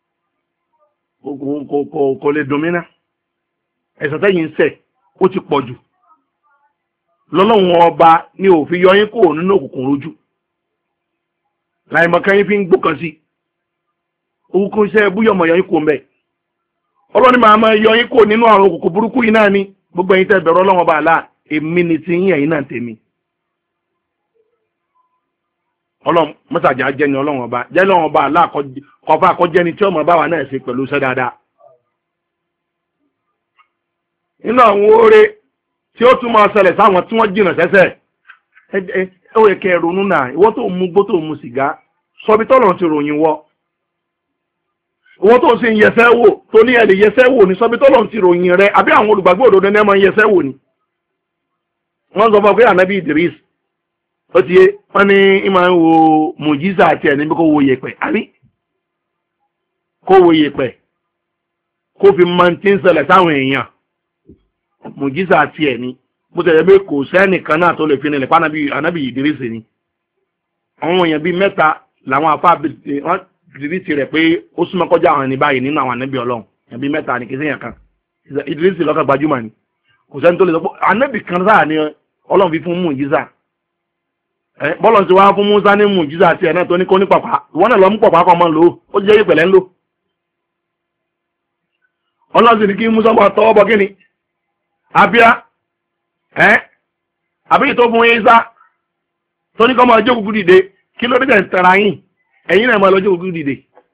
kò lè domina ẹ̀sẹ̀ tẹ́yìn sẹ̀ ó ti pọ̀ jù lọ́lọ́run ọba ní òfin yọ yín kúrò nínú òkùnkùn rújú láì mọ̀kan yín fi ń gbókan sí owó kó iṣẹ́ búyọ̀mọ̀ yọ yín kò mbẹ́ ọlọ́ni máa yọ yín kò nínú àwọn òkùnkùn burúkú yìí náà ni gbogbo ẹ̀yin tẹ́ bẹ̀rù Ọlọ́run ọba àlá èmi ni ti yín ẹ̀yin náà tèmi Ọlọ́run mọ́sàjà jẹ́ ni Ọlọ́run ọba jẹ́ Ọlọ́run ọba àlá kọfà kọjẹ́ ni tí ọmọ bá wà náà ṣe pẹ̀lú iṣẹ́ dáadáa nínú àwọn oore tí ó tún máa ṣẹlẹ̀ sáwọn tí wọ́n jìnà sẹ́sẹ̀ ó yẹ kẹ́ ronú náà ìwọ tó mú gbó tó mú sìgá sọbi tọ́lọ̀ ti ròyìn wọ ìwọ tó sì ń yẹsẹ́ wò tó ní ẹ̀lẹ́ yẹsẹ́ wò ní sọbi tọ́lọ̀ ti ròyìn rẹ àbí àwọn olùgbàgbọ́ òdodo ní ẹ máa ń yẹsẹ́ wò ni wọ́n sọ fún pé ànábì Idris ó ti yé wọ́n ní ìmọ̀ ń wo mùjísà àti ẹ̀ níbi kó wo yẹ̀pẹ̀ àbí kó wo yẹ̀pẹ̀ kó fi máa ti ń ṣẹlẹ̀ sáwọn èèyàn mùjísà àti ẹ̀ ni bó tẹ̀lé pé kò sẹ́nìkan náà tó lè fi nílẹ̀ pánábì ànábì Idris ni àwọn èèyàn bíi mẹ́ta làwọn afá wọn Idris rẹ̀ pé ó súnmọ́ kọjá àwọn ẹni báyìí nínú àwọn ànábì Ọlọ́run èèyàn bíi mẹ́ta ni kì í sẹ́yìn kan Idris lọ́kàn gbajúmọ̀ ni kò sẹ́ni tó lè sọ pé ànábì kan sáà ni Ọlọ́run fi fún mùjísà bọ́lọ̀ ti wá fún Musa ní mùjísà àti ẹ̀ náà tó ní kó ní pàpà ìwọ náà lọ mú pàpà kan máa lò ó jẹ́ ìpẹ̀lẹ́ ńlò Ọlọ́run sì ní kí Musa máa tọwọ́ bọ kíni àbíá àbí tó fún Ìsá tó ní kọ́ máa jókòó dìde kí ló dé tẹ̀ra yín ẹ̀yin náà máa lọ jókòó dìde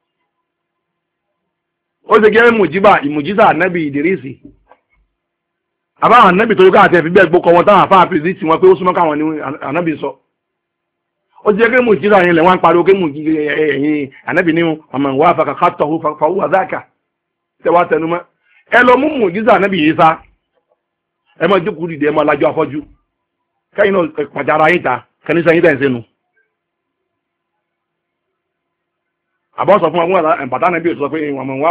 ó sì gẹ́ ìmùjísà ànábì Ìdírísì àbáwọn ànábì tó yẹ ká àti ẹ̀fí bẹ́ẹ̀ gbókọ̀ wọn táwọn àfáà fi sí wọn pé ó súnmọ́ káwọn ní ànábì sọ ó jẹ́ kí mùjísà yẹn lẹ̀ wọ́n ń pariwo kí ẹ̀yin ànábì ní ọmọ ìwà àfàkàkàtọ̀ fàwọ́ àzáàkà tẹwàá tẹnumọ́ ẹ lọ mú mùjísà ànábì Ìsá ẹ máa jókòó dìde ẹ máa lajú afọ́jú kẹ́yìn náà pàjára yín ta kẹ́ni sẹ́yìn tẹ̀ ń sẹ́nu. àbọ̀ sọ fún àwọn ẹ̀bàtà náà bí o sọ pé wọ́n mọ̀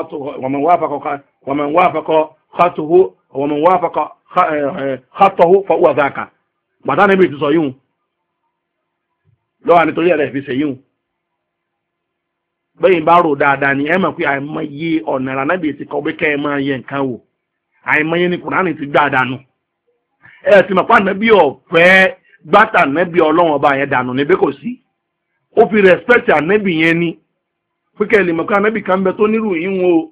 wá fakọ̀ xatọ̀hu fọwọ́ àzáàkà bàtà náà bí o ti sọ yíhun lọ́wọ́ nítorí ẹ̀rẹ́ fi ṣe yíhun. bẹ́yìn bá rò dáadáa ni ẹ mọ̀ pé àìmọye ọ̀nà ìrànàbì ti kọ́ pé kẹ́ ẹ máa yẹ nǹkan wò àìmọye ní Kùránì ti gbá dànù ẹ ti mọ̀ pé ànábì ọ̀fẹ́ gbátà ànábì Ọlọ́run ọba yẹn dànù níbẹ̀ kò sí ó fi respect ànábì yẹn ni pé kẹ́ ẹ lè mọ̀ pé ànábì kan bẹ tó nírú ìhun o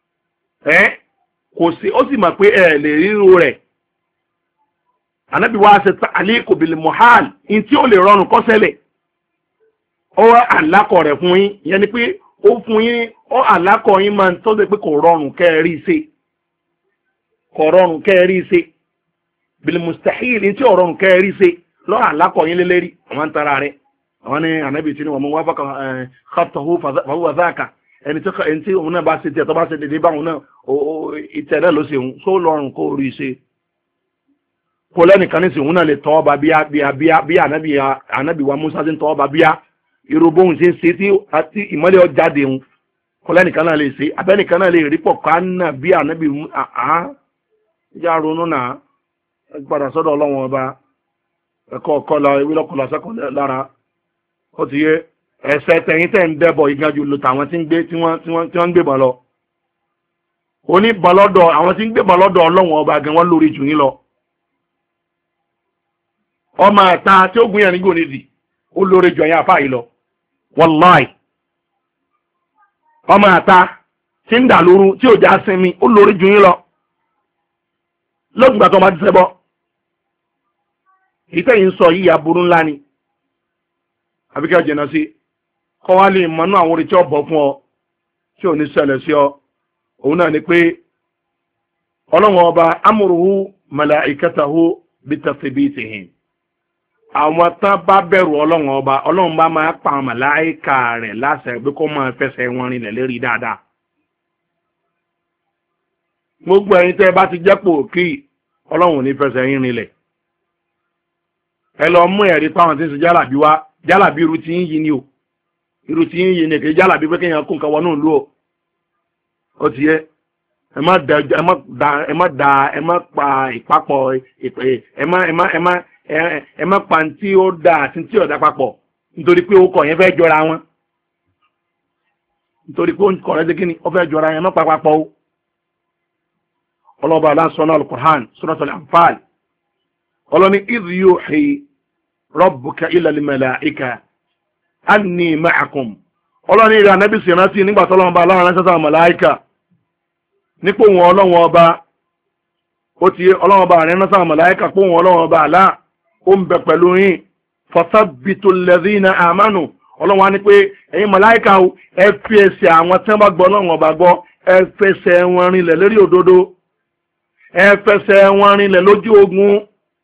kò sí ó sì mọ̀ pé ẹ lè ríru rẹ̀ ànábì wa ṣe alaykum bil muhal in tí ó lè rọrùn kó ṣẹlẹ̀ ó wá àlákọ̀ rẹ̀ fún yín ìyẹn ni pé ó fún yín ó àlákọ̀ yín máa ń tọ́jú pé kò rọrùn kẹ́ ẹ rí ṣe kọ̀rọ̀rùn kẹ́ẹ̀rí ṣe bilmustahil tí ọ̀rọ̀rùn kẹ́ẹ̀rí ṣe lọ́rọ̀ alákọ̀ọ́yìn lélẹ́rí àwọn tara rẹ̀ àwọn ní ànábì tí ni wọ́n mú wá fọ́kàn xatọ̀hú fàwọ́ záàkà ẹni tí òun náà bá ṣe tiẹ̀ tó bá ṣe dédé báwọn náà ìtẹ̀lẹ́ ló ṣe òun tó lọ́rùn kó rí ṣe kó lẹ́nìkan ní sí òun náà lè tọ́ ọba bí ànábì wa Musa ti ń tọ́ ọba bíá irú bóun ṣe ń ṣe tí ìmọ́lẹ̀ ọjáde òun kó lẹ́nìkan náà lè ṣe abẹ́nìkan náà lè rí pọ̀ ká náà bí ànábì ìjà ronú náà padà sọ́dọ̀ Ọlọ́run ọba ẹ̀kọ́ ọ̀kọ́ la ewé lọ́kọ̀ọ́lá sẹ́kọ̀ọ́ lára ó ti yé ẹ̀sẹ̀ tẹ̀yìn tẹ̀ ń dẹ́bọ̀ ìgbàjú lò tàwọn tí wọ́n ń gbébọn lọ oníbọn lọ́dọ̀ àwọn tí ń gbébọn lọ́dọ̀ Ọlọ́run ọba gan wọ́n lórí jù yín lọ ọmọ àta tí ó gbìyànjú nígbò nídìí ó lórí jù ẹ̀yìn àfáà yìí lọ wàláì ọmọ àta tí ń dà lóru tí ò já sinmi ó lórí jù yín lọ lọ́gbà tó máa ti sẹ́bọ́ ìtẹ́yìn sọ yìí aburú ńlá ni àbíkẹ́ jẹ̀nà sí kọ́ wá lè mọ́nú àwọn orí tí ó bọ̀ fún ọ tí ò ní ṣẹlẹ̀ sí ọ òun náà ni pé Ọlọ́run ọba amúrùhù màláìkátàhù bitathbitihim àwọn tán bá bẹ̀rù Ọlọ́run ọba Ọlọ́run bá máa pa àwọn màláìkà rẹ̀ láṣẹ pé kó máa fẹsẹ̀ wọn rinlẹ̀ lérí dáadáa gbogbo ẹ̀yin tẹ́ bá ti jẹ́pò kí Ọlọ́run ò ní fẹsẹ̀ yín rinlẹ̀ ẹ lọ mú ẹ̀rí páwọn tí ń ṣe jálàbí wá jálàbí irú tí ń yí ni o irú tí ń yí ni kì í jálàbí pé kéèyàn kún nǹkan wọnú ìlú o ó ti yẹ ẹ má pa ìpapọ̀ ẹ má pa tí ó dá àti tí ó dá papọ̀ nítorí pé ó kọ̀ yẹn fẹ́ jọra wọn nítorí pé ó kọ̀ rẹ́ sí kí ni ó fẹ́ jọra yẹn má pa papọ̀ o. ọlọ́ba aláṣọ́nà al-Qur'an suratul Anfal ọlọ́ni idh yuhi rabbuka ila al-mala'ika anni ma'akum ọlọ́ni ìrìn ànábì sì rántí nígbà tó ọlọ́run bá aláwọn ránṣẹ́ sáwọn màláíkà nípò wọn ọlọ́run ọba ó ti ọlọ́run ọba rẹ̀ ránṣẹ́ sáwọn màláíkà pò wọn ọlọ́run ọba àlá ó ń bẹ pẹ̀lú yín fathabbitul ladhina amanu ọlọ́run wá ní pé ẹ̀yin màláíkà ẹ fi ẹsẹ̀ àwọn tí wọ́n bá gbọ́ ọlọ́run ọba gbọ́ ẹ fẹsẹ̀ wọn rinlẹ̀ lórí òdodo ẹ fẹsẹ̀ wọn rinlẹ̀ lójú ogun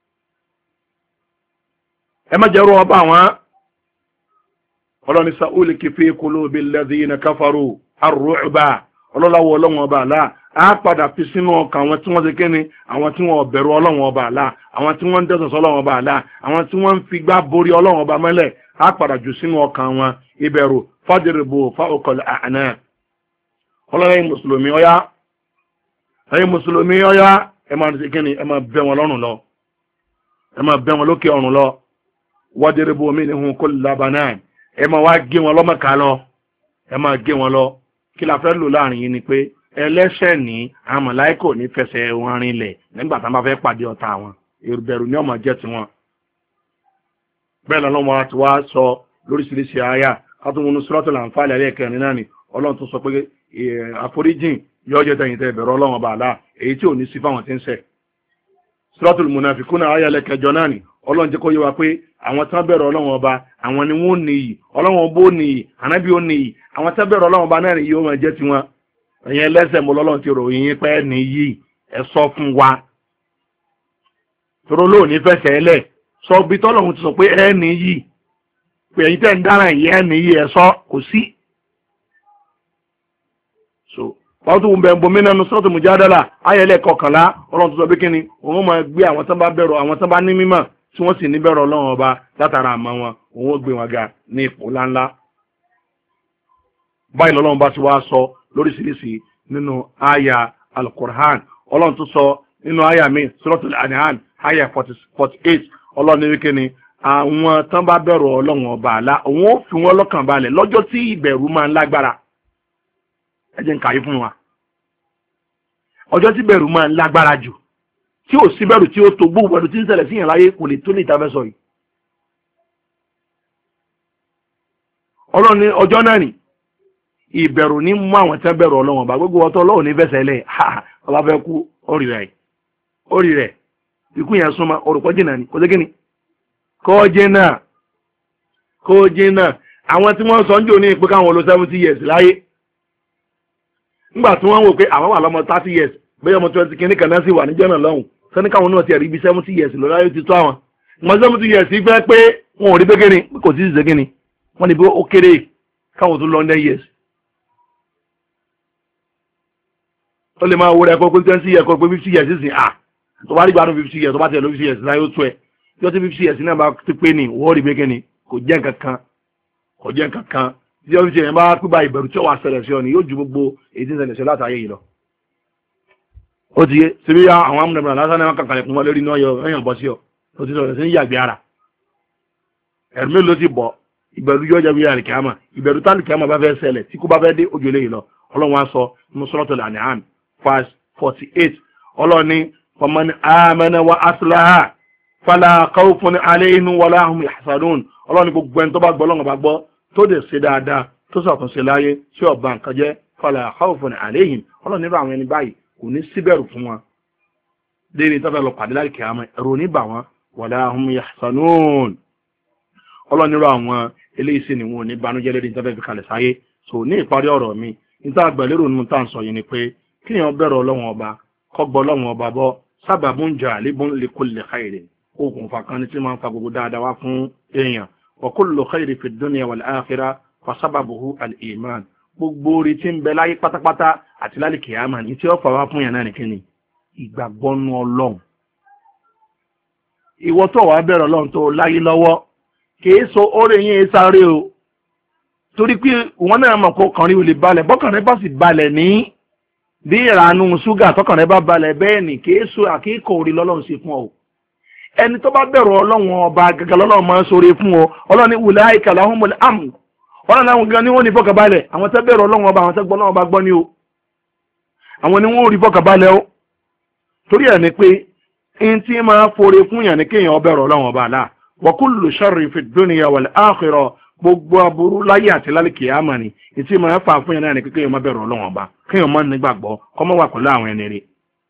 ẹ má jẹ́rú ọba wọn ọlọ́ni sa'uliki fi qulubil ladhina kafaru ar-ru'ba ọlọ́láwọ̀ ọlọ́run ọba àlá á padà fi sínú ọkàn àwọn tí wọ́n ṣe kíni àwọn tí wọ́n bẹ̀rù ọlọ́run ọba àlá àwọn tí wọ́n ń dẹ́ṣẹ̀ sọ́lọ́run ọba àlá àwọn tí wọ́n ń fi gbá borí ọlọ́run ọba mọ́lẹ̀ á padà jù sínú ọkàn wọn ìbẹ̀rù fadribu fawqal a'naq ọlọ́run mùsùlùmí ọ̀yá ẹ̀yin mùsùlùmí ọ̀yá ẹ máa ṣe kíni ẹ máa bẹ́ wọn lọ́rùn lọ ẹ máa bẹ́ wọn lókè ọ̀run lọ wadribu minhum kulla banan ẹ máa wá gé wọn lọ́mọ̀ká lọ ẹ máa gé wọn lọ kí la fẹ́ lò láàrin yìí ni pé ẹlẹ́ṣẹ̀ ní àwọn màláíkà ní fẹsẹ̀ wọn rinlẹ̀ nígbà tí wọ́n bá fẹ́ pàdé ọ̀tá wọn ìbẹ̀rù ní ọmọ jẹ́ tiwọn. bẹ́ẹ̀ lọ́nà wọn ti wá sọ lóríṣiríṣi àyà kátó Suratul Anfal ẹlẹ́ẹ̀kẹrin náà ni ọlọ́run tó sọ pé àforíjìn yóò jẹ́ tẹ̀yìn tẹ́ bẹ̀rù ọlọ́run ọba àlá èyí tí ò ní sí fáwọn tí ń ṣẹ̀. Suratul Munafiqun àyà ẹlẹ́ẹ̀kẹjọ náà ni ọlọ́run jẹ́ kó yé wa pé àwọn tí wọ́n bẹ̀rù ọlọ́run ọba àwọn ni wọ́n níyì ọlọ́run ọba ó níyì ànábì ó níyì àwọn tí wọ́n bẹ̀rù ọlọ́run ọba náà ni yóò máa jẹ́ tiwọn. ẹ̀yin ẹlẹ́ṣẹ̀ mo lọ́lọ́run ti ròyìn yín pé níyì ẹ sọ fún wa tóró lóò ní fẹsẹ̀ ẹlẹ̀ sọ bí tọ́lọ́run ti sọ pé ẹ níyì pé ẹ̀yin tẹ́ ń dára yìí ẹ níyì ẹ sọ kò sí. so wọ́n tún bẹ̀ ń bomi nínú Suratul Mujadala ayẹlẹ́ kọkànlá ọlọ́run tó sọ pé kíni òun máa gbé àwọn tó bá bẹ̀rù àwọn tó bá ní mímọ̀ tí wọ́n sì ní bẹ̀rù ọlọ́run ọba látara àmọ́ wọn òun ó gbé wọn ga ní ipò ńláńlá. báyìí lọ́lọ́run bá ti wá sọ lóríṣiríṣi nínú àyà al-Qur'an ọlọ́run tó sọ nínú àyà mi Suratul An'am àyà 48 ọlọ́run ní kíni àwọn tó bá bẹ̀rù ọlọ́run ọba àlá òun ó fi wọn lọ́kàn balẹ̀ lọ́jọ́ tí ìbẹ̀rù máa ń lágbára. ẹ jẹ́ n kàyé fún wa ọjọ́ tí bẹ̀rù máa ń lágbára jù tí ò sí bẹ̀rù tí ó tó gbogbo ẹ̀rù tí ń ṣẹlẹ̀ sí yẹn láyé kò lè tó lè tafẹ́ sọ yìí. ọlọ́run ní ọjọ́ náà ni ìbẹ̀rù ní mú àwọn tẹ́ bẹ̀rù ọlọ́run ọba gbogbo ọtọ́ ọlọ́run ní fẹsẹ̀ lẹ̀ ọba fẹ́ kú orí rẹ̀ ikú yẹn súnmọ́ orúkọ jìnnà ni kò sí kíni kọ́ jìnnà àwọn tí wọ́n sọ ń jò ní pé káwọn lo 70 years láyé nígbà tí wọ́n wò pé àwọn wà lọ́mọ 30 years bẹ́ẹ̀ ọmọ 20 kìíní kan náà sì wà níjọ́ náà lọ́hùn sẹ́ni káwọn náà ti rí bí 70 years lọ láyé ti tó àwọn ìmọ̀ 70 years fẹ́ pé wọn ò rí pé kíni kò sí ṣe kíni wọ́n ní bí ó kéré káwọn tó lọ 100 years. ó lè máa wo rẹ̀ kó pé 20 years kó pé 50 years sísìn tó bá rí gbádùn 50 years tó bá tẹ̀ lọ 50 years láyé ó tó ẹ̀ tí ó ti 50 years náà bá ti pé ní wọ́n rí pé kíni kò jẹ́ nǹkan kan tí ó fi ṣe yẹn bá pípa ìbẹ̀rù tí ó wà ṣẹlẹ̀ sí ọ ni yóò ju gbogbo èyí tí ń ṣẹlẹ̀ sí látàyè yìí lọ. ó ti yé síbí àwọn amúnẹ̀mùnà lásán náà kankan ẹ̀kún wọn lórí iná ẹ̀yàn bọ́ sí ọ ó ti sọ̀rọ̀ sí ní yàgbé ara ẹ̀rù mélòó ti bọ̀ ìbẹ̀rù yóò jẹ́ bí àlìkàmà ìbẹ̀rù tálìkàmà bá fẹ́ ṣẹlẹ̀ tí kú bá fẹ́ dé ojú eléyìí lọ ọlọ́run wá sọ nínú Suratul An'am verse 48 ọlọ́run ní faman amana wa aslaha fala khawfun alayhim wala hum yahzanun ọlọ́run ní gbogbo ẹni tó bá gbọ́ ọlọ́run bá gbọ́ tó dẹ̀ ṣe dáadáa tó ṣàtúnṣe láyé tí ọba nǹkan jẹ́ fala khawfun alayhim ọlọ́run nílò àwọn ẹni báyìí kò ní síbẹ̀rù fún wọn déèrè tó fẹ́ lọ pàdé láì kí àmọ́ ẹ̀rọ oníbà wọn wala hum yahzanun ọlọ́run nílò àwọn eléyìí sì ni wọn ò ní banújẹ́ lérí tó fẹ́ fi kalẹ̀ sáyé so ní ìparí ọ̀rọ̀ mi níta àgbẹ̀lérò nínú tá à ń sọ yìí ni pé kí èèyàn bẹ̀rù ọlọ́run ọba kọ́gbọ́ ọlọ́run ọba bọ́ sababun jalibun li kulli khairin okùnfà kan ní tí máa ń fa gbogbo dáadáa wá fún èèyàn wa kullu khairi fi dunya wal akhirah fa sababuhu al-iman gbogbo orí tí ń bẹ láyé pátápátá àti lálẹ́ kìámà ní tí ó fà wá fún yàn náà ní kíni ìgbàgbọ́ nú ọlọ́run. ìwọ tó wàá bẹ̀rẹ̀ ọlọ́run tó láyé lọ́wọ́ kìí so orí yín sáré o torí pé wọn náà mọ̀ kó kàn rí olè balẹ̀ bọ́kàn rẹ bá sì balẹ̀ ní bí ìrànú ṣúgà tọkàn rẹ bá balẹ̀ bẹ́ẹ̀ ni kìí so àkíkọ̀ orí lọ́lọ́run ṣe fún ọ. ẹni tó bá bẹ̀rù ọlọ́run ọba gẹ́gẹ́ lọ́lọ́run máa ń sọ̀rọ̀ fún ọ ọlọ́run ní ulaika lahumul amn ọlọ́run àwọn gan ni wọ́n ní fọkànbalẹ̀ àwọn tẹ́ bẹ̀rù ọlọ́run ọba àwọn tẹ́ gbọ́ ọlọ́run ọba gbọ́ ni o àwọn ni wọ́n rí fọkànbalẹ̀ o torí ẹ̀ ni pé in tí máa fore fún yàn ní kéèyàn bẹ̀rù ọlọ́run ọba àlá wa kullu sharri fi dunya wal akhirah gbogbo aburú láyé àti lálẹ́ kìyàmà ni ìtì máa fà fún yẹn náà ni kéèyàn má bẹ̀rù Ọlọ́run ọba kéèyàn má nígbàgbọ́ kó má wà pẹ̀lú àwọn ẹni rẹ̀.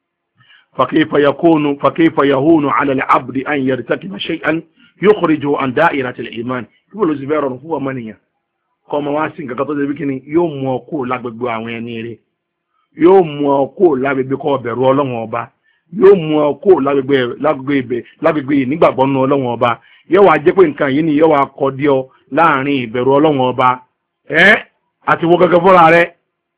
فكيف يهون على العبد أن يرتكب شيئا يخرجه عن دائرة الإيمان يقول له زبير رفوه منيا كما واسين كتو دي بكني يوم موكو lágbègbè àwọn ẹni rẹ̀ yóò mú ọ kó lágbègbè kó bẹ̀rù Ọlọ́run ọba yóò mú ọ kó lágbègbè nígbàgbọ́ nínú Ọlọ́run ọba yóò wá jẹ́ pé nǹkan yìí ni yóò wá kọ́ dí ọ láàrin ìbẹ̀rù Ọlọ́run ọba àti wo gẹ́gẹ́ fúnra rẹ̀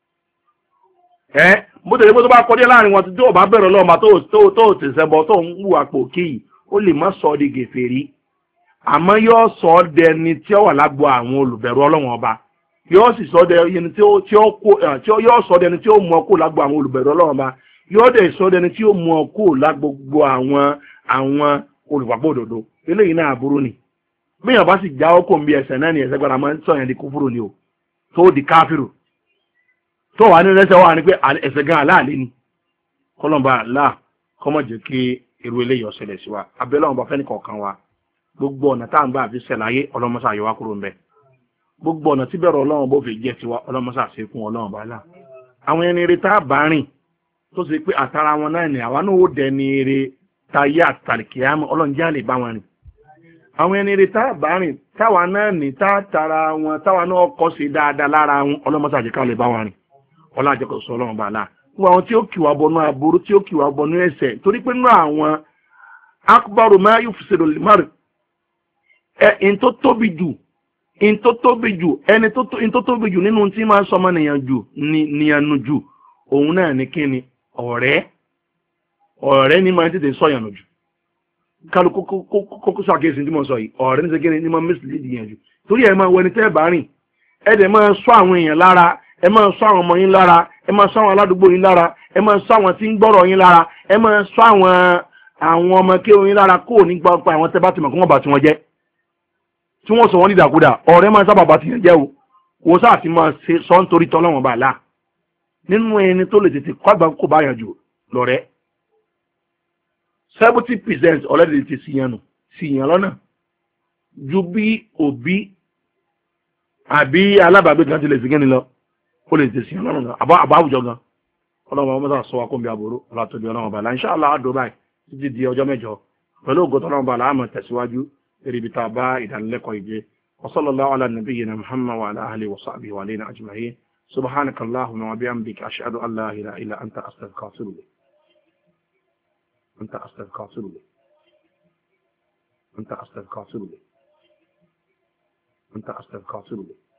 bó tẹ̀lé pé tó bá kọ́ dí láàrin wọn tó bá bẹ̀rù Ọlọ́run ọba tó tẹ̀sẹ̀bọ tó ń wù àpò kíì ó lè má sọ ọ́ di gèfèrí àmọ́ yóò sọ ọ́ dẹni tí ó wà lágbo àwọn olùbẹ̀rù Ọlọ́run ọba yóò sì sọ dẹni tí yóò sọ dẹni tí ó mú ọ kó lágbo àwọn olùbẹ̀rù Ọlọ́run ọba yóò dẹ̀ sọ dẹni tí ó mú ọ kó lágbogbo àwọn olùgbàgbọ́ òdodo eléyìí náà aburú ni bí yàn bá sì já ọkọ̀ ń bí ẹsẹ̀ náà ni ẹsẹ̀ gbọ́dọ̀ máa ń sọ yẹn di kúfúrú ni o tó di káfíru tó wà nínú ẹsẹ̀ wà ní pé ẹsẹ̀ gan aláàlẹ́ ni kọ́lọ́mbà aláà kọ́mọ̀ jẹ́ kí irú eléyìí ọ̀sẹ̀lẹ̀ sí wa abẹ́lẹ́ ọ̀nà fẹ́ni kọ̀ọ̀kan wa gbogbo ọ̀nà tá à ń gbà fi ṣẹ̀láyé ọlọ́mọṣà àyọ̀wá kúrò ń bẹ̀ gbogbo ọ̀nà tí bẹ̀rẹ̀ Ọlọ́run bó fi jẹ́ tiwa ọlọ́mọṣà ṣe fún Ọlọ́run bá là àwọn ẹni eré tá a bá rìn tó ṣe pé àtàrà wọn náà ni àwa náà ó dẹni eré táyé àtàlìkìyàmọ Ọlọ́run jẹ́ àlè bá wọn rìn àwọn ẹni eré tá a bá rìn táwa náà ní tá a tara wọn táwa náà kọ́ sí dáadáa lára wọn ọlọ́mọṣà àjẹká lè bá wọn rìn ọlọ́àjẹkọ̀ sọ Ọlọ́run bá là fún àwọn tí ó kì wá bọnú aburú tí ó kì wá bọnú ẹ̀ṣẹ̀ torí pé nínú àwọn akbaru ma yufsidu al-mar in tó tóbi jù nínú tí máa ń sọmọ nìyàn jù níyànú jù òun náà ní kíni ọ̀rẹ́ ní máa ń tètè sọ̀yànù jù kálukú kókó sàkíyèsí tí mo sọ yìí ọ̀rẹ́ ní sẹ́kẹ́ni ní máa ń mísìlì yẹn jù torí ẹ̀ máa wọ ẹni tẹ́ ẹ̀ bá rìn ẹ̀ dẹ̀ máa sọ àwọn èèyàn lára ẹ máa sọ àwọn ọmọ yín lára ẹ máa sọ àwọn aládùúgbò yín lára ẹ máa sọ àwọn tí ń gbọ́rọ̀ yín lára ẹ máa sọ àwọn ọmọ kéwọn yín lára kó ní gbọ́ pa àwọn tẹ́ bá ti mọ̀ kí wọ́n bá ti wọn jẹ́ tí wọ́n sọ wọ́n ní ìdàkúdà ọ̀rẹ́ máa sábà bá ti yẹn jẹ́ o wọ́n sáà ti máa ṣe sọ nítorí tọ́lọ́wọ́n bá là nínú ẹni tó lè tètè kọ́ àgbà kó bá yàn jù lọ́rẹ́ 70% ọ̀rẹ́dẹ̀ ti sì yàn lọ́nà ju bí òbí àbí alábàágbé kan ti lè sìnkẹ́ni lọ ó lè tètè sì yàn lọ́nà gan àbá àwùjọ gan ọlọ́run ọmọ sáà sọ wa kó ń bí aburú ọlọ́tọ́jú ọlọ́run bá là inshallah àdó báyìí títí di ọjọ́ mẹ́jọ pẹ̀lú ògùn tọ́lọ́run bá là á mọ̀ tẹ̀síwájú eré tá a bá ìdánilẹ́kọ̀ọ́ ìjẹ́ wasallallahu ala nabiyyina muhammad wa ala alihi wa sahbihi wa alayna ajma'in subhanaka allahumma wa bihamdika ashhadu an la ilaha illa anta astaghfiruka wa atubu ilayk anta astaghfiruka wa atubu ilayk anta astaghfiruka wa atubu ilayk anta astaghfiruka wa atubu ilayk